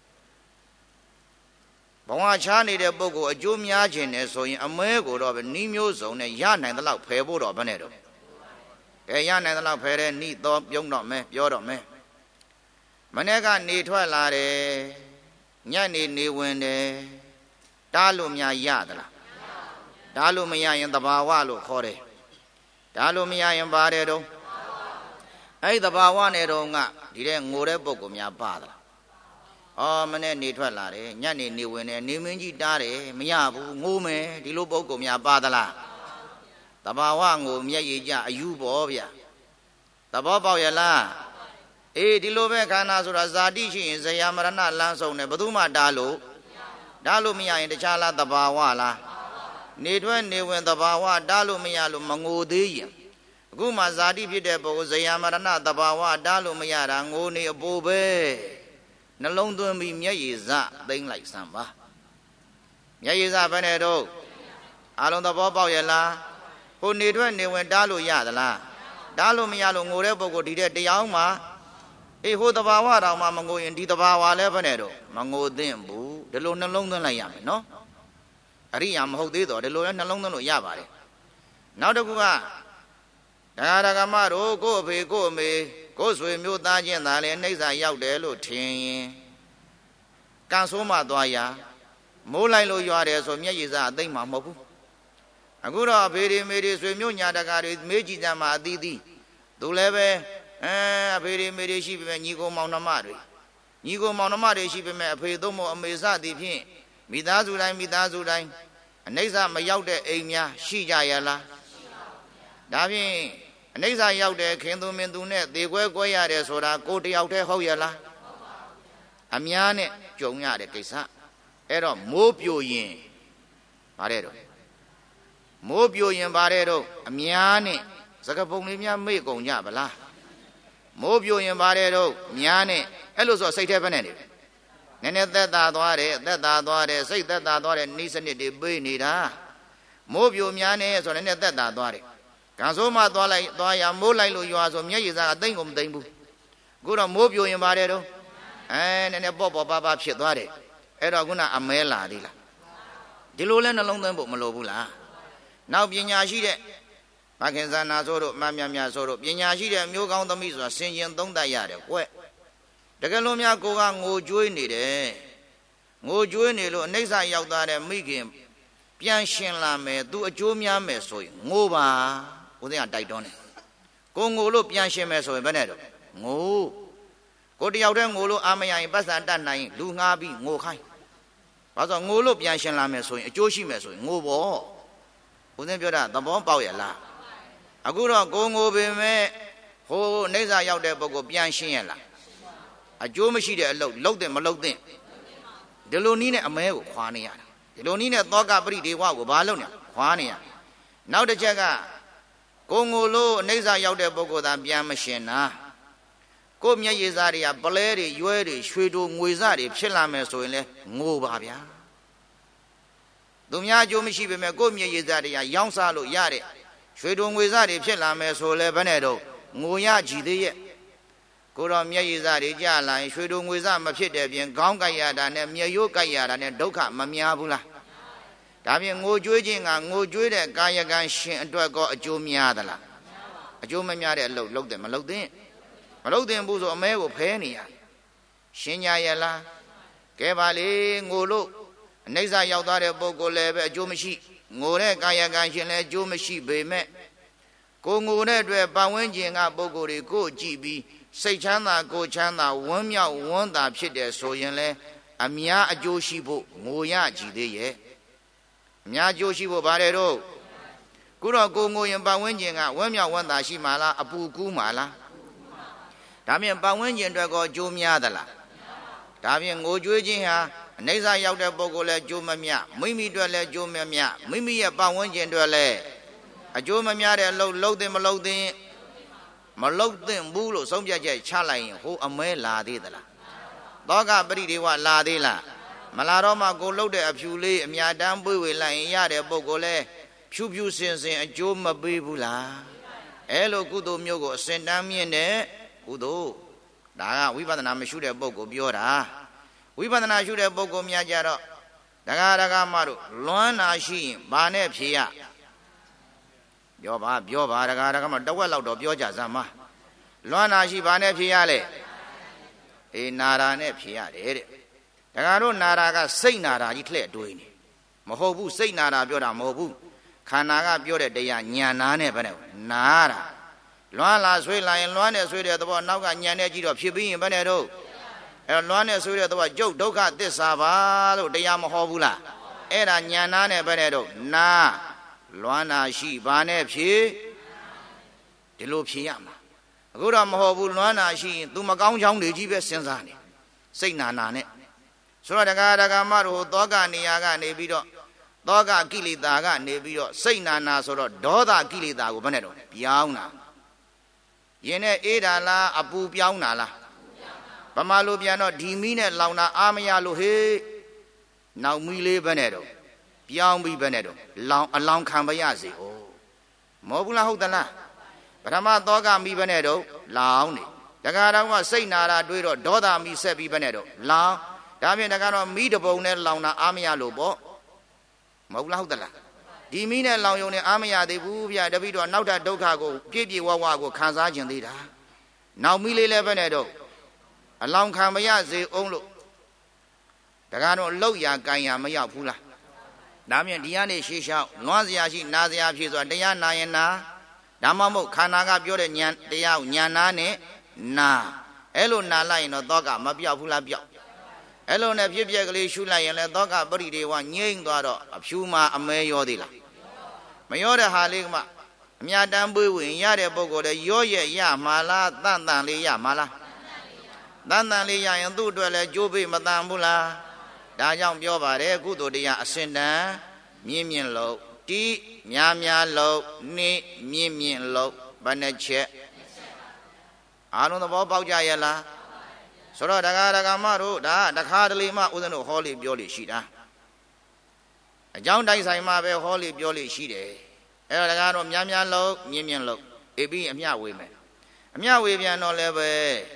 ဘဝချားနေတဲ့ပုဂ္ဂိုလ်အကျိုးများခြင်းနဲ့ဆိုရင်အမဲကိုတော့နီးမျိုးစုံနဲ့ရနိုင်တဲ့လောက်ဖယ်ဖို့တော့ဘယ်နဲ့တော့ကဲရနိုင်တဲ့လောက်ဖယ်တဲ့နိတော့ပြုံးတော့မယ်ပြောတော့မယ်မနေ့ကနေထွက်လာတယ်ညနေနေဝင်တယ်တားလို့များရသလားတားလို့မရရင်တဘာဝလို့ခေါ်တယ်တားလို့မရရင်ပါတယ်တော့အဲ့ဒီတဘာဝနဲ့တော့ကဒီတဲ့ငိုတဲ့ပုဂ္ဂိုလ်များပါသလားအော်မနေ့နေထွက်လာတယ်ညနေနေဝင်တယ်နေမင်းကြီးတားတယ်မရဘူးငိုးမယ်ဒီလိုပုဂ္ဂိုလ်များပါသလားတဘာဝငိုမျက်ရည်ကြအယူပေါ်ဗျသဘောပေါက်ရလားအေးဒီလိုပဲခန္ဓာဆိုတာဇာတိရှိရင်ဇယမရဏလမ်းဆုံးတယ်ဘယ်သူမှတားလို့တားလို့မရရင်တခြားလားတဘာဝလားနေထွက်နေဝင်တဘာဝတားလို့မရလို့မငိုသေးရင်အခုမှဇာတိဖြစ်တဲ့ပုဂ္ဂိုလ်ဇယမရဏတဘာဝတားလို့မရတာငိုနေအပူပဲနှလုံးသွင်းပြီးမျက်ရည်စသိမ့်လိုက်စမ်းပါမျက်ရည်စဘယ်နဲ့တော့အလုံးသဘောပေါက်ရဲ့လားဟိုနေထွက်နေဝင်တားလို့ရသလားတားလို့မရလို့ငိုတဲ့ပုဂ္ဂိုလ်ဒီတဲ့တရားမှအေးဟိုတဘာဝတော်မှမငိုရင်ဒီတဘာဝလည်းဘယ်နဲ့တော့မငိုသင့်ဘူးဒီလိုနှလုံးသွင်းလိုက်ရမယ်နော်အရိယာမဟုတ်သေးတော့ဒီလိုလည်းနှလုံးသွင်းလို့ရပါတယ်နောက်တစ်ခုကတရားဓမ္မတို့ကိုယ့်အဖေကိုယ့်အမေကိုယ်ဆွေမျိုးသားချင်းသာလည်းနှိမ့်စာရောက်တယ်လို့ထင်ရင်ကံဆိုးမှသွားရမိုးလိုက်လို့ရွာတယ်ဆိုမျက်ရည်စအသိမ့်မှာမဟုတ်ဘူးအခုတော့အဖေတွေမေတွေဆွေမျိုးညာတကာတွေမေးကြည့်ကြမှာအသီးသီးသူလည်းပဲအဲအဖေတွေမေတွေရှိပေမဲ့ညီကိုမောင်နှမတွေညီကိုမောင်နှမတွေရှိပေမဲ့အဖေသုံးမို့အမေစသည်ဖြင့်မိသားစုတိုင်းမိသားစုတိုင်းအနိစ္စမရောက်တဲ့အိမ်များရှိကြရလားဒါဖြင့်အနိစ္စရောက်တဲ့ခင်သူမင်းသူနဲ့သေကွဲကွဲရတယ်ဆိုတာကိုတယောက်တည်းဟုတ်ရလားအများနဲ့ကြုံရတဲ့ကိစ္စအဲ့တော့မိုးပြိုရင်ဗါတဲ့တော့မိုးပြိုရင်ဗါတဲ့တော့အများနဲ့စကပုံလေးများမေ့ကုန်ကြဗလားမိုးပြိုရင်ဗါတဲ့တော့များနဲ့အဲ့လိုဆိုစိတ်ထဲပဲနဲ့နေနည်းနည်းသက်သာသွားတယ်သက်သာသွားတယ်စိတ်သက်သာသွားတယ်နိစနစ်တွေပေးနေတာမိုးပြိုများနဲ့ဆိုတော့နည်းနည်းသက်သာသွားတယ်ကံဆိုးမှသွားလိုက်သွားရမိုးလိုက်လို့ရွာဆိုမျက်ရည်စားအသိမ့်ကုန်မသိမ့်ဘူးအခုတော့မိုးပြိုရင်ပါတယ်တော့အဲနည်းနည်းပေါ့ပေါ့ပါပါဖြစ်သွားတယ်အဲ့တော့ခုနအမဲလာသေးလားဒီလိုလဲနှလုံးသွင်းဖို့မလိုဘူးလားနောက်ပညာရှိတဲ့ဘာခင်ဇာနာဆိုတို့မမြမြဆိုတို့ပညာရှိတဲ့မျိုးကောင်းသမီးဆိုတာဆင်ခြင်သုံးတတ်ရတယ်ကွတကယ်လို့များကိုကငိုကြွေးနေတယ်ငိုကြွေးနေလို့အနိစ္စရောက်သွားတဲ့မိခင်ပြန်ရှင်လာမယ်သူအကျိုးများမယ်ဆိုရင်ငိုပါဦးသိန်းကတိုက်တွန်းတယ်ကိုငိုလို့ပြန်ရှင်မယ်ဆိုရင်ဘယ်နဲ့တော့ငိုကိုတယောက်တည်းငိုလို့အာမရရင်ပတ်စံတတ်နိုင်လူငှားပြီးငိုခိုင်းဘာလို့ငိုလို့ပြန်ရှင်လာမယ်ဆိုရင်အကျိုးရှိမယ်ဆိုရင်ငိုပေါ့ဦးသိန်းပြောတာသဘောပေါက်ရလားအခုတော့ကိုငိုပေမဲ့ဟိုအိဋ္ဌာရောက်တဲ့ပုဂ္ဂိုလ်ပြန်ရှင်းရလားအကျိုးမရှိတဲ့အလုပ်လုပ်တဲ့မလုပ်တဲ့ဒီလိုနည်းနဲ့အမဲကိုခွာနေရတာဒီလိုနည်းနဲ့သောကပရိဒေဝကိုဘာလုပ်နေခွာနေရနောက်တစ်ချက်ကကိုငိုလို့အိဋ္ဌာရောက်တဲ့ပုဂ္ဂိုလ်သာပြန်မရှင်းတာကိုမျက်ရည်စားတွေကပလဲတွေရွဲတွေရွှေတို့ငွေစားတွေဖြစ်လာမယ်ဆိုရင်လဲငိုပါဗျာသူများအကျိုးမရှိပေမဲ့ကိုမျက်ရည်စားတွေကရောင်းစားလို့ရတဲ့ရွှေတို့ငွေစားတွေဖြစ်လာမယ်ဆိုလဲဘယ်နဲ့တော့ငိုရကြည်သေးရဲ့ကိုတော့မျက်ရည်စားတွေကြလာရင်ရွှေတို့ငွေစားမဖြစ်တဲ့ပြင်ခေါင်းကိုက်ရတာနဲ့မျက်ရိုးကိုက်ရတာနဲ့ဒုက္ခမများဘူးလားဒါပြင်ငိုကြွေးခြင်းကငိုကြွေးတဲ့ကာယကံရှင်အတွက်ကောအကျိုးများသလားအကျိုးမများတဲ့အလုပ်လုပ်တယ်မလုပ်သင့်မလုပ်သင့်ဘူးဆိုအမဲကိုဖဲနေရရှင်းညာရလားကဲပါလေငိုလို့အနိစ္စရောက်သွားတဲ့ပုဂ္ဂိုလ်လည်းပဲအကျိုးမရှိငိုတဲ့ကာယကံရှင်လည်းအကျိုးမရှိပေမဲ့ကိုငိုတဲ့အတွက်ပတ်ဝန်းကျင်ကပုဂ္ဂိုလ်တွေကိုကြည့်ပြီးစိတ်ချမ်းသာကိုချမ်းသာဝမ်းမြောက်ဝမ်းသာဖြစ်တယ်ဆိုရင်လည်းအများအကျိုးရှိဖို့ငိုရကြည်သေးရဲ့အများအကျိုးရှိဖို့ဗါတယ်တော့ခုတော့ကိုငိုရင်ပတ်ဝန်းကျင်ကဝမ်းမြောက်ဝမ်းသာရှိမှာလားအပူကူးမှာလားဒါဖြင့်ပတ်ဝန်းကျင်အတွက်ကောအကျိုးများသလားဒါဖြင့်ငိုကြွေးခြင်းဟာအနိစ္စရောက်တဲ့ပုဂ္ဂိုလ်လည်းအကျိုးမမြမိမိအတွက်လည်းအကျိုးမမြမိမိရဲ့ပတ်ဝန်းကျင်အတွက်လည်းအကျိုးမများတဲ့အလုပ်လုပ်တဲ့မလုပ်တဲ့မလုပ်တဲ့ဘူးလို့ဆုံးဖြတ်ချက်ချလိုက်ရင်ဟိုအမဲလာသေးသလားသောကပရိဒေဝလာသေးလားမလာတော့မှကိုလှုပ်တဲ့အဖြူလေးအမြတ်တမ်းပွေဝေလိုက်ရင်ရတဲ့ပုဂ္ဂိုလ်လဲဖြူဖြူစင်စင်အကျိုးမပေးဘူးလားအဲလိုကုသိုလ်မျိုးကိုအစဉ်တမ်းမြင့်တဲ့ကုသိုလ်ဒါကဝိပဿနာမရှိတဲ့ပုဂ္ဂိုလ်ပြောတာဝိပဿနာရှိတဲ့ပုဂ္ဂိုလ်များကြတော့ဒကာဒကာမတို့လွမ်းနာရှိရင်ဘာနဲ့ဖြေရပြောပါပြောပါဒကာဒကာမတဝက်လောက်တော့ပြောကြစမ်းပါလွမ်းနာရှိဘာနဲ့ဖြေရလဲအေးနာရာနဲ့ဖြေရတယ်တဲ့ဒကာတို့နာရာကစိတ်နာရာကြီးလှဲ့တွေးနေမဟုတ်ဘူးစိတ်နာရာပြောတာမဟုတ်ဘူးခန္ဓာကပြောတဲ့တရားညံနာနဲ့ပဲနဲ့နာတာလွမ်းလာဆွေးလာရင်လွမ်းနဲ့ဆွေးတဲ့သဘောနောက်ကညံနဲ့ကြည့်တော့ဖြစ်ပြီးရင်ဘယ်နဲ့တော့အဲလွမ်းနဲ့ဆွေးတဲ့သဘောကျုပ်ဒုက္ခသစ္စာပါလို့တရားမဟောဘူးလားအဲ့ဒါညံနာနဲ့ပဲနဲ့တော့နာလွမ်းနာရှိဘာနဲ့ဖြေဒီလိုဖြေရမှာအခုတော့မဟုတ်ဘူးလွမ်းနာရှိရင် तू မကောင်းချောင်းတွေကြီးပဲစဉ်းစားနေစိတ်နာနာနဲ့ဆိုတော့ဒကာဒကာမတို့သောကနေရာကနေပြီးတော့သောကကိလေသာကနေပြီးတော့စိတ်နာနာဆိုတော့ဒေါသကိလေသာကိုဘယ်နဲ့တော့ပြောင်းတာယင်နဲ့အေးတာလားအပူပြောင်းတာလားဗမာလိုပြန်တော့ဒီမီးနဲ့လောင်တာအာမရလို့ဟေးနောက်မီးလေးဘယ်နဲ့တော့ပြောင်းပြီးဘယ်နဲ့တော့လောင်အလောင်ခံပါရစေဟောမဟုတ်ဘူးလားဟုတ်သလားပထမသောကမီးဘယ်နဲ့တော့လောင်နေတခါတော့ကစိတ်နာတာတွေးတော့ဒေါသမီးဆက်ပြီးဘယ်နဲ့တော့လောင်ဒါဖြင့်တခါတော့မီးတပုံနဲ့လောင်တာအာမရလို့ပေါ့မဟုတ်လားဟုတ်သလားဒီမီးနဲ့လောင်ယုံနဲ့အာမရသေးဘူးဗျတပိတော့နောက်ထပ်ဒုက္ခကိုပြည့်ပြည့်ဝဝကိုခံစားခြင်းသေးတာနောက်မီးလေးလည်းပဲနဲ့တော့အလောင်းခံမရစေအောင်လို့တကားတော့လောက်ရကန်ရမရောက်ဘူးလားဒါမြင်ဒီကနေရှေးလျှောက်လွမ်းစရာရှိနာစရာဖြစ်ဆိုတာတရားနာရင်နာဒါမှမဟုတ်ခန္ဓာကပြောတဲ့ဉာဏ်တရားကိုဉာဏ်နာနဲ့နာအဲ့လိုနာလိုက်ရင်တော့သောကမပြောက်ဘူးလားပြောက်အဲ့လိုနဲ့ဖြစ်ပြက်ကလေးရှုလိုက်ရင်လည်းသောကပရိဒေဝငြိမ့်သွားတော့အဖြူမှာအမဲရောသေးလားမရောတဲ့ဟာလေးကမှအမြတ်တမ်းပွေးဝင်ရတဲ့ပုဂ္ဂိုလ်လည်းရောရဲ့ရမှာလားတန်တန်လေးရမှာလားတန်တန်လေးရရင်သူ့အတွက်လည်းကြိုးပိမတန်ဘူးလားဒါကြောင့်ပြောပါတယ်ကုသိုလ်တရားအစဉ်တန်မြင့်မြင့်လို့တိများများလို့နေမြင့်မြင့်လို့ဘယ်နှချက်အားလုံးသဘောပေါက်ကြရဲ့လားဆိုတော့ဒကာဒကာမတို့ဒါတခါတလေမှဦးဇင်းတို့ဟောလေးပြောလို့ရှိတာအကြောင်းတိုက်ဆိုင်မှပဲဟောလေးပြောလို့ရှိတယ်အဲ့တော့ဒကာတို့များများလို့မြင့်မြင့်လို့အေးပြီးအမျှဝေမယ်အမျှဝေပြန်တော့လည်းပဲ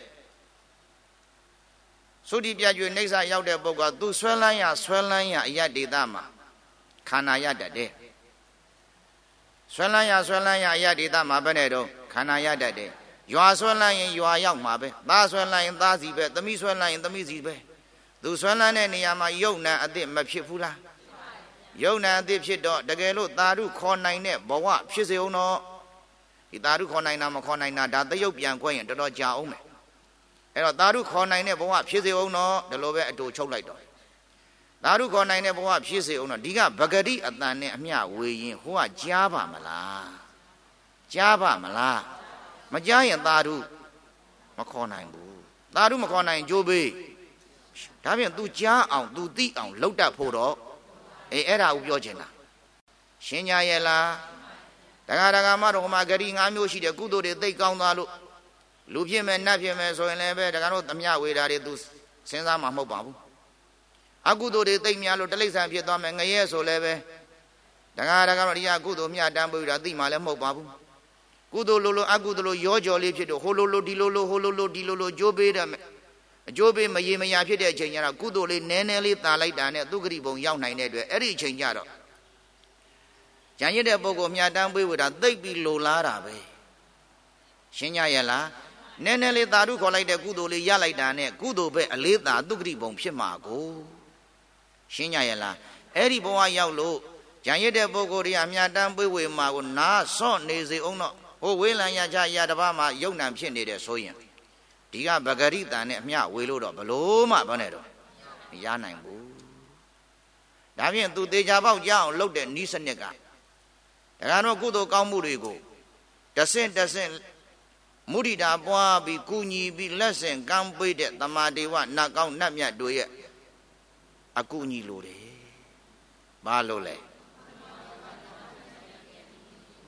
သုတိပြကျွေနှိမ့်စာရောက်တဲ့ပုဂ္ဂိုလ်ကသူဆွဲလန်းရဆွဲလန်းရအယတ်ဒေသမှာခန္ဓာရတတ်တယ်ဆွဲလန်းရဆွဲလန်းရအယတ်ဒေသမှာဘယ်နဲ့တော့ခန္ဓာရတတ်တယ်ရွာဆွဲလန်းရင်ရွာရောက်မှာပဲသားဆွဲလန်းရင်သားစီပဲသမီးဆွဲလန်းရင်သမီးစီပဲသူဆွဲလန်းတဲ့နေရာမှာယုတ်နံအသစ်မဖြစ်ဘူးလားယုတ်နံအသစ်ဖြစ်တော့တကယ်လို့သာဓုခေါ်နိုင်တဲ့ဘဝဖြစ်စေအောင်တော့ဒီသာဓုခေါ်နိုင်တာမခေါ်နိုင်တာဒါသရုပ်ပြန်ခွဲရင်တော်တော်ကြာအောင်မယ်အဲ့တော့သာဓုခေါ်နိုင်တဲ့ဘဝဖြစ်စေအောင်တော့ဒီလိုပဲအတူချုပ်လိုက်တော့သာဓုခေါ်နိုင်တဲ့ဘဝဖြစ်စေအောင်တော့ဒီကဗဂတိအတန်နဲ့အမျှဝေရင်ဟိုကကြားပါမလားကြားပါမလားမကြားရင်သာဓုမခေါ်နိုင်ဘူးသာဓုမခေါ်နိုင်ကြိုးပေးဒါဖြင့် तू ကြားအောင် तू သိအောင်လှုပ်တတ်ဖို့တော့အေးအဲ့ဒါကိုပြောချင်တာရှင်းကြရဲ့လားတခါတခါမှတော့ဟိုမှာဂရီ၅မျိုးရှိတယ်ကုသိုလ်တွေသိကောင်းသွားလို့လူဖြစ်မယ်နတ်ဖြစ်မယ်ဆိုရင်လည်းပဲတခါတော့သမျှဝေတာတွေ तू စဉ်းစားမှာမဟုတ်ပါဘူးအကုသိုလ်တွေသိများလို့တိလိစ္ဆာန်ဖြစ်သွားမယ်ငရဲဆိုလည်းပဲတခါတခါတော့ဒီကကုသိုလ်မြတ်တမ်းပေးတာသိမှလည်းမဟုတ်ပါဘူးကုသိုလ်လိုလိုအကုသိုလ်လိုရောကြော်လေးဖြစ်တော့ဟိုလိုလိုဒီလိုလိုဟိုလိုလိုဒီလိုလိုကြိုးပေးတယ်အကျိုးပေးမရေမရာဖြစ်တဲ့အချိန်ကျတော့ကုသိုလ်လေးနည်းနည်းလေးတာလိုက်တာနဲ့သူဂရိဘုံရောက်နိုင်တဲ့အတွက်အဲ့ဒီအချိန်ကျတော့ဉာဏ်ရတဲ့ပုဂ္ဂိုလ်မြတ်တမ်းပေးဝေတာသိပ်ပြီးလိုလားတာပဲရှင်းကြရဲ့လားနည်းနည်းလေးသာဓုခေါ်လိုက်တဲ့ကုသိုလ်လေးရလိုက်တာနဲ့ကုသိုလ်ပဲအလေးသာသူဂရိဘုံဖြစ်မှာကိုရှင်းကြရဲ့လားအဲ့ဒီဘဝရောက်လို့ဉာဏ်ရတဲ့ပုဂ္ဂိုလ်တွေကမြတ်တမ်းပေးဝေမှာကိုနားဆော့နေစေအောင်တော့ဟိုဝေးလံရချရတပါးမှာယုံနံဖြစ်နေတဲ့ဆိုရင်ဒီကဗဂရိတန်နဲ့အမျှဝေလို့တော့ဘလို့မှဘာနဲ့တော့မရနိုင်ဘူးဒါဖြင့်သူသေချာပေါက်ကြအောင်လုပ်တဲ့ဤစနစ်ကဒါကတော့ကုသိုလ်ကောင်းမှုတွေကိုတဆင့်တဆင့်မုဒိတာပွားပြီးကုညီပြီးလက်ဆင့်ကမ်းပေးတဲ့တမာဒေဝနတ်ကောင်းနတ်မြတ်တို့ရဲ့အကုညီလိုတယ်ဘာလို့လဲ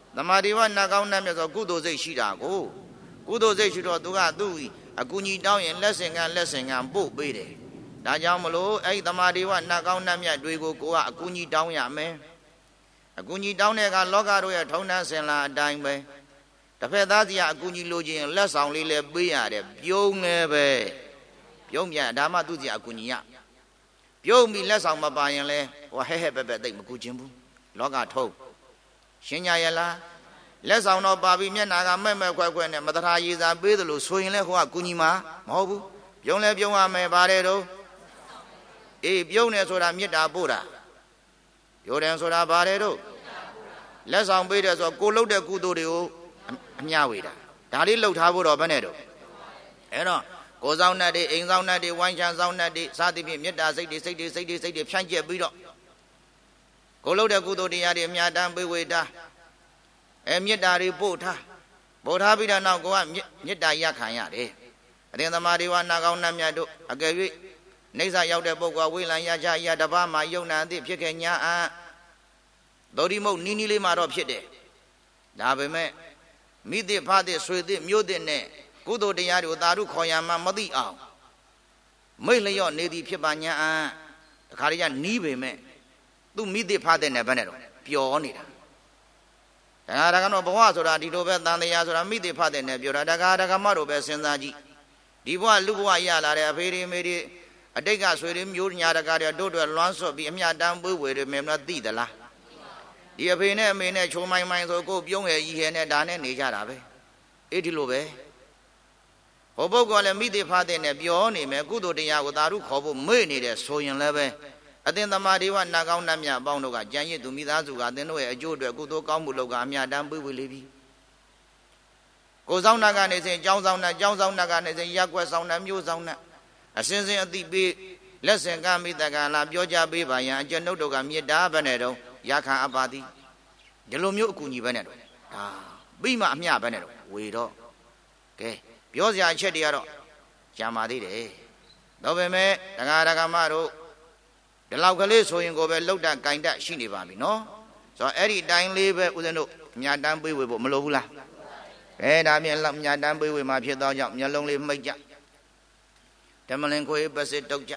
သမာဓိဝနတ်ကောင်းနတ်မြတ်ဆိုကုသိုလ်စိတ်ရှိတာကိုကုသိုလ်စိတ်ရှိတော့သူကသူ့အကူကြီးတောင်းရင်လက်ဆင်ကလက်ဆင်ကပို့ပေးတယ်ဒါကြောင့်မလို့အဲ့ဒီသမာဓိဝနတ်ကောင်းနတ်မြတ်တွေကိုကိုကအကူကြီးတောင်းရမယ်အကူကြီးတောင်းတဲ့ကလောကတို့ရဲ့ထုံနှံစင်လာအတိုင်းပဲတစ်ဖက်သားစီကအကူကြီးလိုချင်လက်ဆောင်လေးလည်းပေးရတယ်ပြုံးလည်းပဲပြုံးပြန်ဒါမှသူ့စီအကူကြီးရပြုံးပြီးလက်ဆောင်မပါရင်လဲဟိုဟဲဟဲပဲပဲတိတ်မကူခြင်းဘူးလောကထုံးရှင်းကြရလားလက်ဆောင်တော့ပါပြီးမျက်နာကမဲ့မဲ့ခွဲခွဲနဲ့မတရာရည်စာပေးသလိုဆိုရင်လဲဟိုကကူညီမှာမဟုတ်ဘူးပြုံးလဲပြုံးရမယ်ပါတယ်တော့အေးပြုံးတယ်ဆိုတာမေတ္တာပို့တာပြောတယ်ဆိုတာပါတယ်တော့လက်ဆောင်ပေးတယ်ဆိုကိုလှုပ်တဲ့ကုသိုလ်တွေကိုအမျှဝေတာဒါလေးလှုပ်ထားဖို့တော့ဘယ်နဲ့တော့အဲ့တော့ကိုဆောင်နဲ့တွေအိမ်ဆောင်နဲ့တွေဝိုင်းချမ်းဆောင်နဲ့တွေစသည်ဖြင့်မေတ္တာစိတ်တွေစိတ်တွေစိတ်တွေစိတ်တွေဖြန့်ကျက်ပြီးတော့ကိုလှုပ်တဲ့ကုသိုလ်တရားတွေအမျှတမ်းပေးဝေတာအဲမေတ္တာတွေပို့ထားပို့ထားပြီးတော့နောက်ကိုကမေတ္တာရခံရတယ်အရင်သမာဓိဝနာကောင်းနှမြတ်တို့အကယ်၍နေစာရောက်တဲ့ပုဂ္ဂိုလ်ဝိလံရချရတပါးမှာယုံနာအသည့်ဖြစ်ခဲ့ညာအံသောတိမုတ်နီးနီးလေးမှာတော့ဖြစ်တယ်ဒါပေမဲ့မိသည့်ဖသည့်ဆွေသည့်မျိုးသည့်နဲ့ကုသိုလ်တရားတွေကိုသာဓုခေါ်ရမှမသိအောင်မိတ်လျော့နေသည်ဖြစ်ပါညာအံတခါတည်းကနီးပေမဲ့သူမိသည့်ဖသည့်နဲ့ဘယ်နဲ့တော့ပျော်နေတာဒါကဒါကတော့ဘဝဆိုတာဒီလိုပဲတန်တရားဆိုတာမိသည့်ဖသည့်နဲ့ပြောတာဒါကဒါကမတို့ပဲစဉ်းစားကြည့်ဒီဘဝလူဘဝရလာတဲ့အဖေတွေမေတွေအတိတ်ကဆွေတွေမျိုးညာတကားတွေတို့တွေလွမ်းဆွတ်ပြီးအမြတ်တမ်းပွေးဝေတွေမင်းတို့သိသလားဒီအဖေနဲ့အမေနဲ့ချုံမိုင်းမိုင်းဆိုကိုပြုံးရည်ကြီးဟဲနဲ့ဒါနဲ့နေကြတာပဲအေးဒီလိုပဲဟိုပုဂ္ဂိုလ်လည်းမိသည့်ဖသည့်နဲ့ပြောနေမယ်ကုသိုလ်တရားကိုသာဓုခေါ်ဖို့မေ့နေတယ်ဆိုရင်လည်းပဲအသင်သမာဓိဝနတ်ကောင်းနတ်မြတ်အပေါင်းတို့ကကြံရည်သူမိသားစုကအသင်တို့ရဲ့အကျိုးအတွက်ကုသိုလ်ကောင်းမှုလုပ်ကအမြတ်တမ်းပွေးဝေလေပြီကိုဆောင်နာကနေစဉ်ကျောင်းဆောင်နာကျောင်းဆောင်နာကနေစဉ်ရက်ွက်ဆောင်နာမျိုးဆောင်နာအစင်းစင်းအတိပေးလက်ဆင်ကမိတကလာပြောကြပေးပါရန်အကျွန်ုပ်တို့ကမေတ္တာပဲနဲ့တော့ရခံအပ်ပါသည်ဒီလိုမျိုးအကူညီပဲနဲ့တော့ဒါပြီးမှအမျှပဲနဲ့တော့ဝေတော့ကဲပြောစရာအချက်တွေကတော့ကြာပါသေးတယ်ဒါပေမဲ့ဒကာဒကာမတို့ဒီလောက်ကလေးဆိုရင်ကိုပဲလှုပ်တတ်ကြိုင်တတ်ရှိနေပါပြီနော်ဆိုတော့အဲ့ဒီတိုင်းလေးပဲဦးဇင်းတို့အမြတ်တမ်းပေးဝေဖို့မလိုဘူးလားအဲဒါမြင်လောက်အမြတ်တမ်းပေးဝေမှာဖြစ်သောကြောင့်မျက်လုံးလေးမှိတ်ကြဓမ္မလင်ခွေပစစ်တုတ်ကြ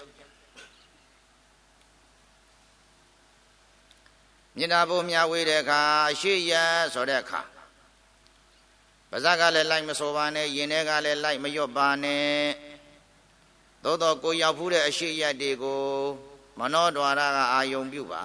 မြင်တာဖို့မြဝေးတဲ့အခါရှေ့ရဆိုတဲ့အခါပါဇက်ကလည်းလိုက်မဆိုပါနဲ့ယင်ထဲကလည်းလိုက်မရွတ်ပါနဲ့သို့တော့ကိုရောက်ဖူးတဲ့အရှေ့ရတွေကိုမနောဒွါရကအာယုံပြုပါ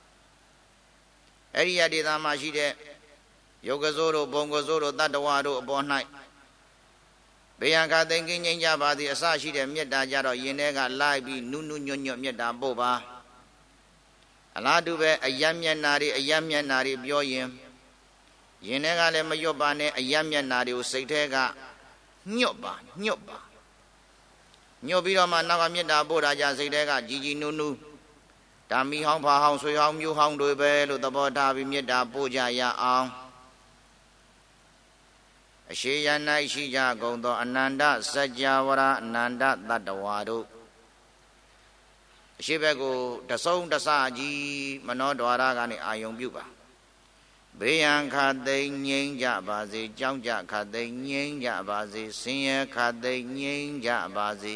အဲ့ဒီရဒေသမှာရှိတဲ့ယုတ်ကစိုးတို့ဘုံကစိုးတို့တတ္တဝါတို့အပေါ်၌ဘေးရန်ခသိင်ကင်းငြိမ်းကြပါသည်အစရှိတဲ့မေတ္တာကြတော့ယင်ထဲကလိုက်ပြီးနုနုညွတ်ညွတ်မေတ္တာပို့ပါအလားတူပဲအယံမျက်နာတွေအယံမျက်နာတွေပြောရင်ယင်ထဲကလည်းမရွတ်ပါနဲ့အယံမျက်နာတွေကိုစိတ်ထဲကညွတ်ပါညွတ်ပါညွတ်ပြီးတော့မှနောက်ကမေတ္တာပို့တာကြစိတ်ထဲကကြည်ကြည်နုနုဓာမီဟောင်းဖာဟောင်းဆွေဟောင်းမျိုးဟောင်းတွေပဲလို့သဘောထားပြီးမေတ္တာပို့ကြရအောင်အရှိယ၌ရှိကြကုန်သောအနန္တစัจ java ရအနန္တတတ္တဝါတို့အရှိဘက်ကိုတဆုံးတစကြီးမနောဒွါရကနေအာယုံပြုပါဘေးရန်ခသိမ့်ငြိမ်းကြပါစေကြောင်းကြခသိမ့်ငြိမ်းကြပါစေဆင်းရဲခသိမ့်ငြိမ်းကြပါစေ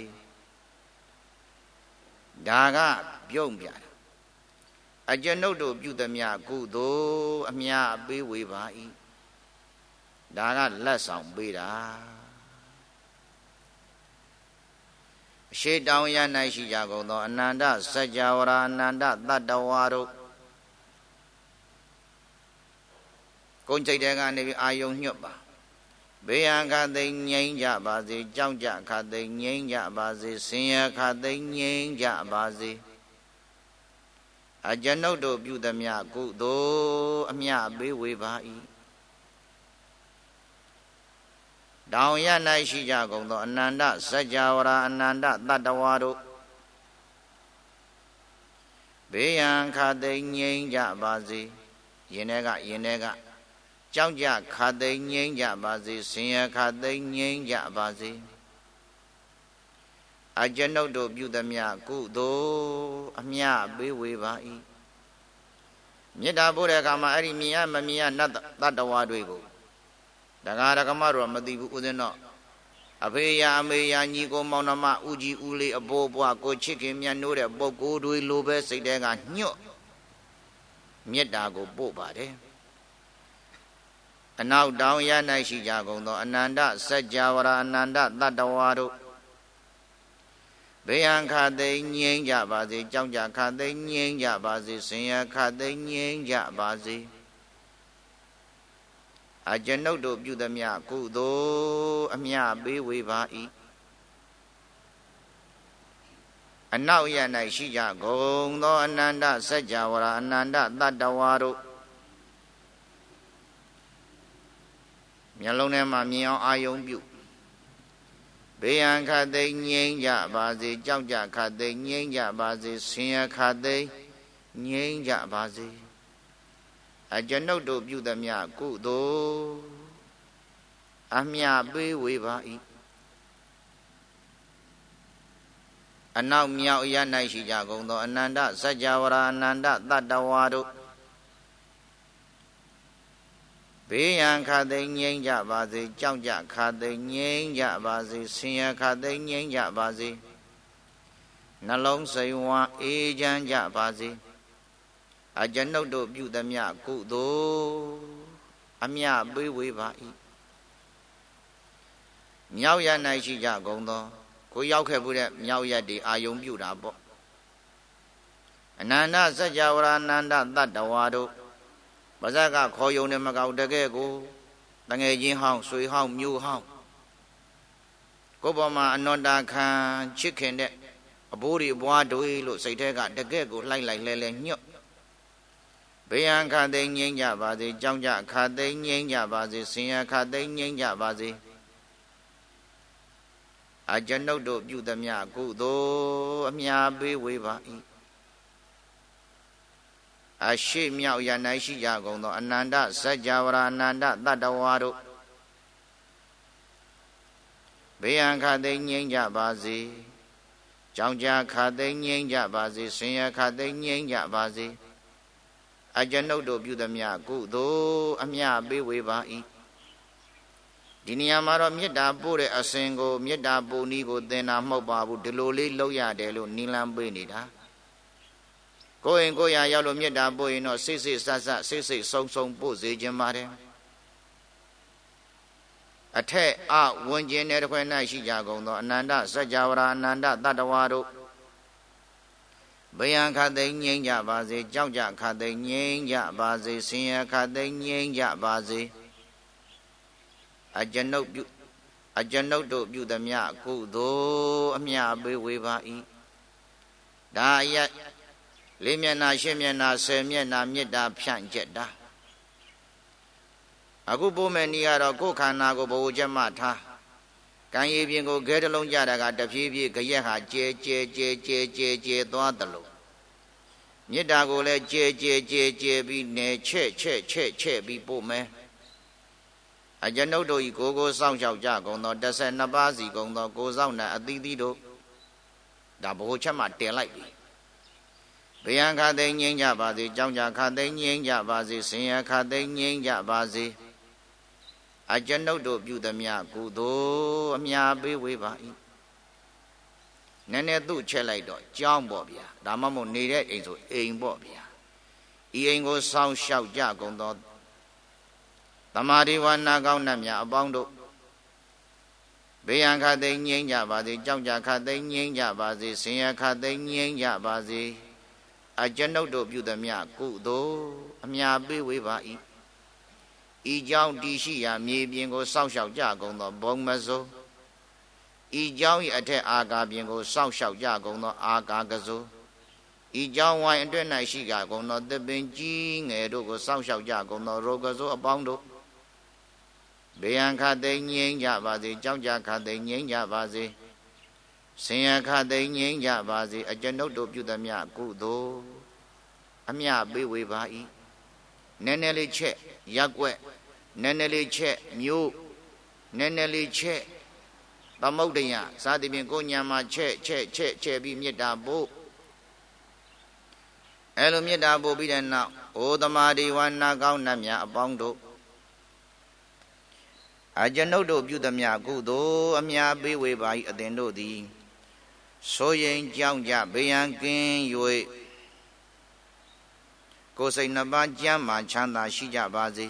ဒါကပြုံးပြတာအကျွန်ုပ်တို့ပြုသမျှကုသိုလ်အမြတ်ပေးဝေပါ၏ဒါကလက်ဆောင်ပေးတာအရှိတောင်ရ၌ရှိကြကုန်သောအနန္တစัจ java ရအနန္တတတ္တဝါတို့ကုန်းစိတ်တဲကနေပြီးအာယုံညွတ်ပါဘေးရန်ခသိမ့်ငြိမ်းကြပါစေကြောင်းကြခသိမ့်ငြိမ်းကြပါစေဆင်းရဲခသိမ့်ငြိမ်းကြပါစေအကျွန်ုပ်တို့ပြုသမျှကုသိုလ်အမြတ်ပေးဝေပါ၏တောင်ရ၌ရှိကြကုန်သောအနန္တစัจ java ရအနန္တတတ္တဝါတို့ဘေးရန်ခသိမ့်ငြိမ်းကြပါစေယင်ထဲကယင်ထဲကကြောင်းကြခသိမ့်ငြိမ်းကြပါစေဆင်းရဲခသိမ့်ငြိမ်းကြပါစေအကျွန်ုပ်တို့ပြုသမျှကုသိုလ်အမြတ်ပေးဝေပါ၏မေတ္တာပို့တဲ့အခါမှာအဲ့ဒီမြင်ရမမြင်ရနတ်တတ္တဝါတွေကိုဒကာဒကမတို့မသိဘူးဦးဇင်းတော့အဖေရအမေရညီကိုမောင်နှမဦးကြီးဦးလေးအဘိုးဘွားကိုချစ်ခင်မြတ်နိုးတဲ့ပုဂ္ဂိုလ်တွေလိုပဲစိတ်ထဲကညွတ်မေတ္တာကိုပို့ပါတယ်အနောက်တောင်ရ၌ရှိကြကုန်သောအနန္တစัจ java အနန္တတတ္တဝါတို့ဘေးရန်ခါသိငြိမ်းကြပါစေကြောက်ကြခါသိငြိမ်းကြပါစေဆင်းရဲခါသိငြိမ်းကြပါစေအကျွန်ုပ်တို့ပြုသမျှကုသိုလ်အမြပေးဝေပါ၏အနောက်ရ၌ရှိကြကုန်သောအနန္တစัจ java အနန္တတတ္တဝါတို့မျက်လုံးထဲမှာမြင်အောင်အာယုံပြုဘေးရန်ခတ်သိမ်းငြိမ်းကြပါစေကြောက်ကြခတ်သိမ်းငြိမ်းကြပါစေဆင်းရဲခတ်သိမ်းငြိမ်းကြပါစေအကျွန်ုပ်တို့ပြုသမျှကုသိုလ်အမြပေးဝေပါ၏အနောက်မြောက်ရ၌ရှိကြကုန်သောအနန္တစัจ java အနန္တတတ္တဝါတို့ဘေးရန်ခါသိငြိမ်းကြပါစေကြောက်ကြခါသိငြိမ်းကြပါစေဆင်းရဲခါသိငြိမ်းကြပါစေနှလုံးစိမ်ဝါအေးချမ်းကြပါစေအကျွန်ုပ်တို့ပြုသမျှကုသိုလ်အမြပေးဝေပါ၏မြောက်ရ၌ရှိကြကုန်သောကိုရောက်ခဲ့မှုတဲ့မြောက်ရတည်အာယုံပြုတာပေါ့အနန္တစัจ java အနန္တတတ္တဝါတို့ပါဇက်ကခေါ်ယုံနဲ့မကောက်တကယ်ကိုတငယ်ချင်းဟောင်းဆွေဟောင်းမျိုးဟောင်းကိုယ်ပေါ်မှာအနန္တခံချစ်ခင်တဲ့အဘိုးတွေဘွားတွေလို့စိတ်ထဲကတကယ်ကိုလှိုက်လိုက်လဲလဲညွတ်ဘေးရန်ခါသိငြိမ်းကြပါစေကြောင်းကြခါသိငြိမ်းကြပါစေဆင်းရဲခါသိငြိမ်းကြပါစေအကျွန်ုပ်တို့ပြုသမျှကုသိုလ်အမြပေးဝေပါ၏အရှိမြောက်ရ၌ရှိကြကုန်သောအနန္တစัจ java အနန္တတတ္တဝါတို့ဘေးရန်ခါသိငြိမ်းကြပါစေကြောင်းကြခါသိငြိမ်းကြပါစေဆင်းရဲခါသိငြိမ်းကြပါစေအကျွန်ုပ်တို့ပြုသမျှကုသိုလ်အမြပေးဝေပါ၏ဒီနေရာမှာတော့မေတ္တာပို့တဲ့အစဉ်ကိုမေတ္တာပို့နည်းကိုသင်တာမဟုတ်ပါဘူးဒီလိုလေးလုပ်ရတယ်လို့နိလန်းပေးနေတာကိုယ်ရင်ကိုယ်ရာရောက်လို့မေတ္တာပို့ရင်တော့စိတ်စိတ်ဆတ်ဆတ်စိတ်စိတ်ဆုံးဆုံးပို့စေခြင်းပါတယ်အထက်အဝင်ကျင်တဲ့ခွဲ၌ရှိကြကုန်သောအနန္တစัจ java အနန္တတတ္တဝါတို့ဘေးရန်ခတ်သိငြိမ်းကြပါစေကြောက်ကြခတ်သိငြိမ်းကြပါစေဆင်းရဲခတ်သိငြိမ်းကြပါစေအကျွန်ုပ်ပြုအကျွန်ုပ်တို့ပြုသမျှကုသိုလ်အမြပေးဝေပါ၏ဒါအယလေးမျက်နှာရှစ်မျက်နှာဆယ်မျက်နှာမေတ္တာဖြန့်ကျက်တာအခုပို့မယ်နည်းကတော့ကိုယ်ခန္ဓာကိုဘဝချက်မှထားကံရည်ပြင်ကိုခဲတလုံးကြတာကတဖြည်းဖြည်းကြရက်ဟာကျဲကျဲကျဲကျဲကျဲကျဲသွားတယ်လို့မေတ္တာကိုလည်းကျဲကျဲကျဲကျဲပြီးနယ်ချဲ့ချဲ့ချဲ့ချဲ့ပြီးပို့မယ်အကျွန်ုပ်တို့ဤကိုကိုစောင့်ရှောက်ကြကုန်သောတစ်ဆယ်နှစ်ပါးစီကုန်သောကိုစောင့်နဲ့အသီးသီးတို့ဒါဘဝချက်မှတင်လိုက်ပြီဘေးရန်ခါသိငြိမ်းကြပါစေကြောင်းကြခါသိငြိမ်းကြပါစေဆင်းရဲခါသိငြိမ်းကြပါစေအကျွန်ုပ်တို့ပြုသမျှကုသိုလ်အမြပေးဝေပါ၏နည်းနည်းသူ့ချက်လိုက်တော့ကြောင်းပေါ့ဗျာဒါမှမဟုတ်နေတဲ့အိမ်ဆိုအိမ်ပေါ့ဗျာဤအိမ်ကိုစောင့်ရှောက်ကြကုန်သောသမာဓိဝါနာကောင်းနှမြအပေါင်းတို့ဘေးရန်ခါသိငြိမ်းကြပါစေကြောင်းကြခါသိငြိမ်းကြပါစေဆင်းရဲခါသိငြိမ်းကြပါစေအကျွန်ုပ်တို့ပြုသမျှကုသိုလ်အမြပေးဝေပါ၏ဤကြောင့်တည်ရှိရာမြေပြင်ကိုစောင့်ရှောက်ကြကုန်သောဘုံမစိုးဤကြောင့်၏အထက်အာကာပြင်ကိုစောင့်ရှောက်ကြကုန်သောအာကာကစိုးဤကြောင့်ဝိုင်းအတွင်း၌ရှိကြကုန်သောသစ်ပင်ကြီးငယ်တို့ကိုစောင့်ရှောက်ကြကုန်သောရောကစိုးအပေါင်းတို့ဘေးရန်ခါသိငြိမ်းကြပါစေကြောက်ကြခါသိငြိမ်းကြပါစေဆင်းရဲခါသိငြိမ်းကြပါစေအကျွန်ုပ်တို့ပြုသမျှကုသိုလ်အမြပေးဝေပါ၏နည်းနည်းလေးချက်ရက်ွက်နည်းနည်းလေးချက်မျိုးနည်းနည်းလေးချက်သမုဒ္ဒယစသည်ဖြင့်ကိုညာမှာချက်ချက်ချက်ချက်ပြီးမေတ္တာပို့အဲလိုမေတ္တာပို့ပြီးတဲ့နောက်ဩသမဒေဝနာကောင်းနတ်မြတ်အပေါင်းတို့အကျွန်ုပ်တို့ပြုသမျှကုသိုလ်အမြတ်ပေးဝေပါ၏အသင်တို့သည်ဆိုရင်ကြောင်းကြဘေးရန်ကင်း၍ကိုယ်စိတ်နှပါကျမ်းမှချမ်းသာရှိကြပါစေ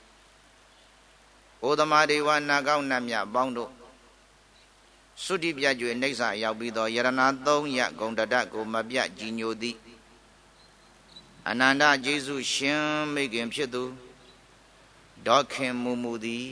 ဩသမဒေဝနာကောင်းနတ်မြတ်အပေါင်းတို့သုတိပြကျွေနှိစ္စရောက်ပြီးသောယရဏသုံးရဂုံတတကိုမပြကြီးညိုသည်အနန္တကျေးဇူးရှင်မိခင်ဖြစ်သူဒေါခင်မူမူသည်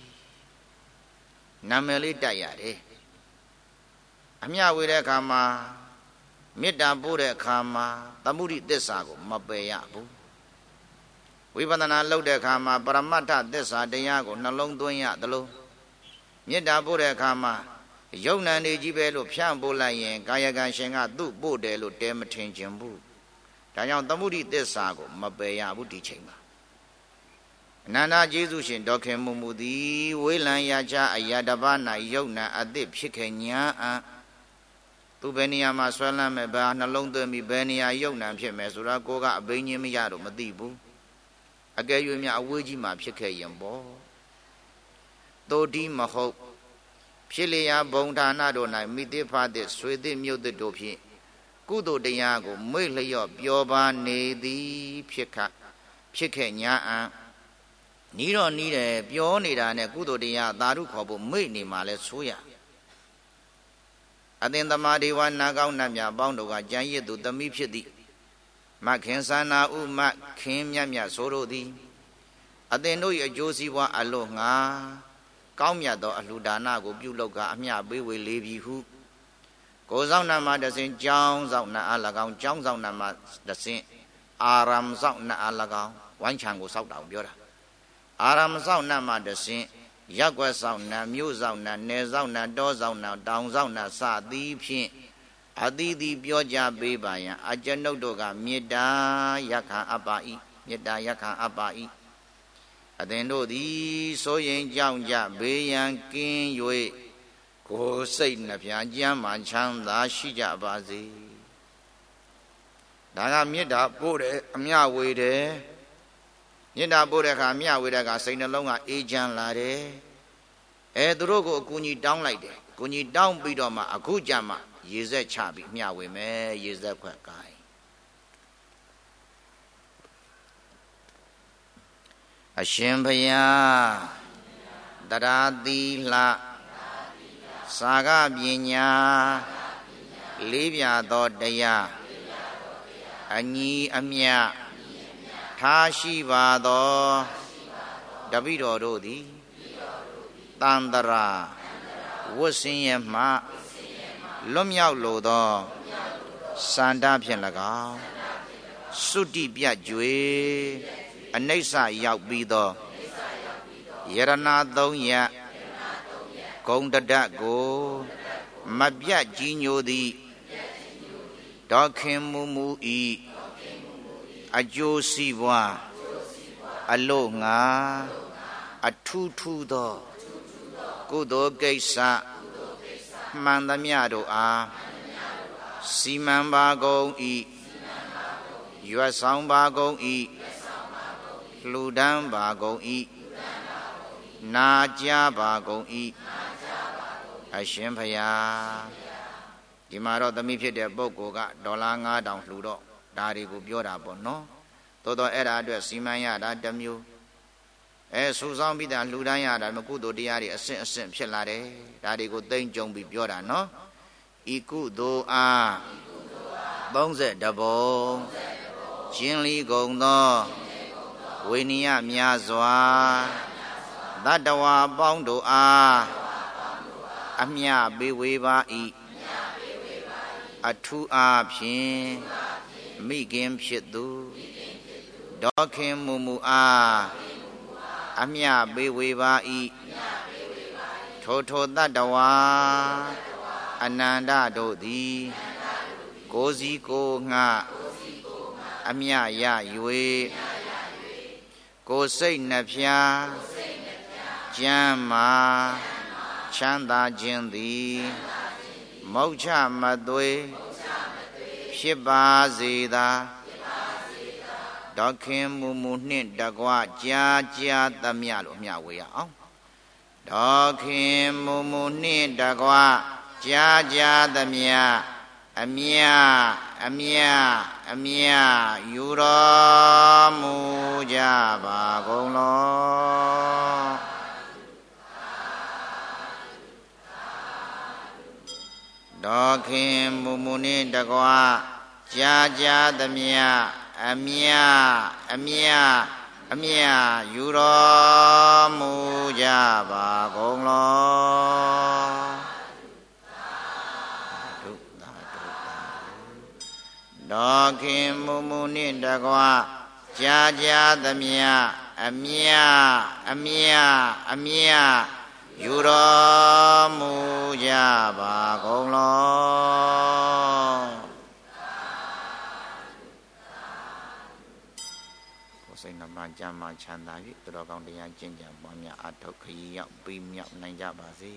နာမည်လေးတိုက်ရတယ်အမျှဝေတဲ့အခါမှာမေတ္တာပို့တဲ့အခါမှာသမုဒိသစ္စာကိုမပယ်ရဘူးဝိပဿနာလုပ်တဲ့အခါမှာပရမတ္ထသစ္စာတရားကိုနှလုံးသွင်းရသလိုမေတ္တာပို့တဲ့အခါမှာယုံနာနေကြီးပဲလို့ဖြန့်ပို့လိုက်ရင်ကာယကံရှင်ကသူ့ပို့တယ်လို့တဲမထင်ခြင်းဘူးဒါကြောင့်သမုဒိသစ္စာကိုမပယ်ရဘူးဒီချိန်မှာအနန္တကျေးဇူးရှင်ဒေါခင်မူမူသည်ဝေလံရချအရာတပါး၌ယုံနာအသည့်ဖြစ်ခဲ့ညာအံသူဘယ်နေရာမှာဆွဲလမ်းမဲ့ဘာနှလုံးသွင်းပြီးဘယ်နေရာယုံနာဖြစ်မယ်ဆိုတော့ကိုကအဘိညာဉ်မရတော့မသိဘူးအကယ်၍များအဝေးကြီးမှာဖြစ်ခဲ့ရင်ပေါ့တိုတိမဟုတ်ဖြစ်လျာဘုံဌာနတို့၌မိတိဖသည့်ဆွေသည့်မြို့သည့်တို့ဖြင့်ကုသိုလ်တရားကိုမွေ့လျော့ပျော်ပါနေသည်ဖြစ်ခဖြစ်ခဲ့ညာအံနီးတော့နီးတယ်ပြောနေတာနဲ့ကုသိုလ်တရားသာဓုခေါ်ဖို့မိတ်နေမှာလဲဆိုရအသင်သမာဒေဝနာကောင်းနတ်မြတ်ပေါင်းတို့ကကြံရစ်သူသမီးဖြစ်သည်မခင်သနာဥမခင်မြတ်မြတ်ဆိုတို့သည်အသင်တို့၏အကျိုးစီးပွားအလို့ငါကောင်းမြတ်သောအလှူဒါနကိုပြုလုပ်ကအမျှပေးဝေလေပြီဟုကိုဆောင်နာမှာတစဉ်ကြောင်းဆောင်နာအား၎င်းကြောင်းဆောင်နာမှာတစဉ်အာရမ်ဆောင်နာအား၎င်းဝိုင်းချံကိုစောက်တောင်ပြောတာအာရမ်ဆောင်နာမှာတစဉ်ရက်ွက်ဆောင်နာမြို့ဆောင်နာနယ်ဆောင်နာတောဆောင်နာတောင်ဆောင်နာစသည်ဖြင့်အသီးသီးပြောကြပေးပါယံအကျွန်ုပ်တို့ကမေတ္တာယက္ခအပ္ပါဤမေတ္တာယက္ခအပ္ပါဤအသင်တို့သည်ဆိုရင်ကြောင်းကြဘေးရန်ကင်း၍ကိုယ်စိတ်နှပြကျမ်းမှချမ်းသာရှိကြပါစေဒါကမေတ္တာပို့တယ်အမျှဝေတယ်မေတ္တာပို့တဲ့အခါအမျှဝေတဲ့အခါစိတ်နှလုံးကအေးချမ်းလာတယ်အဲသူတို့ကိုအကူကြီးတောင်းလိုက်တယ်အကူကြီးတောင်းပြီးတော့မှအခုကြမှာရေစက်ချပြီးမျှဝေမယ်ရေစက်ခွက်ကိုင်းအရှင်ဘုရားတရားသီလစာကပညာလေးပြသောတရားအညီအမျှထားရှိပါသောတပိတော်တို့သည်တန်တရာဝတ်ဆင်းရဲမှလွတ်မြောက်လိုသောစန္ဒဖြင့်၎င်းသုတိပြကျွေအနိစ္စရောက်ပြီးသောယရဏသုံးရဂုံတတကိုမပြတ်ကြီးညိုသည်ဒေါခင်မူမူဤအကျိုးစီးပွားအလို့ငါအထူးထူးသောကုသိုလ်ကိစ္စမှန်သမျှတို့အားစီမံပါကုန်၏ရွတ်ဆောင်ပါကုန်၏လှူဒန်းပါကုန်၏နာကြားပါကုန်၏အရှင်ဘုရားဒီမှာတော့သမီးဖြစ်တဲ့ပုဂ္ဂိုလ်ကဒေါ်လာငါးထောင်လှူတော့ဒါတွေကိုပြောတာပေါ့နော်သို့တော့အဲ့ဒါအတွက်စီမံရတာတစ်မျိုးအဲစူဆောင်းပြီးသားလှူဒန်းရတာမကုသိုလ်တရားတွေအဆင့်အဆင့်ဖြစ်လာတယ်ဒါတွေကိုသိမ့်ကြုံပြီးပြောတာနော်ဤကုသိုလ်အားသုံးဆယ်တပုံကျင်းလီကုန်သောဝိနည်းများစွာသတ္တဝါပေါင်းတို့အားအမြပေးဝေပါ၏အထူးအားဖြင့်မိခင်ဖြစ်သူဒေါခင်မူမူအားအမြပေးဝေပါ၏ထိုထိုတတ္တဝါအနန္တတို့သည်ကိုယ်စီကိုယ်ငှအမြရ၍ကိုယ်စိတ်နှဖျားကျမ်းမာချမ်းသာခြင်းသည်မုတ်ချမသွေဖြစ်ပါစေသာဒေါခင်မူမူနှင့်တကွကြာကြာသမျှလို့မျှဝေရအောင်ဒေါခင်မူမူနှင့်တကွကြာကြာသမျှအမြအမြအမြယူတော်မူကြပါကုန်လောဒေါခင်မူမူနှင့်တကွကြာကြာသမျှအမြအမြအမြယူတော်မူကြပါကုန်လောဒေါခင်မူမူနှင့်တကွကြာကြာသမျှအမြအမြအမြယူတော်မူကြပါကုန်လောကိုယ်စိတ်နှမကြမ်းမှချမ်းသာ၍သူတော်ကောင်းတရားကျင့်ကြံပွားများအထောက်ခရီးရောက်ပြီးမြောက်နိုင်ကြပါစေ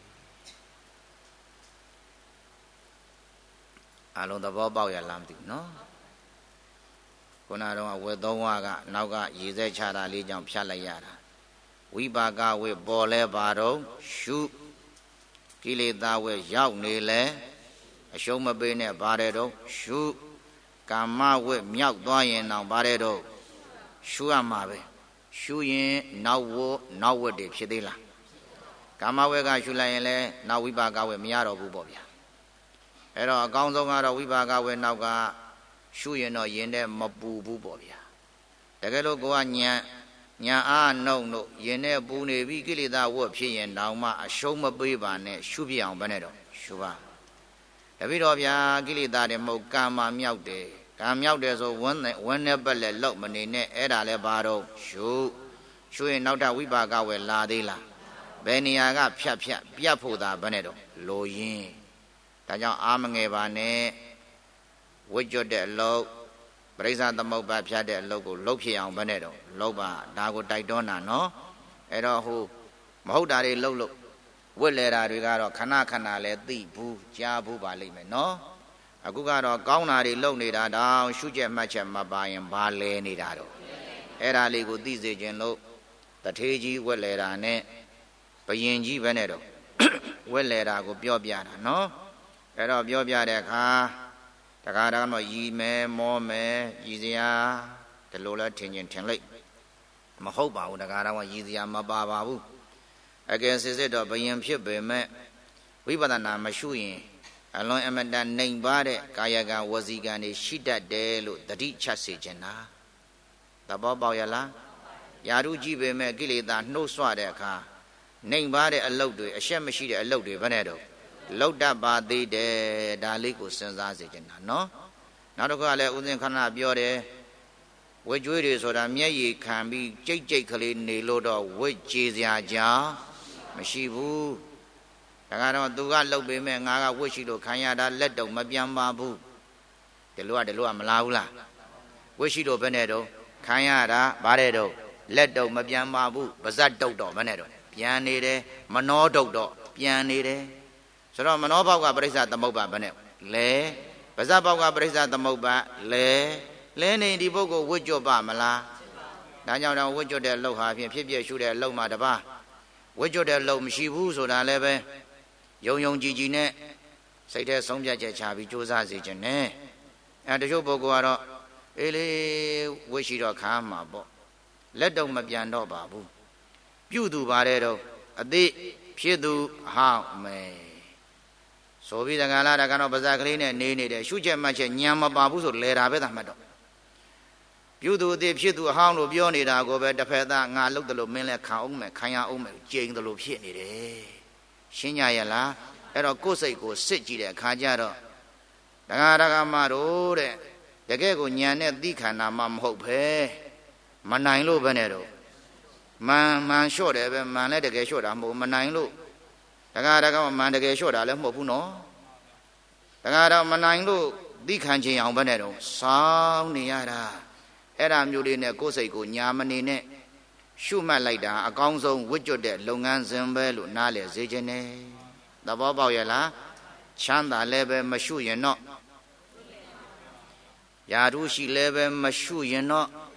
အလုံးသဘောပေါက်ရလားမသိဘူးနော်ခုနကတော့ဝေသုံးဝါကနောက်ကရေစက်ချတာလေးကြောင့်ဖြတ်လိုက်ရတာဝိပါကဝေပေါ်လဲပါတော့ရှုကိလေသာဝေရောက်နေလဲအရှုံးမပေးနဲ့ပါတယ်တော့ရှုကာမဝေမြောက်သွားရင်တော့ပါတယ်တော့ရှုရမှာပဲရှုရင်နောက်ဝနောက်ဝတ်တွေဖြစ်သေးလားကာမဝေကရှုလိုက်ရင်လဲနောက်ဝိပါကဝေမရတော့ဘူးပေါ့ဗျာအဲ့တော့အကောင်းဆုံးကတော့ဝိပါကဝေနောက်ကရှုရင်တော့ရင်ထဲမပူဘူးပေါ့ဗျာတကယ်လို့ကိုကညံညာအားနှုတ်လို့ရင်ထဲပူနေပြီကိလေသာဝတ်ဖြစ်ရင်တောင်မှအရှုံးမပေးပါနဲ့ရှုပြအောင်ပဲနဲ့တော့ရှုပါတပိတော့ဗျာကိလေသာတွေမဟုတ်ကာမမြောက်တယ်ကာမြောက်တယ်ဆိုဝန်းဝန်းနဲ့ပက်လက်လောက်မနေနဲ့အဲ့ဒါလဲပါတော့ရှုရှုရင်နောက်ထပ်ဝိပါကဝေလာသေးလားဘယ်နေရာကဖြတ်ဖြတ်ပြတ်ဖို့သာပဲနဲ့တော့လိုရင်းဒါကြောင့်အာမငယ်ပါနဲ့ဝိကျွတ်တဲ့အလုပ်ပရိစ္ဆာသမုပ္ပါဖြတ်တဲ့အလုပ်ကိုလှုပ်ဖြစ်အောင်ပဲနဲ့တော့လှုပ်ပါဒါကိုတိုက်တွန်းတာနော်အဲ့တော့ဟိုမဟုတ်တာတွေလှုပ်လို့ဝစ်လဲတာတွေကတော့ခဏခဏလဲသိဘူးကြားဘူးပါလိမ့်မယ်နော်အခုကတော့ကောင်းတာတွေလှုပ်နေတာတောင်ရှုချက်မှတ်ချက်မပါရင်ဘာလဲနေတာတော့အဲ့ဒါလေးကိုသိစေခြင်းလို့တထေးကြီးဝစ်လဲတာနဲ့ဘယင်ကြီးပဲနဲ့တော့ဝစ်လဲတာကိုပြောပြတာနော်အဲ့တော့ပြောပြတဲ့အခါတခါတခါတော့ရီမဲမောမဲရီစရာဒီလိုလဲထင်ချင်းထင်လိုက်မဟုတ်ပါဘူးတခါတော့ရီစရာမပါပါဘူးအကယ်စစ်စစ်တော့ဘယင်ဖြစ်ပေမဲ့ဝိပဿနာမရှုရင်အလွန်အမတန်နှိမ်ပါတဲ့ကာယကံဝစီကံတွေရှိတတ်တယ်လို့တတိချက်စေချင်တာသဘောပေါက်ရလားယာရုကြည့်ပေမဲ့ကိလေသာနှိုးဆွတဲ့အခါနှိမ်ပါတဲ့အလုပ်တွေအရှက်မရှိတဲ့အလုပ်တွေဘယ်နဲ့တော့လောက်တတ်ပါသေးတယ်ဒါလေးကိုစဉ်းစားစေချင်တာနော်နောက်တစ်ခါလည်းဥစဉ်ခဏပြောတယ်ဝိကျွေးတွေဆိုတာမျက်ရည်ခံပြီးကြိတ်ကြိတ်ကလေးနေလို့တော့ဝိကြေစရာကြောင့်မရှိဘူးဒါကတော့သူကလှုပ်ပေမဲ့ငါကဝိရှိလို့ခံရတာလက်တော့မပြန်ပါဘူးဒီလိုကဒီလိုကမလားဘူးလားဝိရှိလို့ဘယ်နဲ့တော့ခံရတာဗါတဲ့တော့လက်တော့မပြန်ပါဘူးပါဇက်တုတ်တော့ဘယ်နဲ့တော့ပြန်နေတယ်မနှောတုတ်တော့ပြန်နေတယ်ဆိုတော့မနောဘောက်ကပရိစ္ဆာသမုပ္ပါဘယ်နဲ့လဲပါဇက်ဘောက်ကပရိစ္ဆာသမုပ္ပါလဲလဲနေဒီပုဂ္ဂိုလ်ဝိကျွတ်ပါမလားဒါကြောင့်တော့ဝိကျွတ်တဲ့လှုပ်ဟာဖြင့်ဖြစ်ဖြစ်ရှုတဲ့လှုပ်မှာတပါဝိကျွတ်တဲ့လှုပ်မရှိဘူးဆိုတာလည်းပဲယုံယုံကြည်ကြည်နဲ့စိတ်ထဲဆုံးဖြတ်ချက်ချပြီးကြိုးစားစေခြင်းနဲ့အဲတချို့ပုဂ္ဂိုလ်ကတော့အေးလေဝိရှိတော့ခါမှာပေါ့လက်တော့မပြန်တော့ပါဘူးပြုသူပါတယ်တော့အသိဖြစ်သူဟောင်းမယ်ဆိုပြီးတက္ကလာတက္ကတော့ပါဇက်ကလေးနဲ့နေနေတယ်ရှုချက်မှတ်ချက်ညံမပါဘူးဆိုလဲတာပဲသာမှတ်တော့ပြုသူအသိဖြစ်သူအဟောင်းလို့ပြောနေတာကိုပဲတစ်ဖက်သားငါလှုပ်တယ်လို့မင်းလည်းခံအောင်မယ်ခံရအောင်မယ်ကြိမ်တယ်လို့ဖြစ်နေတယ်ရှင်းကြရလားအဲ့တော့ကိုယ်စိတ်ကိုစစ်ကြည့်တဲ့အခါကျတော့တက္ကရာကမတို့တဲ့တကယ်ကိုညံနဲ့သိခန္ဓာမှမဟုတ်ပဲမနိုင်လို့ပဲနဲ့တော့မန်မန်လျှော့တယ်ပဲမန်လည်းတကယ်လျှော့တာမဟုတ်မနိုင်လို့တက္ကရာကမန်တကယ်လျှော့တာလည်းမဟုတ်ဘူးနော်တက္ကရာမနိုင်လို့သိခံခြင်းအောင်ပဲနဲ့တော့စောင်းနေရတာအဲ့ဒါမျိုးလေးနဲ့ကိုယ်စိတ်ကိုညာမနေနဲ့ရှုမှတ်လိုက်တာအကောင်းဆုံးဝိကျွတ်တဲ့လုပ်ငန်းစဉ်ပဲလို့နားလည်စေခြင်းနဲ့သဘောပေါက်ရဲ့လားချမ်းသာလည်းပဲမရှုရင်တော့ယာရုရှိလည်းပဲမရှုရင်တော့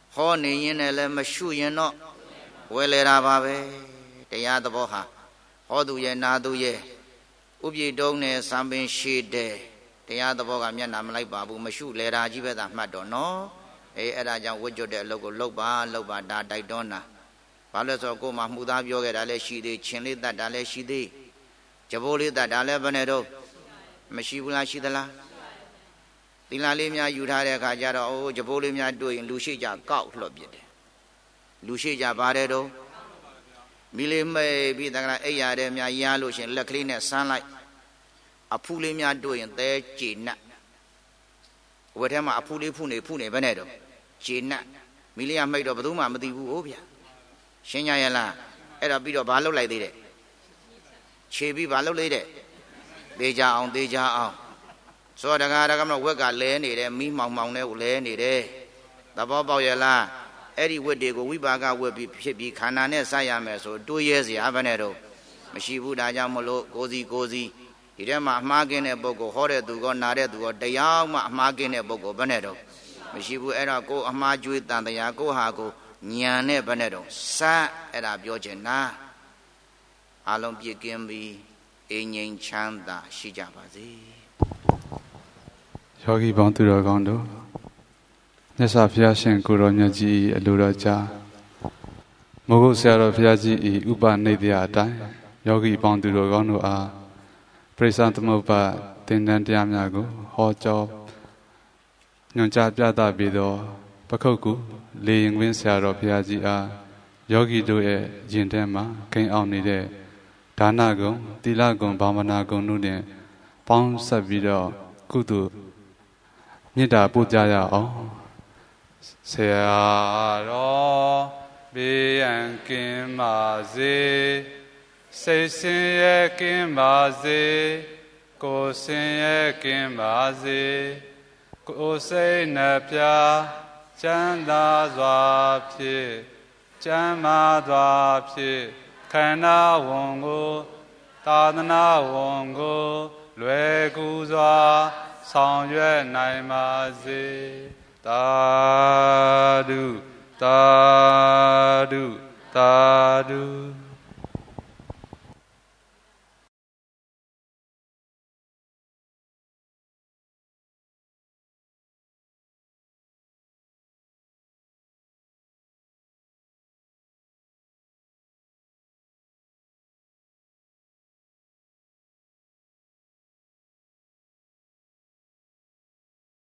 ဟောနေရင်လည်းမရှုရင်တော့ဝယ်လေတာပါပဲတရားသဘောဟာဟောသူရဲ့နာသူရဲ့ဥပိတုံးနဲ့စံပင်ရှိတဲ့တရားသဘောကမျက်နှာမလိုက်ပါဘူးမရှုလေတာကြီးပဲသာမှတ်တော့နော်အေးအဲ့ဒါကြောင့်ဝတ်ကြွတဲ့အလုပ်ကိုလုပ်ပါလုပ်ပါဒါတိုက်တွန်းတာဘာလို့ဆိုကိုယ်မှမှုသားပြောခဲ့တာလည်းရှိသေးချင်းလေးတတ်တာလည်းရှိသေးကြဘိုးလေးတတ်တာလည်းဘယ်နဲ့တော့မရှိဘူးလားရှိသလားသီလလေးများယူထားတဲ့အခါကျတော့အိုးကြဘိုးလေးများတွေ့ရင်လူရှိကြကောက်လှော့ပြစ်တယ်လူရှိကြပါတယ်တော့မိလေးမိတ်ပြီးတကလားအိယာတဲ့များရလို့ရှင်လက်ကလေးနဲ့ဆန်းလိုက်အဖူးလေးများတွေ့ရင်သဲကြည်နတ်ဝက်ထဲမှာအဖူးလေးဖူးနေဖူးနေဘယ်နဲ့တော့ကြည်နတ်မိလေးကမိတ်တော့ဘယ်သူမှမသိဘူးဟုတ်ဗျာရှင်းကြရလားအဲ့တော့ပြီးတော့ဘာလုပ်လိုက်သေးတယ်ခြေပြီးဘာလုပ်လိုက်တဲ့သေးကြအောင်သေးကြအောင်စောတကားတကားမလို့ဝက်ကလဲနေတယ်မိမှောင်မှောင်နဲ့လဲနေတယ်သဘောပေါက်ရလားအဲ့ဒီဝက်တွေကိုဝိပါကဝက်ပြီးဖြစ်ပြီးခန္ဓာနဲ့စရမယ်ဆိုတွေးရဲစရာဘယ်နဲ့တော့မရှိဘူးဒါကြောင့်မလို့ကိုစီကိုစီဒီထဲမှာအမှားကင်းတဲ့ပုဂ္ဂိုလ်ဟောတဲ့သူကောနာတဲ့သူကောတရားမှအမှားကင်းတဲ့ပုဂ္ဂိုလ်ဘယ်နဲ့တော့မရှိဘူးအဲ့တော့ကိုအမှားကျွေးတန်တရားကိုဟာကိုညံနဲ့ဘယ်နဲ့တော့စအဲ့ဒါပြောချင်တာအလုံးပြည့်ကင်းပြီးအငြိမ်ချမ်းသာရှိကြပါစေယောဂီပေါင်းသူတော်ကောင်းတို့မြတ်စွာဘုရားရှင်ကိုရောမြတ်ကြီးအလိုတော်ကြားမိုးကုတ်ဆရာတော်ဘုရားကြီးဤဥပနိဒေယအတိုင်းယောဂီပေါင်းသူတော်ကောင်းတို့အားပရိစ္ဆသမုပ္ပါသင်္တန်တရားများကိုဟောကြားညွှန်ကြားပြသပြီးသောပခုတ်ကူလေရင်ကွင်းဆရာတော်ဘုရားကြီးအားယောဂီတို့ရဲ့ယင်ထဲမှာခိန်အောင်နေတဲ့ဒါနဂုဏ်သီလဂုဏ်ဘာဝနာဂုဏ်တို့နဲ့ပေါင်းဆက်ပြီးတော့ကုသိုလ်မေတ္တာပို့ကြရအောင်ဆရာတော်ဘေးရန်ကင်းပါစေစိတ်ဆင်းရဲကင်းပါစေကိုယ်ဆင်းရဲကင်းပါစေကိုယ်စိတ်နှပြချမ်းသာစွာဖြင့်ချမ်းသာစွာဖြင့်ခန္ဓာဝန်ကိုသာသနာဝန်ကိုလွယ်ကူစွာဆောင်ရွက်နိုင်ပါစေသာဓုသာဓုသာဓု